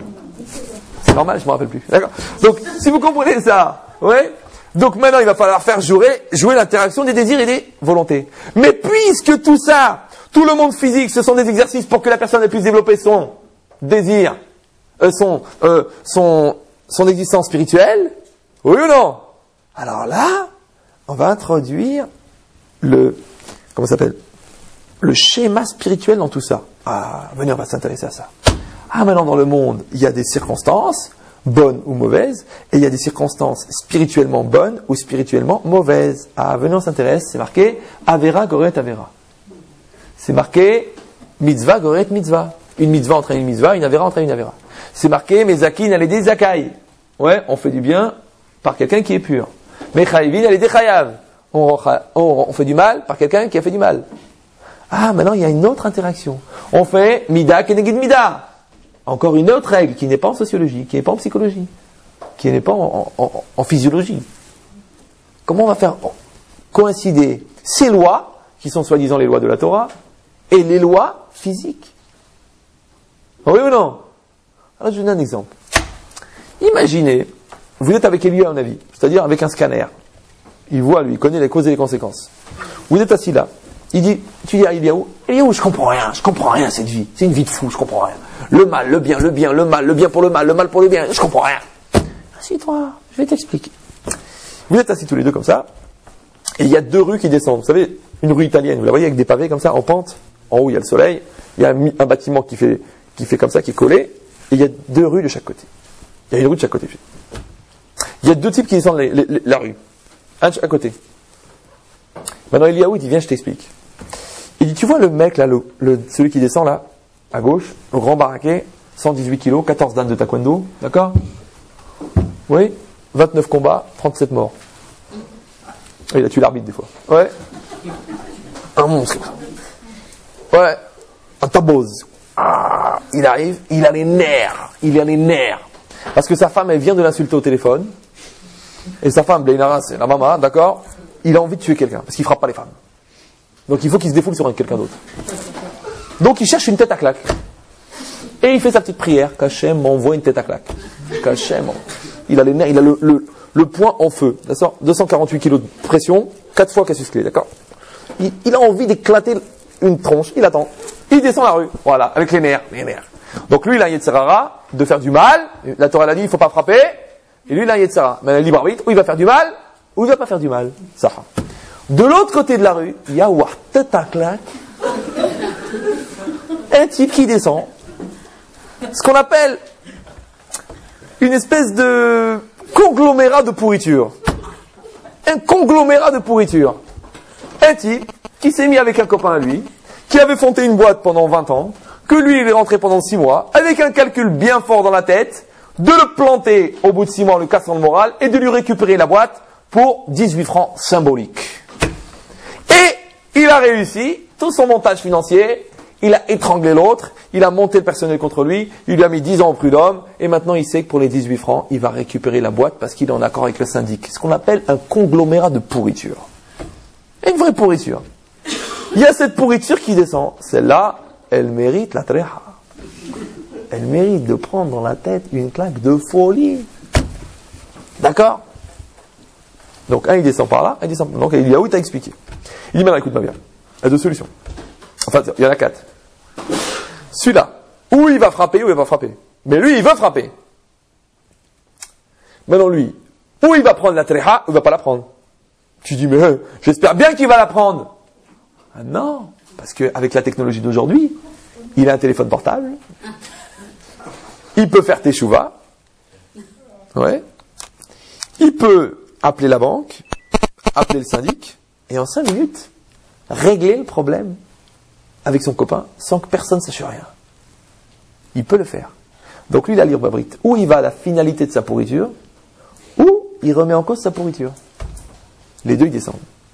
C'est normal, je ne me rappelle plus. D'accord? Donc, si vous comprenez ça, ouais? Donc maintenant, il va falloir faire jouer, jouer l'interaction des désirs et des volontés. Mais puisque tout ça, tout le monde physique, ce sont des exercices pour que la personne ait pu développer son désir, euh, son, euh, son, son existence spirituelle, oui ou non? Alors là, on va introduire le, comment ça s'appelle? Le schéma spirituel dans tout ça. Ah, venez, on va s'intéresser à ça. Ah, maintenant dans le monde, il y a des circonstances, bonnes ou mauvaises, et il y a des circonstances spirituellement bonnes ou spirituellement mauvaises. Ah, venez, on s'intéresse, c'est marqué Avera Goret Avera. C'est marqué Mitzvah Goret Mitzvah. Une mitzvah entraîne une mitzvah, une Avera entraîne une Avera. C'est marqué Mezakin Aledé Zakai. Ouais, on fait du bien par quelqu'un qui est pur. Mechayvin Aledé Chayav. On, on, on fait du mal par quelqu'un qui a fait du mal. Ah, maintenant il y a une autre interaction. On fait Mida Kenegid Mida. Encore une autre règle qui n'est pas en sociologie, qui n'est pas en psychologie, qui n'est pas en, en, en physiologie. Comment on va faire coïncider ces lois, qui sont soi-disant les lois de la Torah, et les lois physiques? Oui ou non? Alors je vous donne un exemple. Imaginez, vous êtes avec Eliyahu Hanavi, c'est-à-dire avec un scanner. Il voit, lui, il connaît les causes et les conséquences. Vous êtes assis là. Il dit, tu dis à Eliyahu, Eliyahu, je comprends rien, je comprends rien cette vie. C'est une vie de fou, je comprends rien. Le mal, le bien, le bien, le mal, le bien pour le mal, le mal pour le bien, je comprends rien. Assieds-toi, je vais t'expliquer. Vous êtes assis tous les deux comme ça, et il y a deux rues qui descendent. Vous savez, une rue italienne, vous la voyez avec des pavés comme ça, en pente. En haut, il y a le soleil, il y a un, un bâtiment qui fait, qui fait comme ça, qui est collé, et il y a deux rues de chaque côté. Il y a une rue de chaque côté. Il y a deux types qui descendent les, les, les, la rue. Un de chaque côté. Maintenant, Eliaou, il dit, viens, je t'explique. Il dit, tu vois le mec là, le, le, celui qui descend là, à gauche, le grand baraquet, cent dix-huit kilos, quatorze dan de taekwondo, d'accord? Oui, vingt-neuf combats, trente-sept morts. Il a tué l'arbitre des fois. Ouais. Un monstre. Ouais. Un tabose. Ah, il arrive, il a les nerfs. Il a les nerfs. Parce que sa femme, elle vient de l'insulter au téléphone. Et sa femme, Blainara, c'est la maman, d'accord? Il a envie de tuer quelqu'un, parce qu'il frappe pas les femmes. Donc il faut qu'il se défoule sur quelqu'un d'autre. Donc il cherche une tête à claque. Et il fait sa petite prière, qu'Hachem m'envoie une tête à claque. Qu'Hachem, il a les nerfs, il a le, le, le poing en feu. D'accord? deux cent quarante-huit kilos de pression, quatre fois casus clé, d'accord? il, il a envie d'éclater une tronche, il attend. Il descend la rue, voilà, avec les nerfs, les nerfs. Donc lui, il a un Yetzirara de faire du mal. La Torah l'a dit, il ne faut pas frapper. Et lui, il a un Yetzirara. Mais il a un libre arbitre, ou il va faire du mal, ou il ne va pas faire du mal. Ça. De l'autre côté de la rue, il y a ouah, tête à claque, un type qui descend. Ce qu'on appelle une espèce de conglomérat de pourriture. Un conglomérat de pourriture. Un type qui s'est mis avec un copain à lui, qui avait fondé une boîte pendant vingt ans, que lui, il est rentré pendant six mois, avec un calcul bien fort dans la tête, de le planter au bout de six mois en le cassant le moral, et de lui récupérer la boîte pour dix-huit francs symboliques. Et il a réussi, tout son montage financier, il a étranglé l'autre, il a monté le personnel contre lui, il lui a mis dix ans au prud'homme, et maintenant il sait que pour les dix-huit francs, il va récupérer la boîte parce qu'il est en accord avec le syndic. Ce qu'on appelle un conglomérat de pourriture. Une vraie pourriture. Il y a cette pourriture qui descend. Celle-là, elle mérite la tréha. Elle mérite de prendre dans la tête une claque de folie. D'accord? Donc un il descend par là, un il descend par là. Donc il y a où t'as expliqué. Il dit maintenant écoute-moi bien. Il y a deux solutions. Enfin, il y en a quatre. Celui-là, où il va frapper, où il va frapper. Mais lui, il veut frapper. Maintenant lui, où il va prendre la tréha, ou il va pas la prendre. Tu dis, mais euh, j'espère bien qu'il va la prendre. Ah non, parce qu'avec la technologie d'aujourd'hui, il a un téléphone portable, il peut faire teshuva, ouais, il peut appeler la banque, appeler le syndic, et en cinq minutes, régler le problème avec son copain sans que personne ne sache rien. Il peut le faire. Donc lui, il a l'irbabrite. Ou il va à la finalité de sa pourriture, ou il remet en cause sa pourriture. Les deux, ils descendent.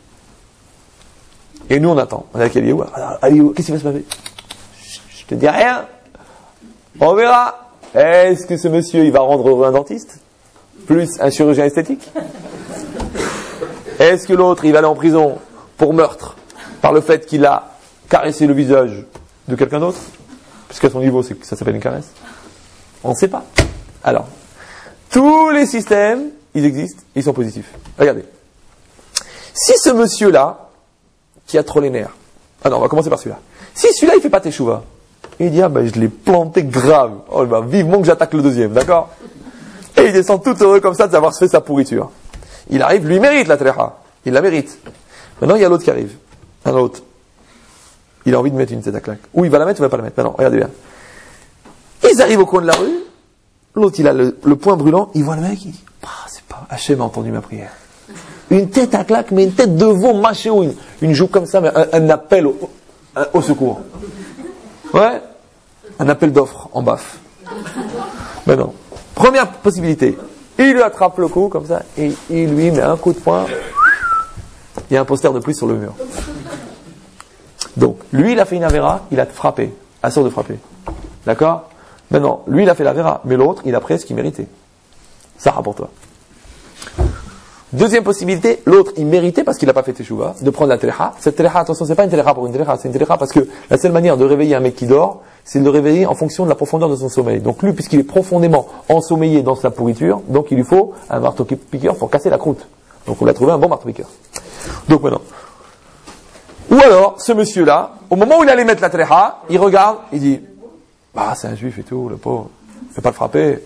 Et nous, on attend. On est avec Eliaou. Eliaou, qu'est-ce qui va se passer? Je te dis rien. On verra. Est-ce que ce monsieur, il va rendre heureux un dentiste? Plus un chirurgien esthétique? Est-ce que l'autre, il va aller en prison pour meurtre par le fait qu'il a caressé le visage de quelqu'un d'autre? Parce qu'à son niveau, c'est que ça s'appelle une caresse. On ne sait pas. Alors, tous les systèmes, ils existent, ils sont positifs. Regardez. Si ce monsieur-là, qui a trop les nerfs, ah non, on va commencer par celui-là. Si celui-là, il fait pas teshuva, il dit, ah ben, je l'ai planté grave. Oh, ben, vivement que j'attaque le deuxième, d'accord? Et il descend tout heureux comme ça de savoir fait sa pourriture. Il arrive, lui, il mérite la tréha. Il la mérite. Maintenant, il y a l'autre qui arrive. Un autre. Il a envie de mettre une tête à claque. Ou il va la mettre ou il va pas la mettre. Maintenant, regardez bien. Ils arrivent au coin de la rue. L'autre, il a le, le poing brûlant. Il voit le mec, il dit, bah, c'est pas, Hachem a entendu ma prière. Une tête à claque, mais une tête de veau mâchée ou une, une joue comme ça, mais un, un appel au, un, au secours. Ouais. Un appel d'offre en baffe. Maintenant, première possibilité. Il lui attrape le cou comme ça et il lui met un coup de poing. Il y a un poster de plus sur le mur. Donc, lui, il a fait une avéra, il a frappé. Assure de frapper. D'accord? Maintenant, lui, il a fait l'avéra, mais l'autre, il a pris ce qu'il méritait. Ça rapporte toi. Deuxième possibilité, l'autre, il méritait, parce qu'il n'a pas fait teshuva, de prendre la téléha. Cette téléha, attention, c'est pas une téléha pour une téléha, c'est une téléha parce que la seule manière de réveiller un mec qui dort, c'est de le réveiller en fonction de la profondeur de son sommeil. Donc lui, puisqu'il est profondément ensommeillé dans sa pourriture, donc il lui faut un marteau-piqueur pour casser la croûte. Donc on l'a trouvé un bon marteau-piqueur. Donc maintenant. Ou alors, ce monsieur-là, au moment où il allait mettre la téléha, il regarde, il dit, bah, c'est un juif et tout, le pauvre, il ne peut pas le frapper.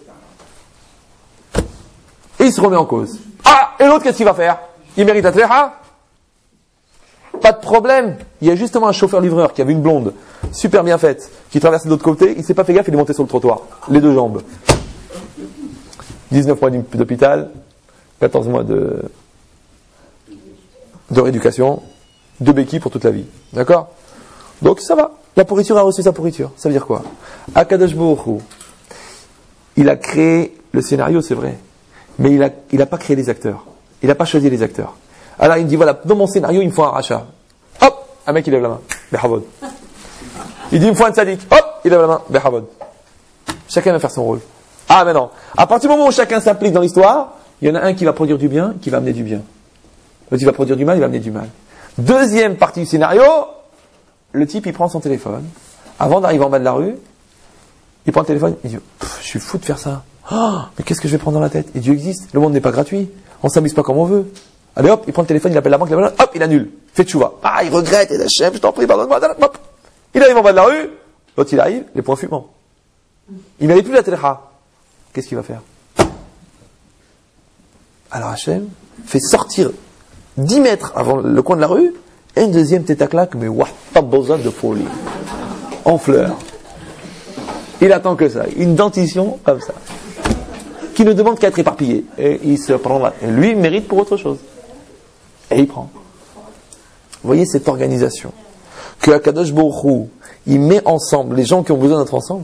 Et il se remet en cause. Ah, et l'autre, qu'est-ce qu'il va faire? Il mérite la tréha? Pas de problème. Il y a justement un chauffeur-livreur qui avait une blonde, super bien faite, qui traversait de l'autre côté, il s'est pas fait gaffe, il est monté sur le trottoir. Les deux jambes. dix-neuf mois d'hôpital, quatorze mois de, de rééducation, deux béquilles pour toute la vie. D'accord? Donc ça va. La pourriture a reçu sa pourriture. Ça veut dire quoi? Akadosh Baruch Hu, il a créé le scénario, c'est vrai, mais il a, il a pas créé les acteurs. Il n'a pas choisi les acteurs. Alors il me dit, voilà, dans mon scénario, il me faut un rachat. Hop, un mec il lève la main. Behavod. Il dit, il me faut un tzaddik. Hop, il lève la main. Behavod. Chacun va faire son rôle. Ah, mais non. À partir du moment où chacun s'implique dans l'histoire, il y en a un qui va produire du bien, qui va amener du bien. L'autre, il va produire du mal, il va amener du mal. Deuxième partie du scénario, le type, il prend son téléphone. Avant d'arriver en bas de la rue, il prend le téléphone, il dit, je suis fou de faire ça. Oh, mais qu'est-ce que je vais prendre dans la tête? Et Dieu existe. Le monde n'est pas gratuit. On s'amuse pas comme on veut. Allez hop, il prend le téléphone, il appelle la banque, il appelle, hop, il annule. Fait tchouva. Ah, il regrette, et Hachem, je t'en prie, pardonne-moi. Hop. Il arrive en bas de la rue, l'autre il arrive, les poings fumants. Il n'avait plus la télécha. Qu'est-ce qu'il va faire? Alors Hachem fait sortir dix mètres avant le coin de la rue, et une deuxième tête à claque, mais waouh, pas besoin de folie. En fleurs. Il attend que ça. Une dentition comme ça. Qui ne demande qu'à être éparpillé. Et il se prend là. Et lui, il mérite pour autre chose. Et il prend. Vous voyez cette organisation. Que Akadosh Baruch Hu, il met ensemble les gens qui ont besoin d'être ensemble.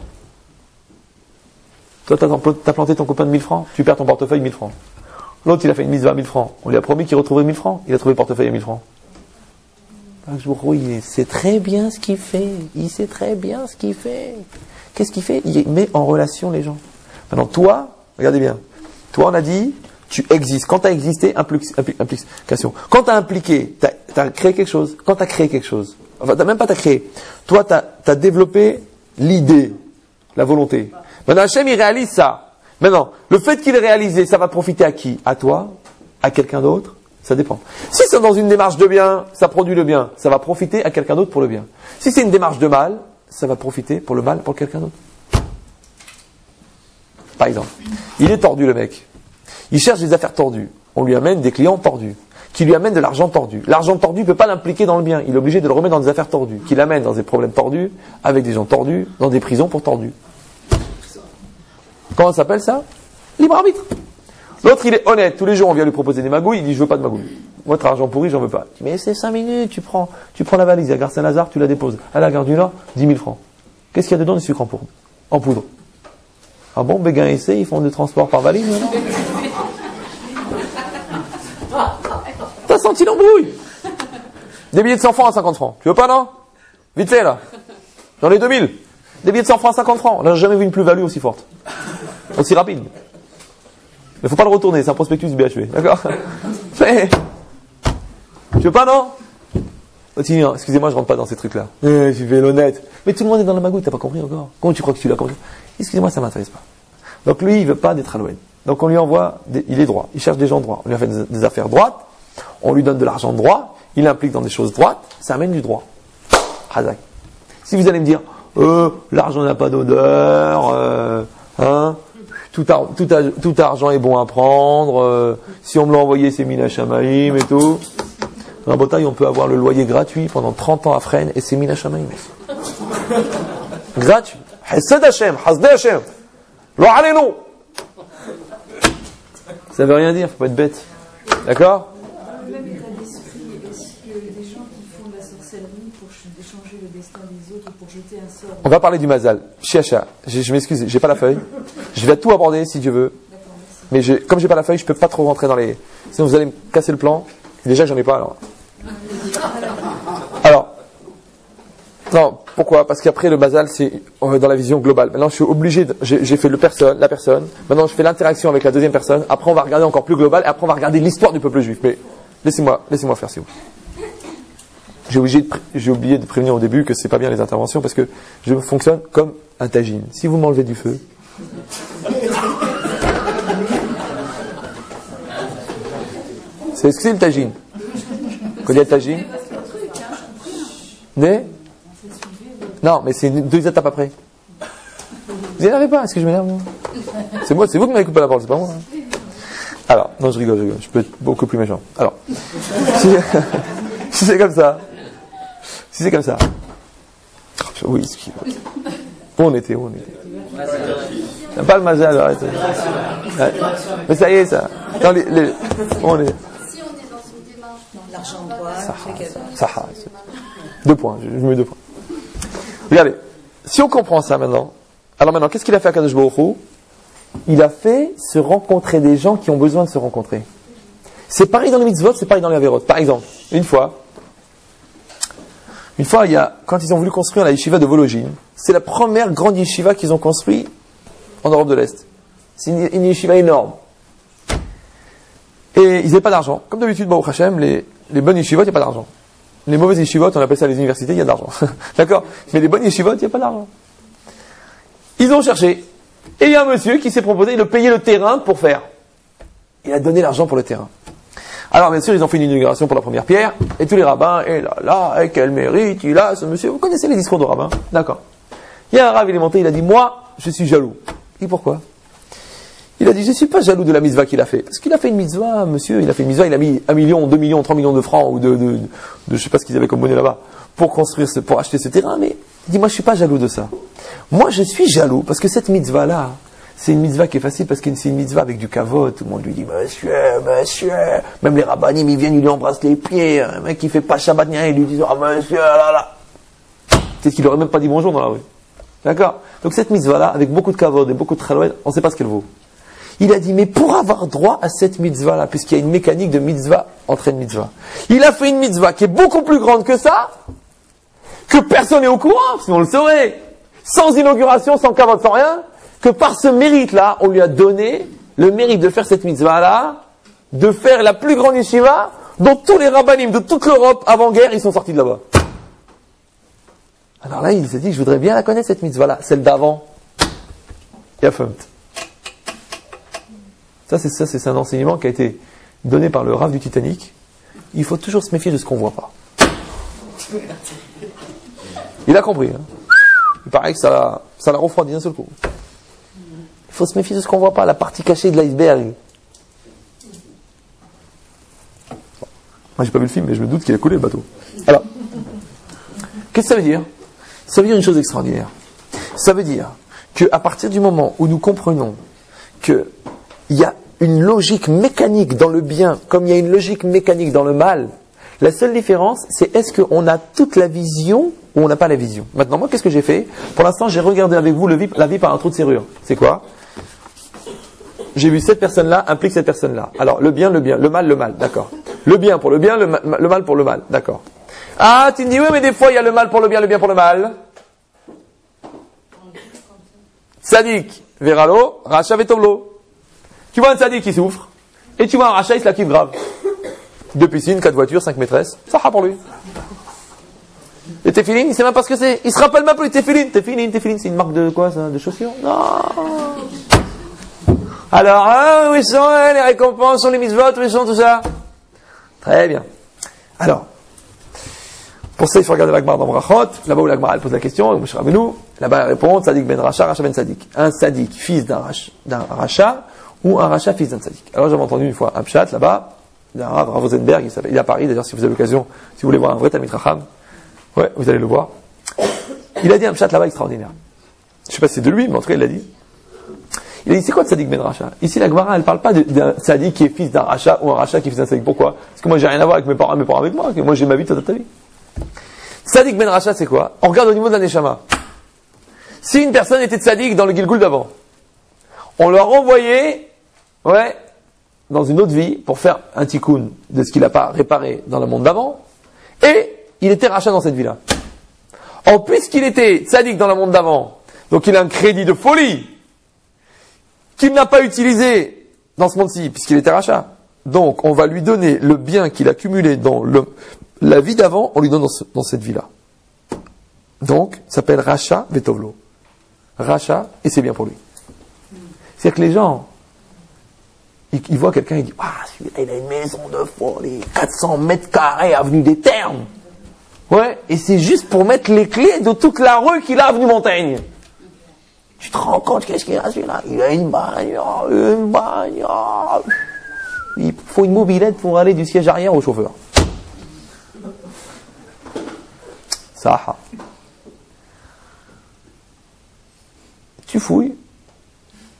Toi, tu as planté ton copain de mille francs, tu perds ton portefeuille mille francs. L'autre, il a fait une mise à mille francs. On lui a promis qu'il retrouverait mille francs. Il a trouvé le portefeuille à mille francs. Akadosh Baruch Hu, il sait très bien ce qu'il fait. Il sait très bien ce qu'il fait. Qu'est-ce qu'il fait? Il met en relation les gens. Maintenant, toi, regardez bien. Toi, on a dit, tu existes. Quand tu as existé, implication. Quand tu as impliqué, tu as créé quelque chose. Quand tu as créé quelque chose, enfin, t'as même pas t'as créé. Toi, tu as développé l'idée, la volonté. Maintenant, Hachem, il réalise ça. Maintenant, le fait qu'il ait réalisé, ça va profiter à qui? À toi? À quelqu'un d'autre? Ça dépend. Si c'est dans une démarche de bien, ça produit le bien. Ça va profiter à quelqu'un d'autre pour le bien. Si c'est une démarche de mal, ça va profiter pour le mal pour quelqu'un d'autre. Par exemple, il est tordu le mec. Il cherche des affaires tordues. On lui amène des clients tordus, qui lui amènent de l'argent tordu. L'argent tordu ne peut pas l'impliquer dans le bien. Il est obligé de le remettre dans des affaires tordues, qui l'amènent dans des problèmes tordus, avec des gens tordus, dans des prisons pour tordus. Comment ça s'appelle ça? Libre arbitre. L'autre, il est honnête. Tous les jours, on vient lui proposer des magouilles. Il dit, je veux pas de magouilles. Votre argent pourri, j'en veux pas. Il dit, mais c'est cinq minutes. Tu prends, tu prends la valise à Gare Saint-Lazare, tu la déposes. À la Gare du Nord, dix mille francs. Qu'est-ce qu'il y a dedans? Du sucre en poudre. En poudre. Ah bon, Béguin et C, ils font des transports par valise, non? T'as senti l'embrouille? Des billets de cent francs à cinquante francs. Tu veux pas, non? Vite fait, là. J'en ai deux mille. Des billets de cent francs à cinquante francs. Là, j'ai jamais vu une plus-value aussi forte. Aussi rapide. Il ne faut pas le retourner, c'est un prospectus du B H V. D'accord? Mais, tu veux pas, non? Excusez-moi, je rentre pas dans ces trucs-là. Eh, je fais l'honnête. Mais tout le monde est dans la magouille, t'as pas compris encore? Comment tu crois que tu l'as compris? Excusez-moi, ça m'intéresse pas. Donc lui, il veut pas d'être Halloween. Donc on lui envoie, des, il est droit. Il cherche des gens droits. On lui a fait des, des affaires droites. On lui donne de l'argent droit. Il l'implique dans des choses droites. Ça amène du droit. Hazak. Si vous allez me dire, euh, l'argent n'a pas d'odeur, euh, hein, tout, ar tout, ar tout argent est bon à prendre, euh, si on me l'a envoyé, c'est Mina Shamaim et tout. En Bretagne, on peut avoir le loyer gratuit pendant trente ans à Fresnes et c'est Mina Shamaim. Gratuit. Hassad Hashem, Hasdé Hashem. Lo alenu. Ça veut rien dire, faut pas être bête. D'accord? Le même état d'esprit, est-ce que des gens qui font de la sorcellerie pour changer le destin des autres, pour jeter un sort? On va parler du mazal. Chiacha, je, je m'excuse, j'ai pas la feuille. Je vais tout aborder si Dieu veut. Mais je, comme j'ai pas la feuille, je peux pas trop rentrer dans les. Sinon vous allez me casser le plan. Et déjà j'en ai pas alors. Alors, non, pourquoi? Parce qu'après le mazal c'est dans la vision globale. Maintenant je suis obligé, de, j'ai fait le personne, la personne. Maintenant je fais l'interaction avec la deuxième personne. Après on va regarder encore plus global. Et après on va regarder l'histoire du peuple juif. Mais laissez-moi, laissez-moi faire si vous. J'ai oublié, oublié de prévenir au début que c'est pas bien les interventions parce que je fonctionne comme un tagine. Si vous m'enlevez du feu. C'est ce que c'est le tagine? Vous connaissez le tagine? Mais non, mais c'est deux étapes après. Vous n'y arrivez pas? Est-ce que je m'énerve moi? C'est moi, c'est vous qui m'avez coupé la parole, c'est pas moi. Hein. Alors, non, je rigole, je rigole. Je peux être beaucoup plus méchant. Alors, si, si c'est comme ça, si c'est comme ça, oui, où on était, où on était. T'as pas le mazal, arrête. Ouais. Mais ça y est, ça. Dans les, les, on est... Si on est dans une démarche, l'argent de poids, Ça, ça, deux points, je, je mets deux points. Regardez, si on comprend ça maintenant, alors maintenant, qu'est-ce qu'il a fait à Kadosh Baruch Hu? Il a fait se rencontrer des gens qui ont besoin de se rencontrer. C'est pareil dans les mitzvot, c'est pareil dans les avérotes. Par exemple, une fois, une fois, il y a, quand ils ont voulu construire la yeshiva de Vologine, c'est la première grande yeshiva qu'ils ont construite en Europe de l'Est. C'est une, une yeshiva énorme. Et ils n'avaient pas d'argent. Comme d'habitude, Baruch Hashem, les, les bonnes yeshivot, il n'y a pas d'argent. Les mauvaises yeshivot, on appelle ça les universités, il y a de l'argent. D'accord? Mais les bonnes yeshivot, il n'y a pas d'argent. Ils ont cherché. Et il y a un monsieur qui s'est proposé de payer le terrain pour faire. Il a donné l'argent pour le terrain. Alors, bien sûr, ils ont fait une inauguration pour la première pierre, et tous les rabbins, et là, là, et quel mérite il a, ce monsieur. Vous connaissez les discours de rabbins? D'accord. Il y a un rabbin, il est monté, il a dit, moi, je suis jaloux. Et pourquoi? Il a dit, je ne suis pas jaloux de la mitzvah qu'il a fait. Parce qu'il a fait une mitzvah, monsieur, il a fait une mitzvah, il a mis un million, deux millions, trois millions de francs, ou de, de, de, de je sais pas ce qu'ils avaient comme monnaie là-bas, pour construire ce, pour acheter ce terrain, mais, il dit, moi, je suis pas jaloux de ça. Moi, je suis jaloux, parce que cette mitzvah-là, c'est une mitzvah qui est facile, parce que c'est une mitzvah avec du kavod. Tout le monde lui dit, monsieur, monsieur, même les rabbanim, ils viennent, ils lui embrassent les pieds, un mec qui fait pas Shabbat, ils lui disent, ah, oh, monsieur, là, là. Peut-être qu'il aurait même pas dit bonjour dans la rue. D'accord? Donc cette mitzvah-là, avec beaucoup de kavod et beaucoup de chalouette, on ne sait pas ce qu'elle vaut. Il a dit, mais pour avoir droit à cette mitzvah-là, puisqu'il y a une mécanique de mitzvah entre une mitzvah, il a fait une mitzvah qui est beaucoup plus grande que ça, que personne n'est au courant, sinon on le saurait. Sans inauguration, sans kavod, sans rien, que par ce mérite-là, on lui a donné le mérite de faire cette mitzvah-là, de faire la plus grande yeshiva, dont tous les rabbanim de toute l'Europe avant-guerre, ils sont sortis de là-bas. Alors là, il s'est dit, je voudrais bien la connaître, cette mitzvah-là, celle d'avant. Yafumt. Ça, c'est ça, c'est un enseignement qui a été donné par le Rav du Titanic. Il faut toujours se méfier de ce qu'on ne voit pas. Il a compris. Hein. Il paraît que ça, ça l'a refroidi d'un seul coup. Il faut se méfier de ce qu'on ne voit pas, la partie cachée de l'iceberg. Moi, j'ai pas vu le film, mais je me doute qu'il a coulé le bateau. Alors, qu'est-ce que ça veut dire? Ça veut dire une chose extraordinaire. Ça veut dire qu'à partir du moment où nous comprenons qu'il y a une logique mécanique dans le bien, comme il y a une logique mécanique dans le mal, la seule différence, c'est est-ce qu'on a toute la vision ou on n'a pas la vision. Maintenant, moi, qu'est-ce que j'ai fait? Pour l'instant, j'ai regardé avec vous le vie, la vie par un trou de serrure. C'est quoi? J'ai vu cette personne-là implique cette personne-là. Alors, le bien, le bien, le mal, le mal, d'accord. Le bien pour le bien, le, ma- le mal pour le mal, d'accord. Ah, tu me dis, oui, mais des fois, il y a le mal pour le bien, le bien pour le mal. Tzadik, veralo, racha vetovlo. Tu vois un tzadik qui souffre, et tu vois un racha, il se la kiffe grave. Deux piscines, quatre voitures, cinq maîtresses, ça sera pour lui. Et téphilines, il sait même pas ce que c'est. Il se rappelle même plus, téphilines, téphilines, téphilines, c'est une marque de quoi ça? De chaussures? Non. Alors, hein, où sont hein, les récompenses, sont les mitzvot, où sont tout ça? Très bien. Alors, pour ça, il faut regarder l'Agmar dans Brachot. Là-bas où l'Agmar, elle pose la question, Moshe Rabbeinu, là-bas elle répond, Tzadik ben Racha, Racha ben Tzadik. Un Tzadik, fils d'un Racha, d'un Racha, ou un Racha, fils d'un Tzadik. Alors j'avais entendu une fois un pshat là-bas, d'un Rav Rosenberg, il, il est à Paris, d'ailleurs si vous avez l'occasion, si vous voulez voir un vrai Talmid Chacham, ouais, vous allez le voir. Il a dit un pshat là-bas extraordinaire. Je ne sais pas si c'est de lui, mais en tout cas il l'a dit. Il a dit, c'est quoi Tzadik ben Racha? Ici, la Gemara, elle ne parle pas d'un Tzadik qui est fils d'un Racha ou un Racha qui est fils d'un Tzadik. Pourquoi? Parce que moi, j'ai rien à voir avec mes parents, mes parents avec moi. Que moi, j'ai ma vie, toi, ta vie. Tzadik ben Racha, c'est quoi? On regarde au niveau de la Neshama. Si une personne était Tzadik dans le Gilgul d'avant, on l'a renvoyé, ouais, dans une autre vie pour faire un tikkun de ce qu'il n'a pas réparé dans le monde d'avant, et il était Racha dans cette vie-là. Or, puisqu'il était Tzadik dans le monde d'avant, donc il a un crédit de folie, qu'il n'a pas utilisé dans ce monde-ci, puisqu'il était rachat. Donc, on va lui donner le bien qu'il a cumulé dans le, la vie d'avant, on lui donne dans, ce, dans cette vie-là. Donc, ça s'appelle rachat vetovlo. Rachat, et c'est bien pour lui. C'est-à-dire que les gens, ils, ils voient quelqu'un, ils disent, ah, celui-là, il a une maison de folie, quatre cents mètres carrés, avenue des Termes. Ouais, et c'est juste pour mettre les clés de toute la rue qu'il a avenue Montaigne. Tu te rends compte qu'est-ce qu'il a celui-là? Il a une bagnole, une bagnole. Il faut une mobilette pour aller du siège arrière au chauffeur. Ça. Tu fouilles.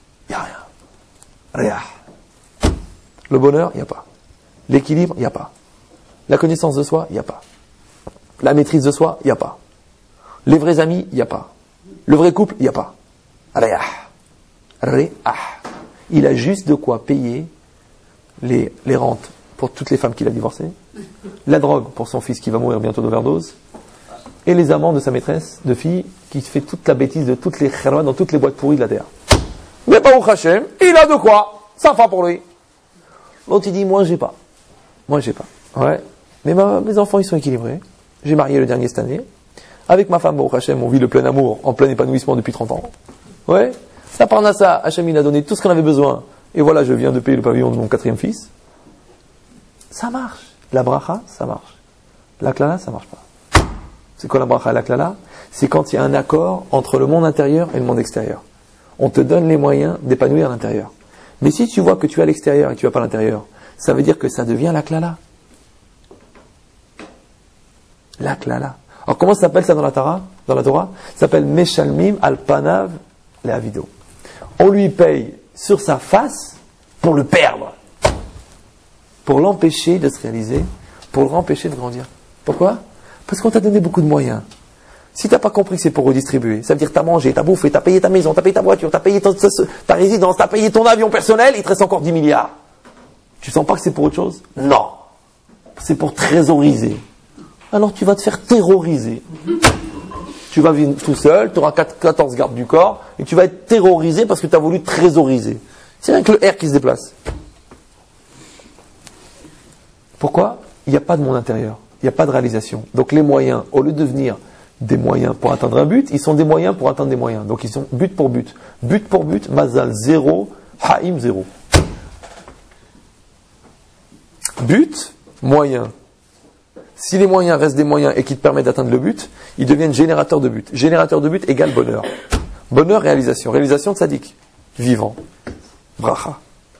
Rien. Le bonheur, il n'y a pas. L'équilibre, il n'y a pas. La connaissance de soi, il n'y a pas. La maîtrise de soi, il n'y a pas. Les vrais amis, il n'y a pas. Le vrai couple, il n'y a pas. Rien. Rien. Il a juste de quoi payer les, les rentes pour toutes les femmes qu'il a divorcées, la drogue pour son fils qui va mourir bientôt d'overdose, et les amants de sa maîtresse de fille qui fait toute la bêtise de toutes les kherwa dans toutes les boîtes pourries de la terre. Mais pas au Hachem, il a de quoi. Ça va pour lui. L'autre il dit, moi j'ai pas. Moi j'ai pas. Ouais. Mais ma, mes enfants ils sont équilibrés. J'ai marié le dernier cette année. Avec ma femme, au Hachem, on vit le plein amour, en plein épanouissement depuis trente ans. Ouais. Ça part à ça, Hachem il a donné tout ce qu'on avait besoin. Et voilà, je viens de payer le pavillon de mon quatrième fils. Ça marche. La bracha, ça marche. La klala, ça marche pas. C'est quoi la bracha et la klala? C'est quand il y a un accord entre le monde intérieur et le monde extérieur. On te donne les moyens d'épanouir l'intérieur. Mais si tu vois que tu es à l'extérieur et que tu n'as pas l'intérieur, ça veut dire que ça devient la klala. La klala. Alors comment ça s'appelle ça dans la Torah? Dans la Torah, ça s'appelle Meshalmim al Panav le Avido. On lui paye sur sa face pour le perdre. Pour l'empêcher de se réaliser, pour le empêcher de grandir. Pourquoi? Parce qu'on t'a donné beaucoup de moyens. Si tu n'as pas compris que c'est pour redistribuer, ça veut dire que tu as mangé, tu as bouffé, tu as payé ta maison, tu as payé ta voiture, tu as payé ton, ta résidence, tu as payé ton avion personnel, il te reste encore dix milliards. Tu sens pas que c'est pour autre chose? Non. C'est pour trésoriser. Alors tu vas te faire terroriser. Tu vas vivre tout seul, tu auras quatorze gardes du corps, et tu vas être terrorisé parce que tu as voulu trésoriser. C'est rien que le R qui se déplace. Pourquoi? Il n'y a pas de monde intérieur. Il n'y a pas de réalisation. Donc les moyens, au lieu de devenir des moyens pour atteindre un but, ils sont des moyens pour atteindre des moyens. Donc ils sont but pour but. But pour but, Mazal zéro, Haïm zéro. But, moyen. Si les moyens restent des moyens et qui te permettent d'atteindre le but, ils deviennent générateurs de but. Générateur de but égale bonheur. Bonheur, réalisation. Réalisation de tzaddik. Vivant. Bracha.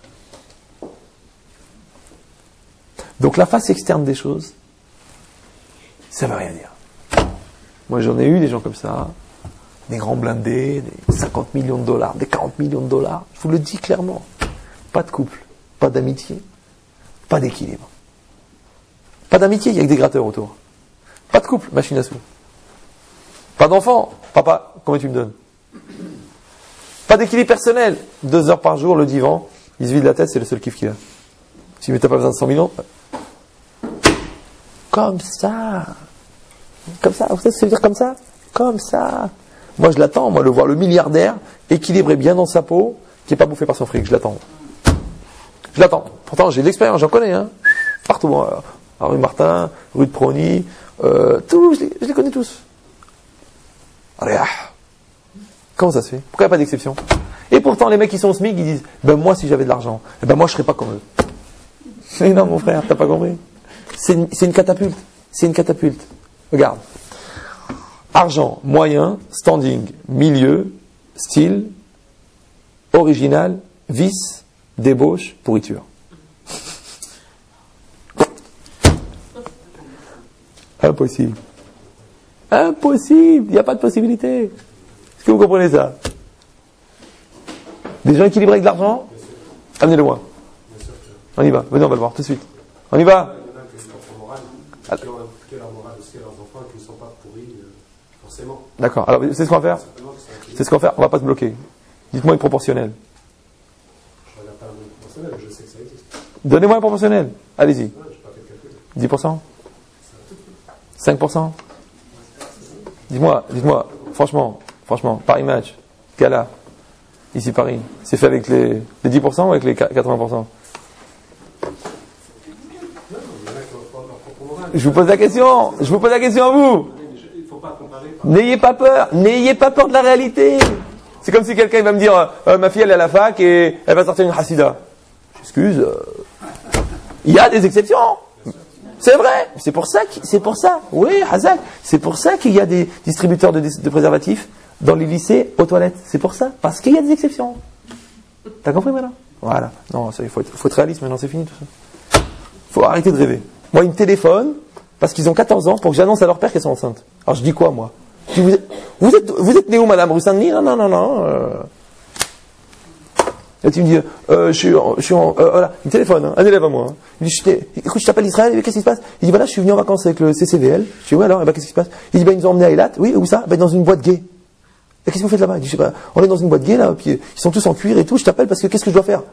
Donc la face externe des choses, ça ne veut rien dire. Moi j'en ai eu des gens comme ça, des grands blindés, des cinquante millions de dollars, des quarante millions de dollars. Je vous le dis clairement. Pas de couple, pas d'amitié, pas d'équilibre. Pas d'amitié, il y a que des gratteurs autour. Pas de couple, machine à sous. Pas d'enfant, papa, combien tu me donnes? Pas d'équilibre personnel, deux heures par jour, le divan, il se vide la tête, c'est le seul kiff qu'il a. Si tu n'as pas besoin de cent millions, comme ça. Comme ça, vous savez ce que ça veut dire comme ça? Comme ça. Moi je l'attends, moi, de voir le milliardaire équilibré bien dans sa peau, qui n'est pas bouffé par son fric, je l'attends. Je l'attends. Pourtant j'ai de l'expérience, j'en connais, hein. Partout. Hein. À rue Martin, rue de Prony, euh, tous, je les, je les connais tous. Rien. Comment ça se fait? Pourquoi il n'y a pas d'exception? Et pourtant les mecs qui sont au SMIC, ils disent, ben moi si j'avais de l'argent, ben moi je serais pas comme eux. Mais non mon frère, t'as pas compris. C'est une, c'est une catapulte. C'est une catapulte. Regarde. Argent, moyen, standing, milieu, style, original, vice, débauche, pourriture. Impossible. Impossible. Il n'y a pas de possibilité. Est-ce que vous comprenez ça? Des gens équilibrés avec de l'argent? Amenez-le moi. On y va. Venez, on va le voir tout de suite. On y va. D'accord. Alors, c'est ce qu'on va faire? C'est ce qu'on va faire. On va pas se bloquer. Dites-moi une proportionnelle. Donnez-moi une proportionnelle. Allez-y. dix pour cent? cinq pour cent? Dites-moi, dites-moi, franchement, franchement, Paris Match, Gala, ici Paris, c'est fait avec les, les dix pour cent ou avec les quatre-vingts pour cent? Je vous pose la question, je vous pose la question à vous. N'ayez pas peur, n'ayez pas peur de la réalité. C'est comme si quelqu'un va me dire, euh, ma fille elle est à la fac et elle va sortir une hassida. J'excuse, euh, il y a des exceptions. C'est vrai, c'est pour ça, c'est pour ça, oui, Hazak, c'est pour ça qu'il y a des distributeurs de, de préservatifs dans les lycées aux toilettes. C'est pour ça, parce qu'il y a des exceptions. T'as compris maintenant? Voilà. Non, il faut, faut être réaliste maintenant, c'est fini tout ça. Faut arrêter de rêver. Moi, ils me téléphonent parce qu'ils ont quatorze ans pour que j'annonce à leur père qu'elles sont enceintes. Alors je dis quoi, moi? Je dis, vous êtes, vous êtes, vous êtes né où, madame Russandni? Non, non, non, non. Euh... Là, tu me dis, euh, je suis en, je suis en euh, voilà, il me téléphone, hein, un élève à moi. Hein. Il me dit, je écoute, je t'appelle Israël, qu'est-ce qui se passe? Il dit, voilà, je suis venu en vacances avec le C C V L. Je dis, ouais, alors, et ben, qu'est-ce qui se passe? Il dit, ben, ils nous ont emmenés à Eilat. Oui, où ça? Ben, dans une boîte gay. Et qu'est-ce que vous faites là-bas? Il dit, je sais pas, on est dans une boîte gay, là, puis ils sont tous en cuir et tout, je t'appelle parce que qu'est-ce que je dois faire?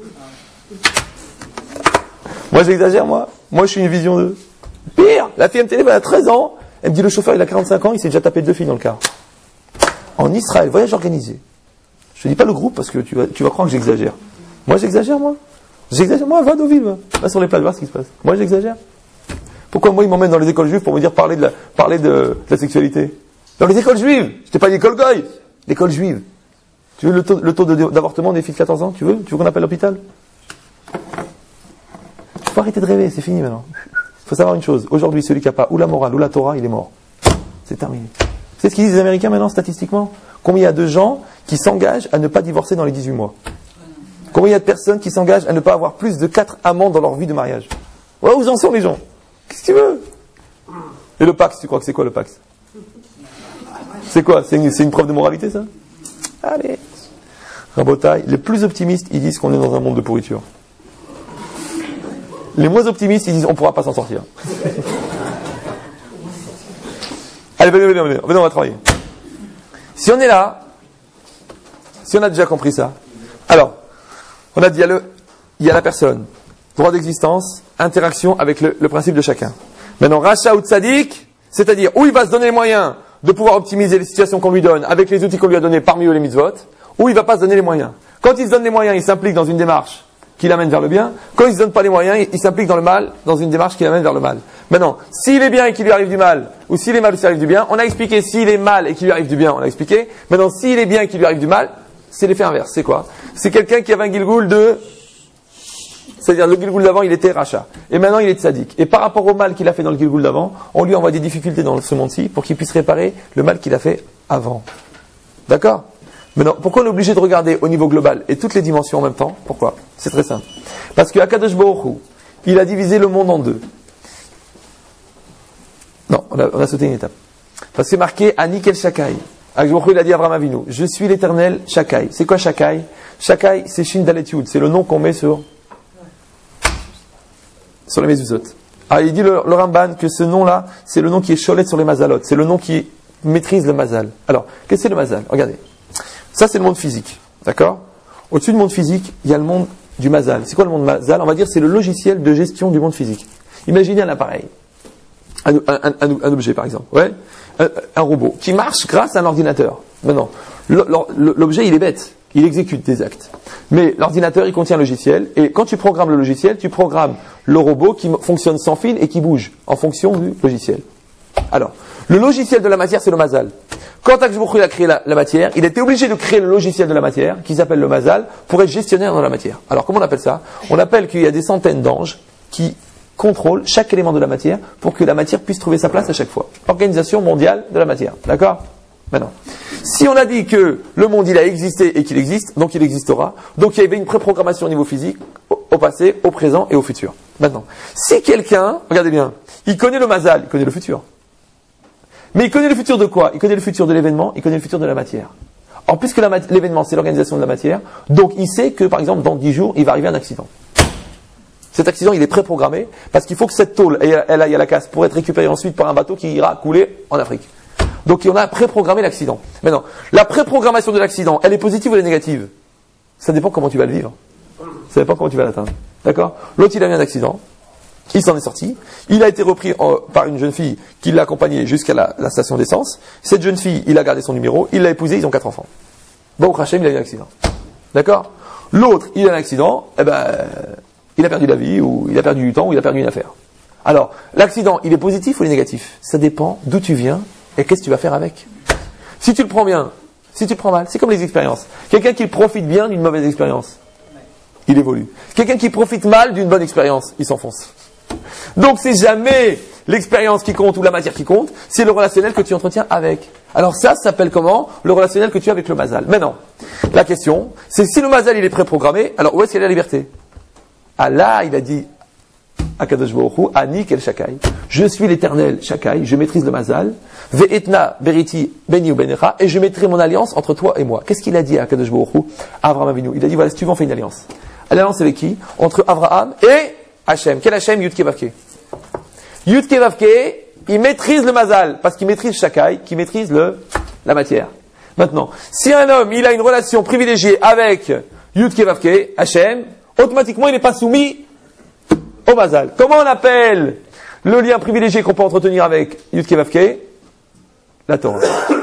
Moi, j'exagère, moi. Moi, je suis une vision de... Pire! La fille, elle me téléphone, elle a treize ans. Elle me dit, le chauffeur, il a quarante-cinq ans, il s'est déjà tapé deux filles dans le car. En Israël, voyage organisé. Je ne dis pas le groupe parce que tu vas, tu vas croire que j'exagère. Moi, j'exagère, moi. J'exagère, moi, va Deauville, va. Va sur les plages, voir ce qui se passe. Moi, j'exagère. Pourquoi moi, ils m'emmènent dans les écoles juives pour me dire parler de la, parler de, de la sexualité? Dans les écoles juives! Je t'ai pas dit l'école goy! L'école juive. Tu veux le taux, le taux de, d'avortement des filles de quatorze ans? Tu veux? Tu veux qu'on appelle l'hôpital? Faut arrêter de rêver, c'est fini maintenant. Il faut savoir une chose. Aujourd'hui, celui qui n'a pas ou la morale ou la Torah, il est mort. C'est terminé. C'est ce qu'ils disent les Américains maintenant, statistiquement? Combien il y a de gens qui s'engagent à ne pas divorcer dans les dix-huit mois? Combien il y a de personnes qui s'engagent à ne pas avoir plus de quatre amants dans leur vie de mariage? Ouais, où en sont les gens? Qu'est-ce que tu veux? Et le Pax, tu crois que c'est quoi le Pax? C'est quoi? C'est une, c'est une preuve de moralité, ça? Allez. Rabotaille, les plus optimistes, ils disent qu'on est dans un monde de pourriture. Les moins optimistes, ils disent on ne pourra pas s'en sortir. Allez, venez, venez, venez, venez, on va travailler. Si on est là, si on a déjà compris ça, alors, on a dit, il y a, le, il y a la personne, droit d'existence, interaction avec le, le principe de chacun. Maintenant, Racha ou Tzadik, c'est-à-dire où il va se donner les moyens de pouvoir optimiser les situations qu'on lui donne avec les outils qu'on lui a donnés, parmi eux les mitzvot, ou il ne va pas se donner les moyens. Quand il se donne les moyens, il s'implique dans une démarche qui l'amène vers le bien. Quand il ne se donne pas les moyens, il s'implique dans le mal, dans une démarche qui l'amène vers le mal. Maintenant, s'il est bien et qu'il lui arrive du mal, ou s'il est mal et qu'il lui arrive du bien, on a expliqué. S'il est mal et qu'il lui arrive du bien, on a expliqué. Maintenant, s'il est bien et qu'il lui arrive du mal, c'est l'effet inverse. C'est quoi? C'est quelqu'un qui avait un gilgoul de... C'est-à-dire, le gilgoul d'avant, il était rachat. Et maintenant, il est tzaddik. Et par rapport au mal qu'il a fait dans le gilgoul d'avant, on lui envoie des difficultés dans ce monde-ci pour qu'il puisse réparer le mal qu'il a fait avant. D'accord? Maintenant, pourquoi on est obligé de regarder au niveau global et toutes les dimensions en même temps? Pourquoi? C'est très simple. Parce que Akadosh Baruch Hu, il a divisé le monde en deux. Non, on a, on a sauté une étape. Parce que c'est marqué Ani Kel Shakai. Akadosh Baruch Hu, il a dit à Abraham Avinu, je suis l'éternel Shakai. C'est quoi Shakai? Shakai, c'est Shin Dalet Yud. C'est le nom qu'on met sur, sur les mezuzot. Ah, il dit le, le Ramban que ce nom-là, c'est le nom qui est cholet sur les mazalot. C'est le nom qui maîtrise le mazal. Alors, qu'est-ce que c'est le mazal? Regardez. Ça, c'est le monde physique. D'accord? Au-dessus du monde physique, il y a le monde du mazal. C'est quoi le monde mazal? On va dire c'est le logiciel de gestion du monde physique. Imaginez un appareil. Un, un, un, un objet, par exemple. Ouais? Un, un robot qui marche grâce à un ordinateur. Maintenant, l'objet, il est bête. Il exécute des actes. Mais l'ordinateur, il contient un logiciel. Et quand tu programmes le logiciel, tu programmes le robot qui fonctionne sans fil et qui bouge en fonction du logiciel. Alors, le logiciel de la matière, c'est le mazal. Quand Akadosh Baruch Hu a créé la, la matière, il était obligé de créer le logiciel de la matière, qui s'appelle le mazal, pour être gestionnaire dans la matière. Alors, comment on appelle ça? On appelle qu'il y a des centaines d'anges qui contrôlent chaque élément de la matière pour que la matière puisse trouver sa place à chaque fois. Organisation mondiale de la matière. D'accord? Maintenant, si on a dit que le monde, il a existé et qu'il existe, donc il existera, donc il y avait une préprogrammation au niveau physique, au, au passé, au présent et au futur. Maintenant, si quelqu'un, regardez bien, il connaît le mazal, il connaît le futur. Mais il connaît le futur de quoi? Il connaît le futur de l'événement, il connaît le futur de la matière. Or, puisque la mat- l'événement, c'est l'organisation de la matière, donc il sait que, par exemple, dans dix jours, il va arriver un accident. Cet accident, il est préprogrammé, parce qu'il faut que cette tôle, elle, elle aille à la casse pour être récupérée ensuite par un bateau qui ira couler en Afrique. Donc, on a préprogrammé l'accident. Maintenant, la préprogrammation de l'accident, elle est positive ou elle est négative? Ça dépend comment tu vas le vivre. Ça dépend comment tu vas l'atteindre. D'accord? L'autre, il a eu un accident. Il s'en est sorti. Il a été repris en, par une jeune fille qui l'a accompagné jusqu'à la, la station d'essence. Cette jeune fille, il a gardé son numéro, il l'a épousée, ils ont quatre enfants. Baruch Hashem, il a eu un accident. D'accord? L'autre, il a un accident, eh ben, il a perdu la vie, ou il a perdu du temps, ou il a perdu une affaire. Alors, l'accident, il est positif ou il est négatif? Ça dépend d'où tu viens et qu'est-ce que tu vas faire avec. Si tu le prends bien, si tu le prends mal, c'est comme les expériences. Quelqu'un qui profite bien d'une mauvaise expérience, il évolue. Quelqu'un qui profite mal d'une bonne expérience, il s'enfonce. Donc c'est jamais l'expérience qui compte ou la matière qui compte, c'est le relationnel que tu entretiens avec. Alors ça, ça s'appelle comment? Le relationnel que tu as avec le mazal. Maintenant, la question, c'est si le mazal il est préprogrammé, alors où est-ce qu'il y a la liberté? Ah là, il a dit Akadosh Baruch Hu, Ani Kel Shakai. Je suis l'Éternel, Shakai, je maîtrise le Mazal. Ve'etna beriti beni u benecha, et je mettrai mon alliance entre toi et moi. Qu'est-ce qu'il a dit à Kadosh Baruch Hu, à Avraham Avinu? Il a dit, voilà, si tu veux, on fait une alliance. L'alliance avec qui? Entre Avraham et Hachem. Quel Hachem? Yud Kei Vav Kei. Yud Kei Vav Kei, il maîtrise le Mazal, parce qu'il maîtrise Shakai, qui maîtrise le, la matière. Maintenant, si un homme, il a une relation privilégiée avec Yud Kei Vav Kei, Hachem, automatiquement, il n'est pas soumis au Mazal. Comment on appelle le lien privilégié qu'on peut entretenir avec Yud Kei Vav Kei? La Torah.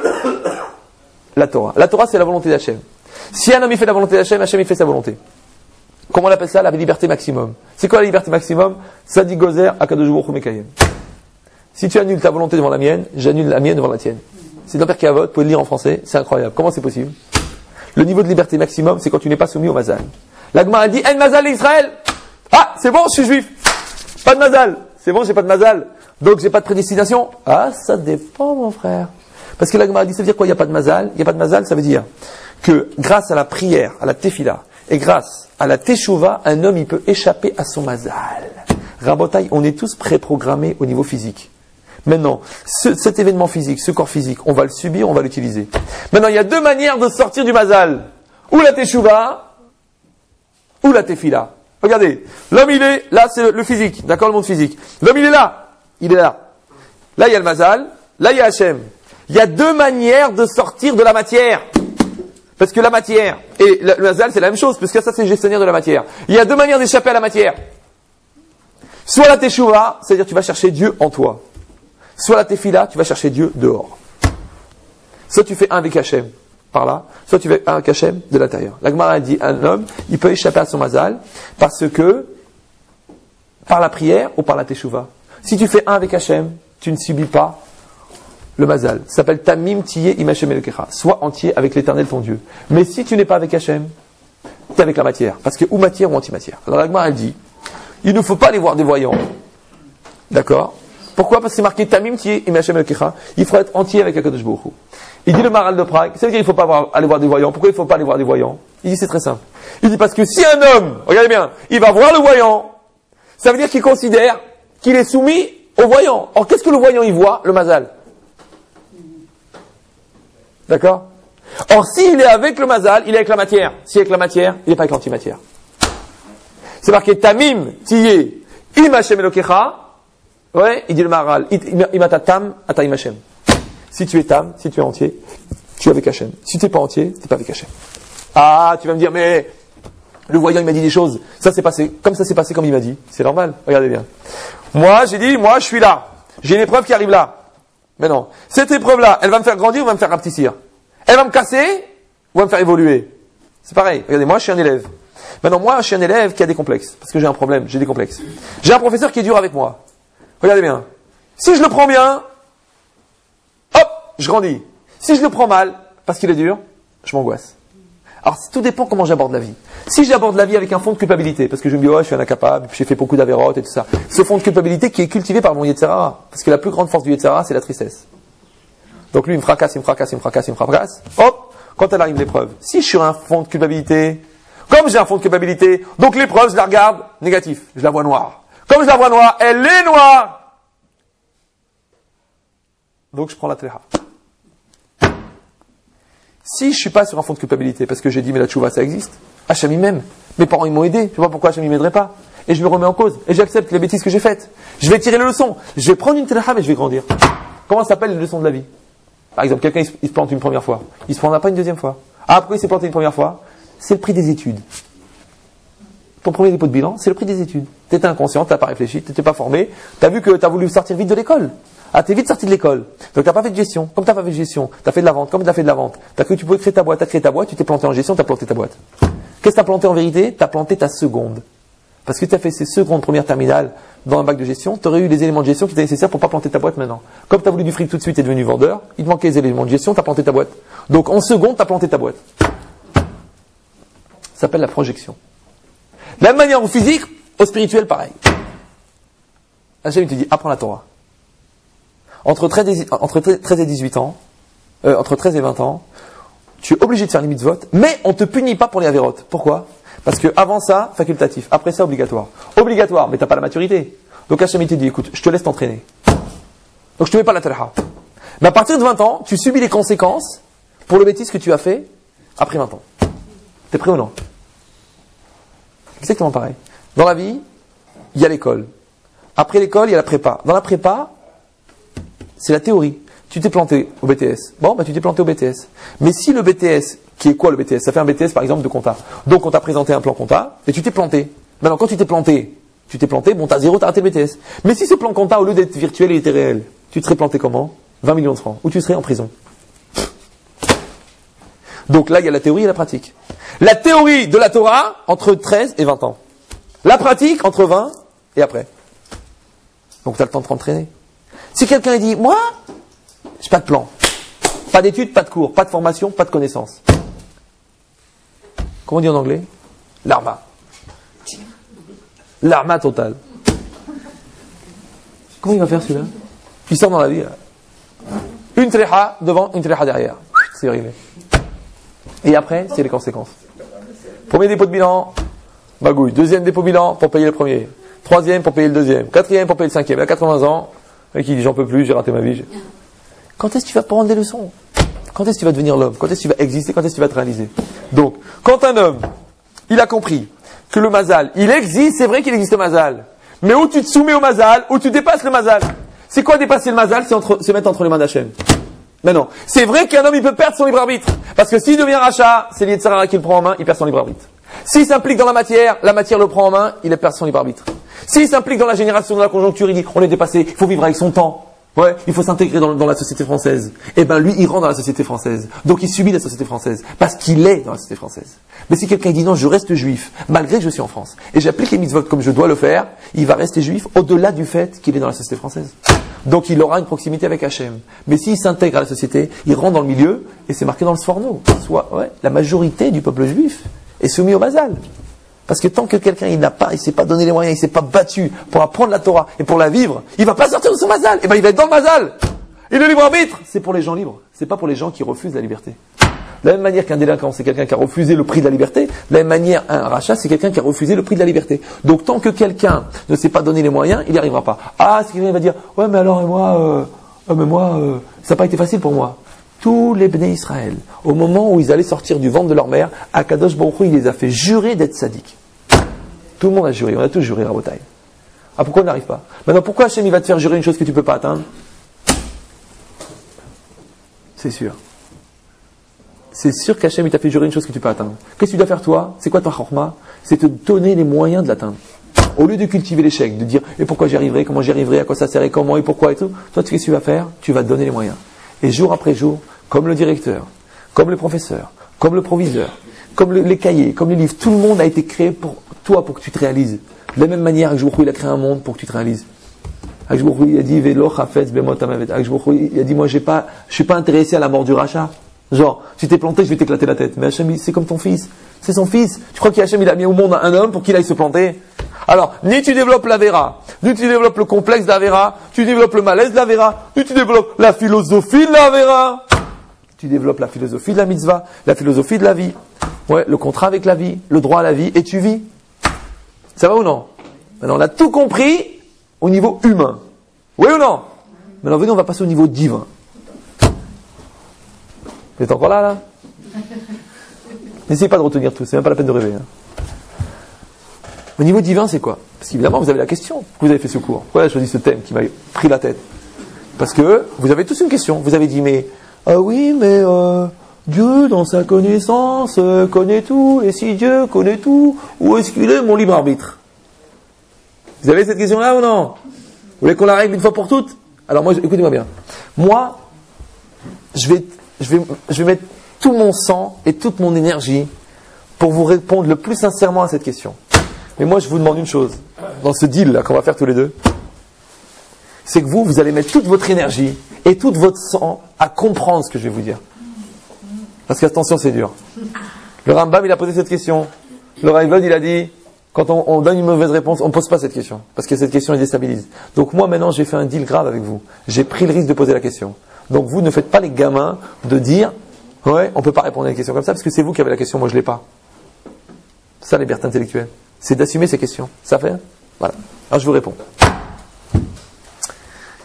La Torah. La Torah, c'est la volonté d'Hachem. Si un homme il fait la volonté d'Hachem, Hachem il fait sa volonté. Comment on appelle ça? La liberté maximum. C'est quoi la liberté maximum? Ça dit Gozer Akadosh Baruch Hu Mekayem. Si tu annules ta volonté devant la mienne, j'annule la mienne devant la tienne. C'est dans Pirkei Avot, vous pouvez le lire en français, c'est incroyable. Comment c'est possible? Le niveau de liberté maximum, c'est quand tu n'es pas soumis au Mazal. La Gemara dit En Mazal Israël. Ah, c'est bon, je suis juif. Pas de Mazal. C'est bon, j'ai pas de Mazal. Donc j'ai pas de prédestination. Ah, ça dépend, mon frère. Parce que la Gemara dit, ça veut dire quoi? Il n'y a pas de Mazal. Il n'y a pas de Mazal, ça veut dire que grâce à la prière, à la tefila, et grâce à la teshuva, un homme il peut échapper à son Mazal. Rabotai, on est tous préprogrammés au niveau physique. Maintenant, ce, cet événement physique, ce corps physique, on va le subir, on va l'utiliser. Maintenant, il y a deux manières de sortir du Mazal. Ou la teshuva, ou la tefila. Regardez, l'homme il est, là c'est le, le physique, d'accord, le monde physique. L'homme il est là, il est là. Là il y a le Mazal, là il y a Hachem. Il y a deux manières de sortir de la matière. Parce que la matière et le, le Mazal c'est la même chose, parce que ça c'est gestionnaire de la matière. Il y a deux manières d'échapper à la matière. Soit la teshuva, c'est-à-dire tu vas chercher Dieu en toi. Soit la tefila, tu vas chercher Dieu dehors. Soit tu fais un avec Hachem, par là, soit tu fais un avec Hachem de l'intérieur. La Gemara dit, un homme, il peut échapper à son Mazal, parce que, par la prière ou par la teshuva. Si tu fais un avec Hachem, tu ne subis pas le Mazal. Ça s'appelle Tamim Tiye Im Hachem Elokecha. Sois entier avec l'Éternel ton Dieu. Mais si tu n'es pas avec Hachem, tu es avec la matière. Parce que ou matière ou antimatière. Alors la Gemara elle dit, il ne faut pas aller voir des voyants. D'accord? Pourquoi? Parce que c'est marqué Tamim Tiye Im Hachem Elokecha. Il faut être entier avec Akadosh Baruch Hu. Il dit le Maral de Prague, ça veut dire qu'il ne faut pas voir, aller voir des voyants. Pourquoi il ne faut pas aller voir des voyants? Il dit c'est très simple. Il dit parce que si un homme, regardez bien, il va voir le voyant, ça veut dire qu'il considère qu'il est soumis au voyant. Or qu'est-ce que le voyant il voit? Le Mazal. D'accord? Or s'il est avec le Mazal, il est avec la matière. S'il est avec la matière, il n'est pas avec l'antimatière. C'est marqué Tamim Tiye Im Hachem Elokecha. Ouais, il dit le Maral, Imatatam Ata Im Hachem. Si tu es tam, si tu es entier, tu es avec Hachem. Si tu n'es pas entier, tu n'es pas avec Hachem. Ah, tu vas me dire, mais le voyant il m'a dit des choses. Ça s'est passé, comme ça s'est passé comme il m'a dit. C'est normal, regardez bien. Moi, j'ai dit, moi je suis là. J'ai une épreuve qui arrive là. Mais non, cette épreuve-là, elle va me faire grandir ou va me faire rapetissir? Elle va me casser ou va me faire évoluer? C'est pareil, regardez, moi je suis un élève. Maintenant, moi je suis un élève qui a des complexes. Parce que j'ai un problème, j'ai des complexes. J'ai un professeur qui est dur avec moi. Regardez bien. Si je le prends bien, hop, je grandis. Si je le prends mal, parce qu'il est dur, je m'angoisse. Alors, tout dépend comment j'aborde la vie. Si j'aborde la vie avec un fond de culpabilité, parce que je me dis, ouais, je suis un incapable, j'ai fait beaucoup d'avérotes et tout ça. Ce fond de culpabilité qui est cultivé par mon Yetzer Hara. Parce que la plus grande force du Yetzer Hara, c'est la tristesse. Donc lui, il me fracasse, il me fracasse, il me fracasse, il me fracasse. Hop, quand elle arrive l'épreuve. Si je suis un fond de culpabilité, comme j'ai un fond de culpabilité, donc l'épreuve, je la regarde négatif. Je la vois noire. Comme je la vois noire, elle est noire. Donc je prends la tléha. Si je suis pas sur un fond de culpabilité, parce que j'ai dit mais la tchouva ça existe, Hachem il m'aime, mes parents ils m'ont aidé, je sais pas pourquoi Hachem il m'aiderait pas, et je me remets en cause, et j'accepte les bêtises que j'ai faites, je vais tirer les leçons, je vais prendre une tléha et je vais grandir. Comment ça s'appelle les leçons de la vie? Par exemple, quelqu'un il se, il se plante une première fois, il se prendra pas une deuxième fois. Ah, pourquoi il s'est planté une première fois? C'est le prix des études. Ton premier dépôt de bilan, c'est le prix des études. T'étais inconscient, t'as pas réfléchi, t'étais pas formé, t'as vu que t'as voulu sortir vite de l'école. Ah, t'es vite sorti de l'école. Donc t'as pas fait de gestion. Comme t'as pas fait de gestion, t'as fait de la vente. Comme t'as fait de la vente, t'as cru que tu pouvais créer ta boîte, t'as créé ta boîte, tu t'es planté en gestion, t'as planté ta boîte. Qu'est-ce que t'as planté en vérité? T'as planté ta seconde. Parce que t'as fait ces secondes premières terminales dans un bac de gestion, t'aurais eu les éléments de gestion qui étaient nécessaires pour pas planter ta boîte maintenant. Comme t'as voulu du fric tout de suite et devenu vendeur, il te manquait les éléments de gestion, t'as planté ta boîte. Donc en seconde, t'as planté ta boîte. Ça s'appelle la projection. De la même manière au physique, au spirituel, pareil. Hachem, il te dit, apprends la Torah. Entre treize et dix-huit ans, euh, entre treize et vingt ans, tu es obligé de faire les mitzvot, mais on ne te punit pas pour les avérotes. Pourquoi? Parce que avant ça, facultatif. Après ça, obligatoire. Obligatoire, mais tu n'as pas la maturité. Donc Hachem, il te dit, écoute, je te laisse t'entraîner. Donc je te mets pas la telaha. Mais à partir de vingt ans, tu subis les conséquences pour le bêtise que tu as fait après vingt ans. T'es prêt ou non? Exactement pareil. Dans la vie, il y a l'école. Après l'école, il y a la prépa. Dans la prépa, c'est la théorie. Tu t'es planté au B T S. Bon, bah tu t'es planté au B T S. Mais si le B T S, qui est quoi le B T S? Ça fait un B T S par exemple de compta. Donc on t'a présenté un plan compta et tu t'es planté. Maintenant quand tu t'es planté, tu t'es planté, bon t'as zéro, t'as raté le B T S. Mais si ce plan compta, au lieu d'être virtuel, il était réel, tu te serais planté comment? vingt millions de francs. Ou tu serais en prison. Donc là, il y a la théorie et la pratique. La théorie de la Torah, entre treize et vingt ans. La pratique, entre vingt et après. Donc tu as le temps de t'entraîner. Si quelqu'un dit, moi, j'ai pas de plan, pas d'études, pas de cours, pas de formation, pas de connaissances. Comment on dit en anglais? L'arma. L'arma totale. Comment il va faire celui-là? Il sort dans la vie. Là. Une tréha devant, une tréha derrière. C'est arrivé. Et après, c'est les conséquences. Premier dépôt de bilan, bagouille. Deuxième dépôt de bilan pour payer le premier. Troisième pour payer le deuxième. Quatrième pour payer le cinquième. À quatre-vingts ans, et qui dit j'en peux plus, j'ai raté ma vie. Quand est-ce que tu vas prendre des leçons? Quand est-ce que tu vas devenir l'homme? Quand est-ce que tu vas exister? Quand est-ce que tu vas te réaliser? Donc, quand un homme, il a compris que le mazal, il existe, c'est vrai qu'il existe le mazal. Mais où tu te soumets au mazal, où tu dépasses le mazal. C'est quoi dépasser le mazal? C'est entre, se mettre entre les mains d'Hachem. Mais non. C'est vrai qu'un homme, il peut perdre son libre arbitre. Parce que s'il devient rachat, c'est l'Yetzirah qui le prend en main, il perd son libre arbitre. S'il s'implique dans la matière, la matière le prend en main, il perd son libre arbitre. S'il s'implique dans la génération, dans la conjoncture, il dit, on est dépassé, il faut vivre avec son temps. Ouais, il faut s'intégrer dans, dans la société française. Et ben lui, il rentre dans la société française. Donc il subit la société française. Parce qu'il est dans la société française. Mais si quelqu'un dit non, je reste juif, malgré que je suis en France, et j'applique les mitzvot comme je dois le faire, il va rester juif au-delà du fait qu'il est dans la société française. Donc il aura une proximité avec Hachem. Mais s'il s'intègre à la société, il rentre dans le milieu, et c'est marqué dans le Sforno. Soit, ouais, la majorité du peuple juif est soumis au mazal. Parce que tant que quelqu'un il n'a pas, il s'est pas donné les moyens, il s'est pas battu pour apprendre la Torah et pour la vivre, il va pas sortir de son mazal. Et ben il va être dans le mazal. Et le libre arbitre, c'est pour les gens libres. C'est pas pour les gens qui refusent la liberté. De la même manière qu'un délinquant, c'est quelqu'un qui a refusé le prix de la liberté. De la même manière, un rachat, c'est quelqu'un qui a refusé le prix de la liberté. Donc tant que quelqu'un ne s'est pas donné les moyens, il n'y arrivera pas. Ah, c'est quelqu'un qui va dire, ouais mais alors et moi, euh, oh, mais moi, euh, ça n'a pas été facile pour moi. Tous les Bnei Israël, au moment où ils allaient sortir du ventre de leur mère, Akadosh Baruch Hu, il les a fait jurer d'être sadiques. Tout le monde a juré, on a tous juré, Rabotai. Ah, pourquoi on n'arrive pas? Maintenant, pourquoi Hachem il va te faire jurer une chose que tu ne peux pas atteindre? C'est sûr. C'est sûr qu'Hachem il t'a fait jurer une chose que tu peux atteindre. Qu'est-ce que tu dois faire toi? C'est quoi ta chorma? C'est te donner les moyens de l'atteindre. Au lieu de cultiver l'échec, de dire et pourquoi j'y arriverai, comment j'y arriverai, à quoi ça sert et comment et pourquoi et tout, toi qu'est-ce que tu vas faire? Tu vas te donner les moyens. Et jour après jour, comme le directeur, comme le professeur, comme le proviseur, comme le, les cahiers, comme les livres, tout le monde a été créé pour toi, pour que tu te réalises. De la même manière, Akadosh Baruch Hu, il a créé un monde pour que tu te réalises. Akadosh Baruch Hu, il a dit, Velo chafetz bemot hamavet. Akadosh Baruch Hu, il a dit, moi, j'ai pas, je suis pas intéressé à la mort du rachat. Genre, si t'es planté, je vais t'éclater la tête. Mais Hachem, c'est comme ton fils. C'est son fils. Tu crois qu'Hachem, il a mis au monde un homme pour qu'il aille se planter? Alors, ni tu développes la vera, ni tu développes le complexe de la vera, tu développes le malaise de la vera, ni tu développes la philosophie de la vera. Tu développes la philosophie de la mitzvah, la philosophie de la vie. Ouais, le contrat avec la vie, le droit à la vie, et tu vis. Ça va ou non? Maintenant, on a tout compris au niveau humain. Oui ou non? Maintenant, venez, on va passer au niveau divin. Vous êtes encore là, là? N'essayez pas de retenir tout, c'est même pas la peine de rêver. Hein. Au niveau divin, c'est quoi? Parce qu'évidemment, vous avez la question. Pourquoi vous avez fait ce cours? Pourquoi vous avez choisi ce thème qui m'a pris la tête? Parce que vous avez tous une question. Vous avez dit, mais, ah oui, mais euh, Dieu, dans sa connaissance, euh, connaît tout. Et si Dieu connaît tout, où est-ce qu'il est, mon libre arbitre? Vous avez cette question-là ou non? Vous voulez qu'on la règle une fois pour toutes? Alors moi, écoutez-moi bien. Moi, je vais, je vais, je vais mettre tout mon sang et toute mon énergie pour vous répondre le plus sincèrement à cette question. Mais moi, je vous demande une chose, dans ce deal-là qu'on va faire tous les deux, c'est que vous, vous allez mettre toute votre énergie et tout votre sang à comprendre ce que je vais vous dire. Parce qu'attention, c'est dur. Le Rambam, il a posé cette question. Le Raïvod, il a dit, quand on, on donne une mauvaise réponse, on ne pose pas cette question. Parce que cette question, elle déstabilise. Donc moi, maintenant, j'ai fait un deal grave avec vous. J'ai pris le risque de poser la question. Donc vous, ne faites pas les gamins de dire, ouais, on ne peut pas répondre à une question comme ça, parce que c'est vous qui avez la question, moi je ne l'ai pas. Ça, la liberté intellectuelle. C'est d'assumer ces questions. Ça fait? Voilà. Alors je vous réponds.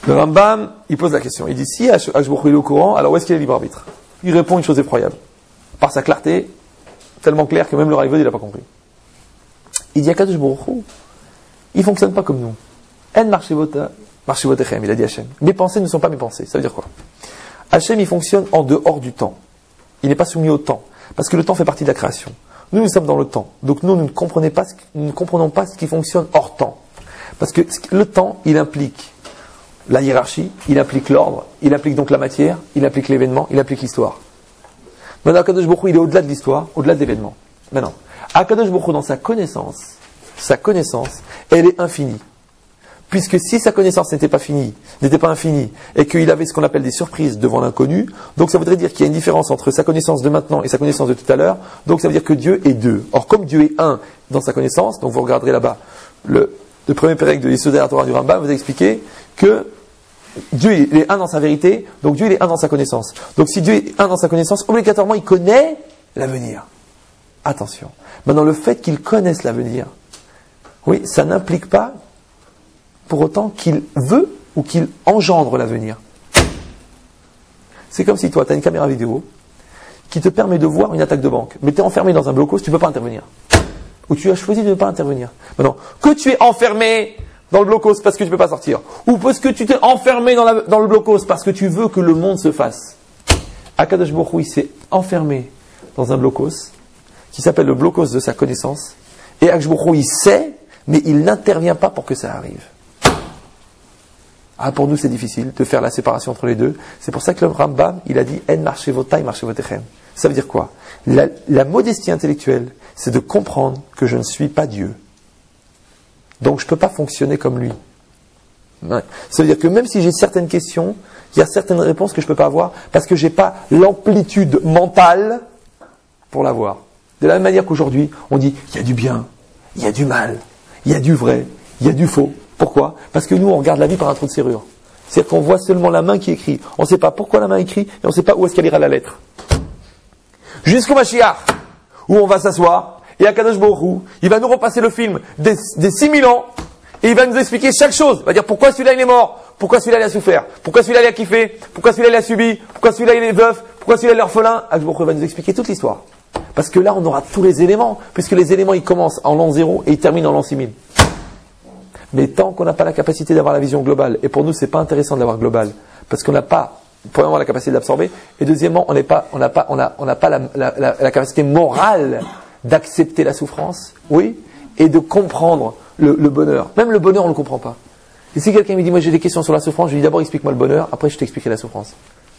Le Rambam, il pose la question. Il dit, si Akadosh Baruch Hu est au courant, alors où est-ce qu'il est libre arbitre? Il répond une chose effroyable. Par sa clarté, tellement claire que même le Raïvod, il n'a pas compris. Il dit, Akadosh Baruch Hu, il ne fonctionne pas comme nous. En marchevota, marchevotechem, il a dit Hachem. Mes pensées ne sont pas mes pensées. Ça veut dire quoi? Hachem, il fonctionne en dehors du temps. Il n'est pas soumis au temps. Parce que le temps fait partie de la création. Nous, nous sommes dans le temps. Donc nous, nous ne comprenons pas ce, nous ne comprenons pas ce qui fonctionne hors temps. Parce que le temps, il implique la hiérarchie, il implique l'ordre, il implique donc la matière, il implique l'événement, il implique l'histoire. Maintenant, Akadosh Baruch Hu, il est au-delà de l'histoire, au-delà de l'événement. Maintenant, Akadosh Baruch Hu, dans sa connaissance, sa connaissance, elle est infinie. Puisque si sa connaissance n'était pas finie, n'était pas infinie, et qu'il avait ce qu'on appelle des surprises devant l'inconnu, donc ça voudrait dire qu'il y a une différence entre sa connaissance de maintenant et sa connaissance de tout à l'heure, donc ça veut dire que Dieu est deux. Or, comme Dieu est un dans sa connaissance, donc vous regarderez là-bas, le, le premier pérec de l'Yesod HaTorah du Rambam vous a expliqué que Dieu il est un dans sa vérité, donc Dieu il est un dans sa connaissance. Donc si Dieu est un dans sa connaissance, obligatoirement il connaît l'avenir. Attention. Maintenant, le fait qu'il connaisse l'avenir, oui, ça n'implique pas pour autant qu'il veut ou qu'il engendre l'avenir. C'est comme si toi, tu as une caméra vidéo qui te permet de voir une attaque de banque, mais tu es enfermé dans un blocos, tu ne peux pas intervenir. Ou tu as choisi de ne pas intervenir. Maintenant, que tu es enfermé dans le blocos parce que tu ne peux pas sortir, ou parce que tu t'es enfermé dans, la, dans le blocos parce que tu veux que le monde se fasse. Akadosh Baruch Hu, il s'est enfermé dans un blocos qui s'appelle le blocos de sa connaissance, et Akadosh Baruch Hu, il sait, mais il n'intervient pas pour que ça arrive. Ah, pour nous, c'est difficile de faire la séparation entre les deux. C'est pour ça que le Rambam, il a dit En marchevotai marchevotechem. Ça veut dire quoi? la, la modestie intellectuelle, c'est de comprendre que je ne suis pas Dieu. Donc, je ne peux pas fonctionner comme lui. Ouais. Ça veut dire que même si j'ai certaines questions, il y a certaines réponses que je ne peux pas avoir parce que je n'ai pas l'amplitude mentale pour l'avoir. De la même manière qu'aujourd'hui, on dit il y a du bien, il y a du mal, il y a du vrai, il y a du faux. Pourquoi? Parce que nous, on regarde la vie par un trou de serrure. C'est-à-dire qu'on voit seulement la main qui écrit. On ne sait pas pourquoi la main écrit et on ne sait pas où est-ce qu'elle ira la lettre. Jusqu'au Mashiach, où on va s'asseoir, et Akadosh Baruch Hu, il va nous repasser le film des, des six mille ans, et il va nous expliquer chaque chose. Il va dire pourquoi celui-là il est mort, pourquoi celui-là il a souffert, pourquoi celui-là il a kiffé, pourquoi celui-là il a subi, pourquoi celui-là il est veuf, pourquoi celui-là il est orphelin. Akadosh Baruch Hu va nous expliquer toute l'histoire. Parce que là, on aura tous les éléments, puisque les éléments ils commencent en l'an zéro et ils terminent en l'an six mille. Mais tant qu'on n'a pas la capacité d'avoir la vision globale, et pour nous, c'est pas intéressant de l'avoir globale, parce qu'on n'a pas, premièrement, la capacité d'absorber, et deuxièmement, on n'a pas, on n'a pas, on a, on n'a pas la, la, la, la capacité morale d'accepter la souffrance, oui, et de comprendre le, le bonheur. Même le bonheur, on ne le comprend pas. Et si quelqu'un me dit, moi j'ai des questions sur la souffrance, je lui dis d'abord explique-moi le bonheur, après je t'expliquerai la souffrance.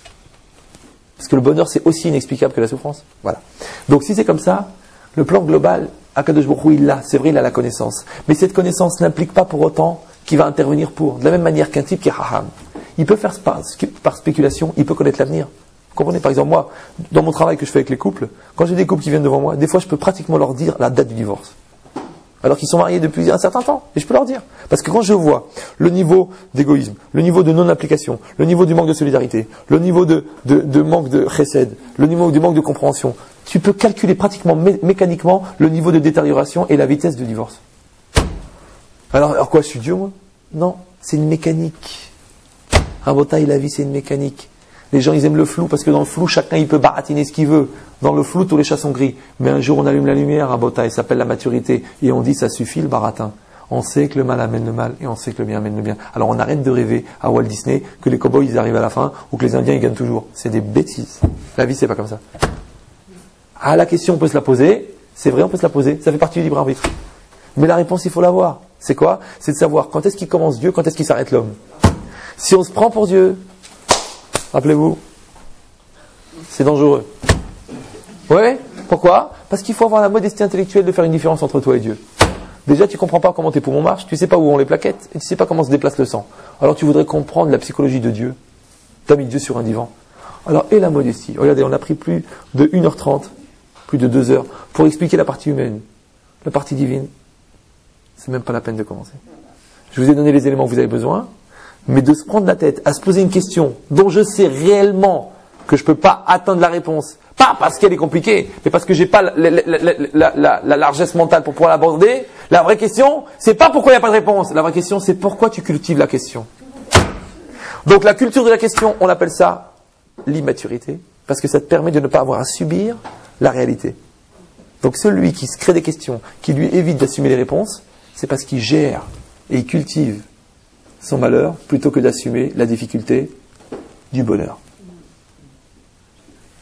Parce que le bonheur, c'est aussi inexplicable que la souffrance. Voilà. Donc si c'est comme ça, le plan global, Akadosh Baruch Hu, il l'a, c'est vrai, il a la connaissance. Mais cette connaissance n'implique pas pour autant qu'il va intervenir pour. De la même manière qu'un type qui est haham, il peut faire par, par spéculation, il peut connaître l'avenir. Vous comprenez? Par exemple, moi, dans mon travail que je fais avec les couples, quand j'ai des couples qui viennent devant moi, des fois je peux pratiquement leur dire la date du divorce. Alors qu'ils sont mariés depuis un certain temps. Et je peux leur dire. Parce que quand je vois le niveau d'égoïsme, le niveau de non-application, le niveau du manque de solidarité, le niveau de, de, de manque de chesed, le niveau du manque de compréhension, tu peux calculer pratiquement mé- mécaniquement le niveau de détérioration et la vitesse du divorce. Alors, alors quoi, je suis Dieu, moi? Non, c'est une mécanique. Un botaï, la vie, c'est une mécanique. Les gens, ils aiment le flou parce que dans le flou, chacun, il peut baratiner ce qu'il veut. Dans le flou, tous les chats sont gris. Mais un jour, on allume la lumière, un botaï, ça s'appelle la maturité. Et on dit, ça suffit le baratin. On sait que le mal amène le mal et on sait que le bien amène le bien. Alors on arrête de rêver à Walt Disney que les cow-boys, ils arrivent à la fin ou que les Indiens, ils gagnent toujours. C'est des bêtises. La vie, c'est pas comme ça. Ah, la question, on peut se la poser. C'est vrai, on peut se la poser. Ça fait partie du libre arbitre. Mais la réponse, il faut l'avoir. C'est quoi? C'est de savoir quand est-ce qu'il commence Dieu, quand est-ce qu'il s'arrête l'homme. Si on se prend pour Dieu, rappelez-vous, c'est dangereux. Ouais, pourquoi? Parce qu'il faut avoir la modestie intellectuelle de faire une différence entre toi et Dieu. Déjà, tu ne comprends pas comment tes poumons marchent, tu ne sais pas où ont les plaquettes, et tu ne sais pas comment se déplace le sang. Alors tu voudrais comprendre la psychologie de Dieu. Tu as mis Dieu sur un divan. Alors, et la modestie? Regardez, on a pris plus de une heure trente, plus de deux heures, pour expliquer la partie humaine. La partie divine, c'est même pas la peine de commencer. Je vous ai donné les éléments que vous avez besoin, mais de se prendre la tête à se poser une question dont je sais réellement que je ne peux pas atteindre la réponse, pas parce qu'elle est compliquée, mais parce que je n'ai pas la, la, la, la, la, la largesse mentale pour pouvoir l'aborder. La vraie question, c'est pas pourquoi il n'y a pas de réponse. La vraie question, c'est pourquoi tu cultives la question. Donc la culture de la question, on appelle ça l'immaturité, parce que ça te permet de ne pas avoir à subir la réalité. Donc celui qui se crée des questions, qui lui évite d'assumer les réponses, c'est parce qu'il gère et il cultive son malheur plutôt que d'assumer la difficulté du bonheur. Ça va ?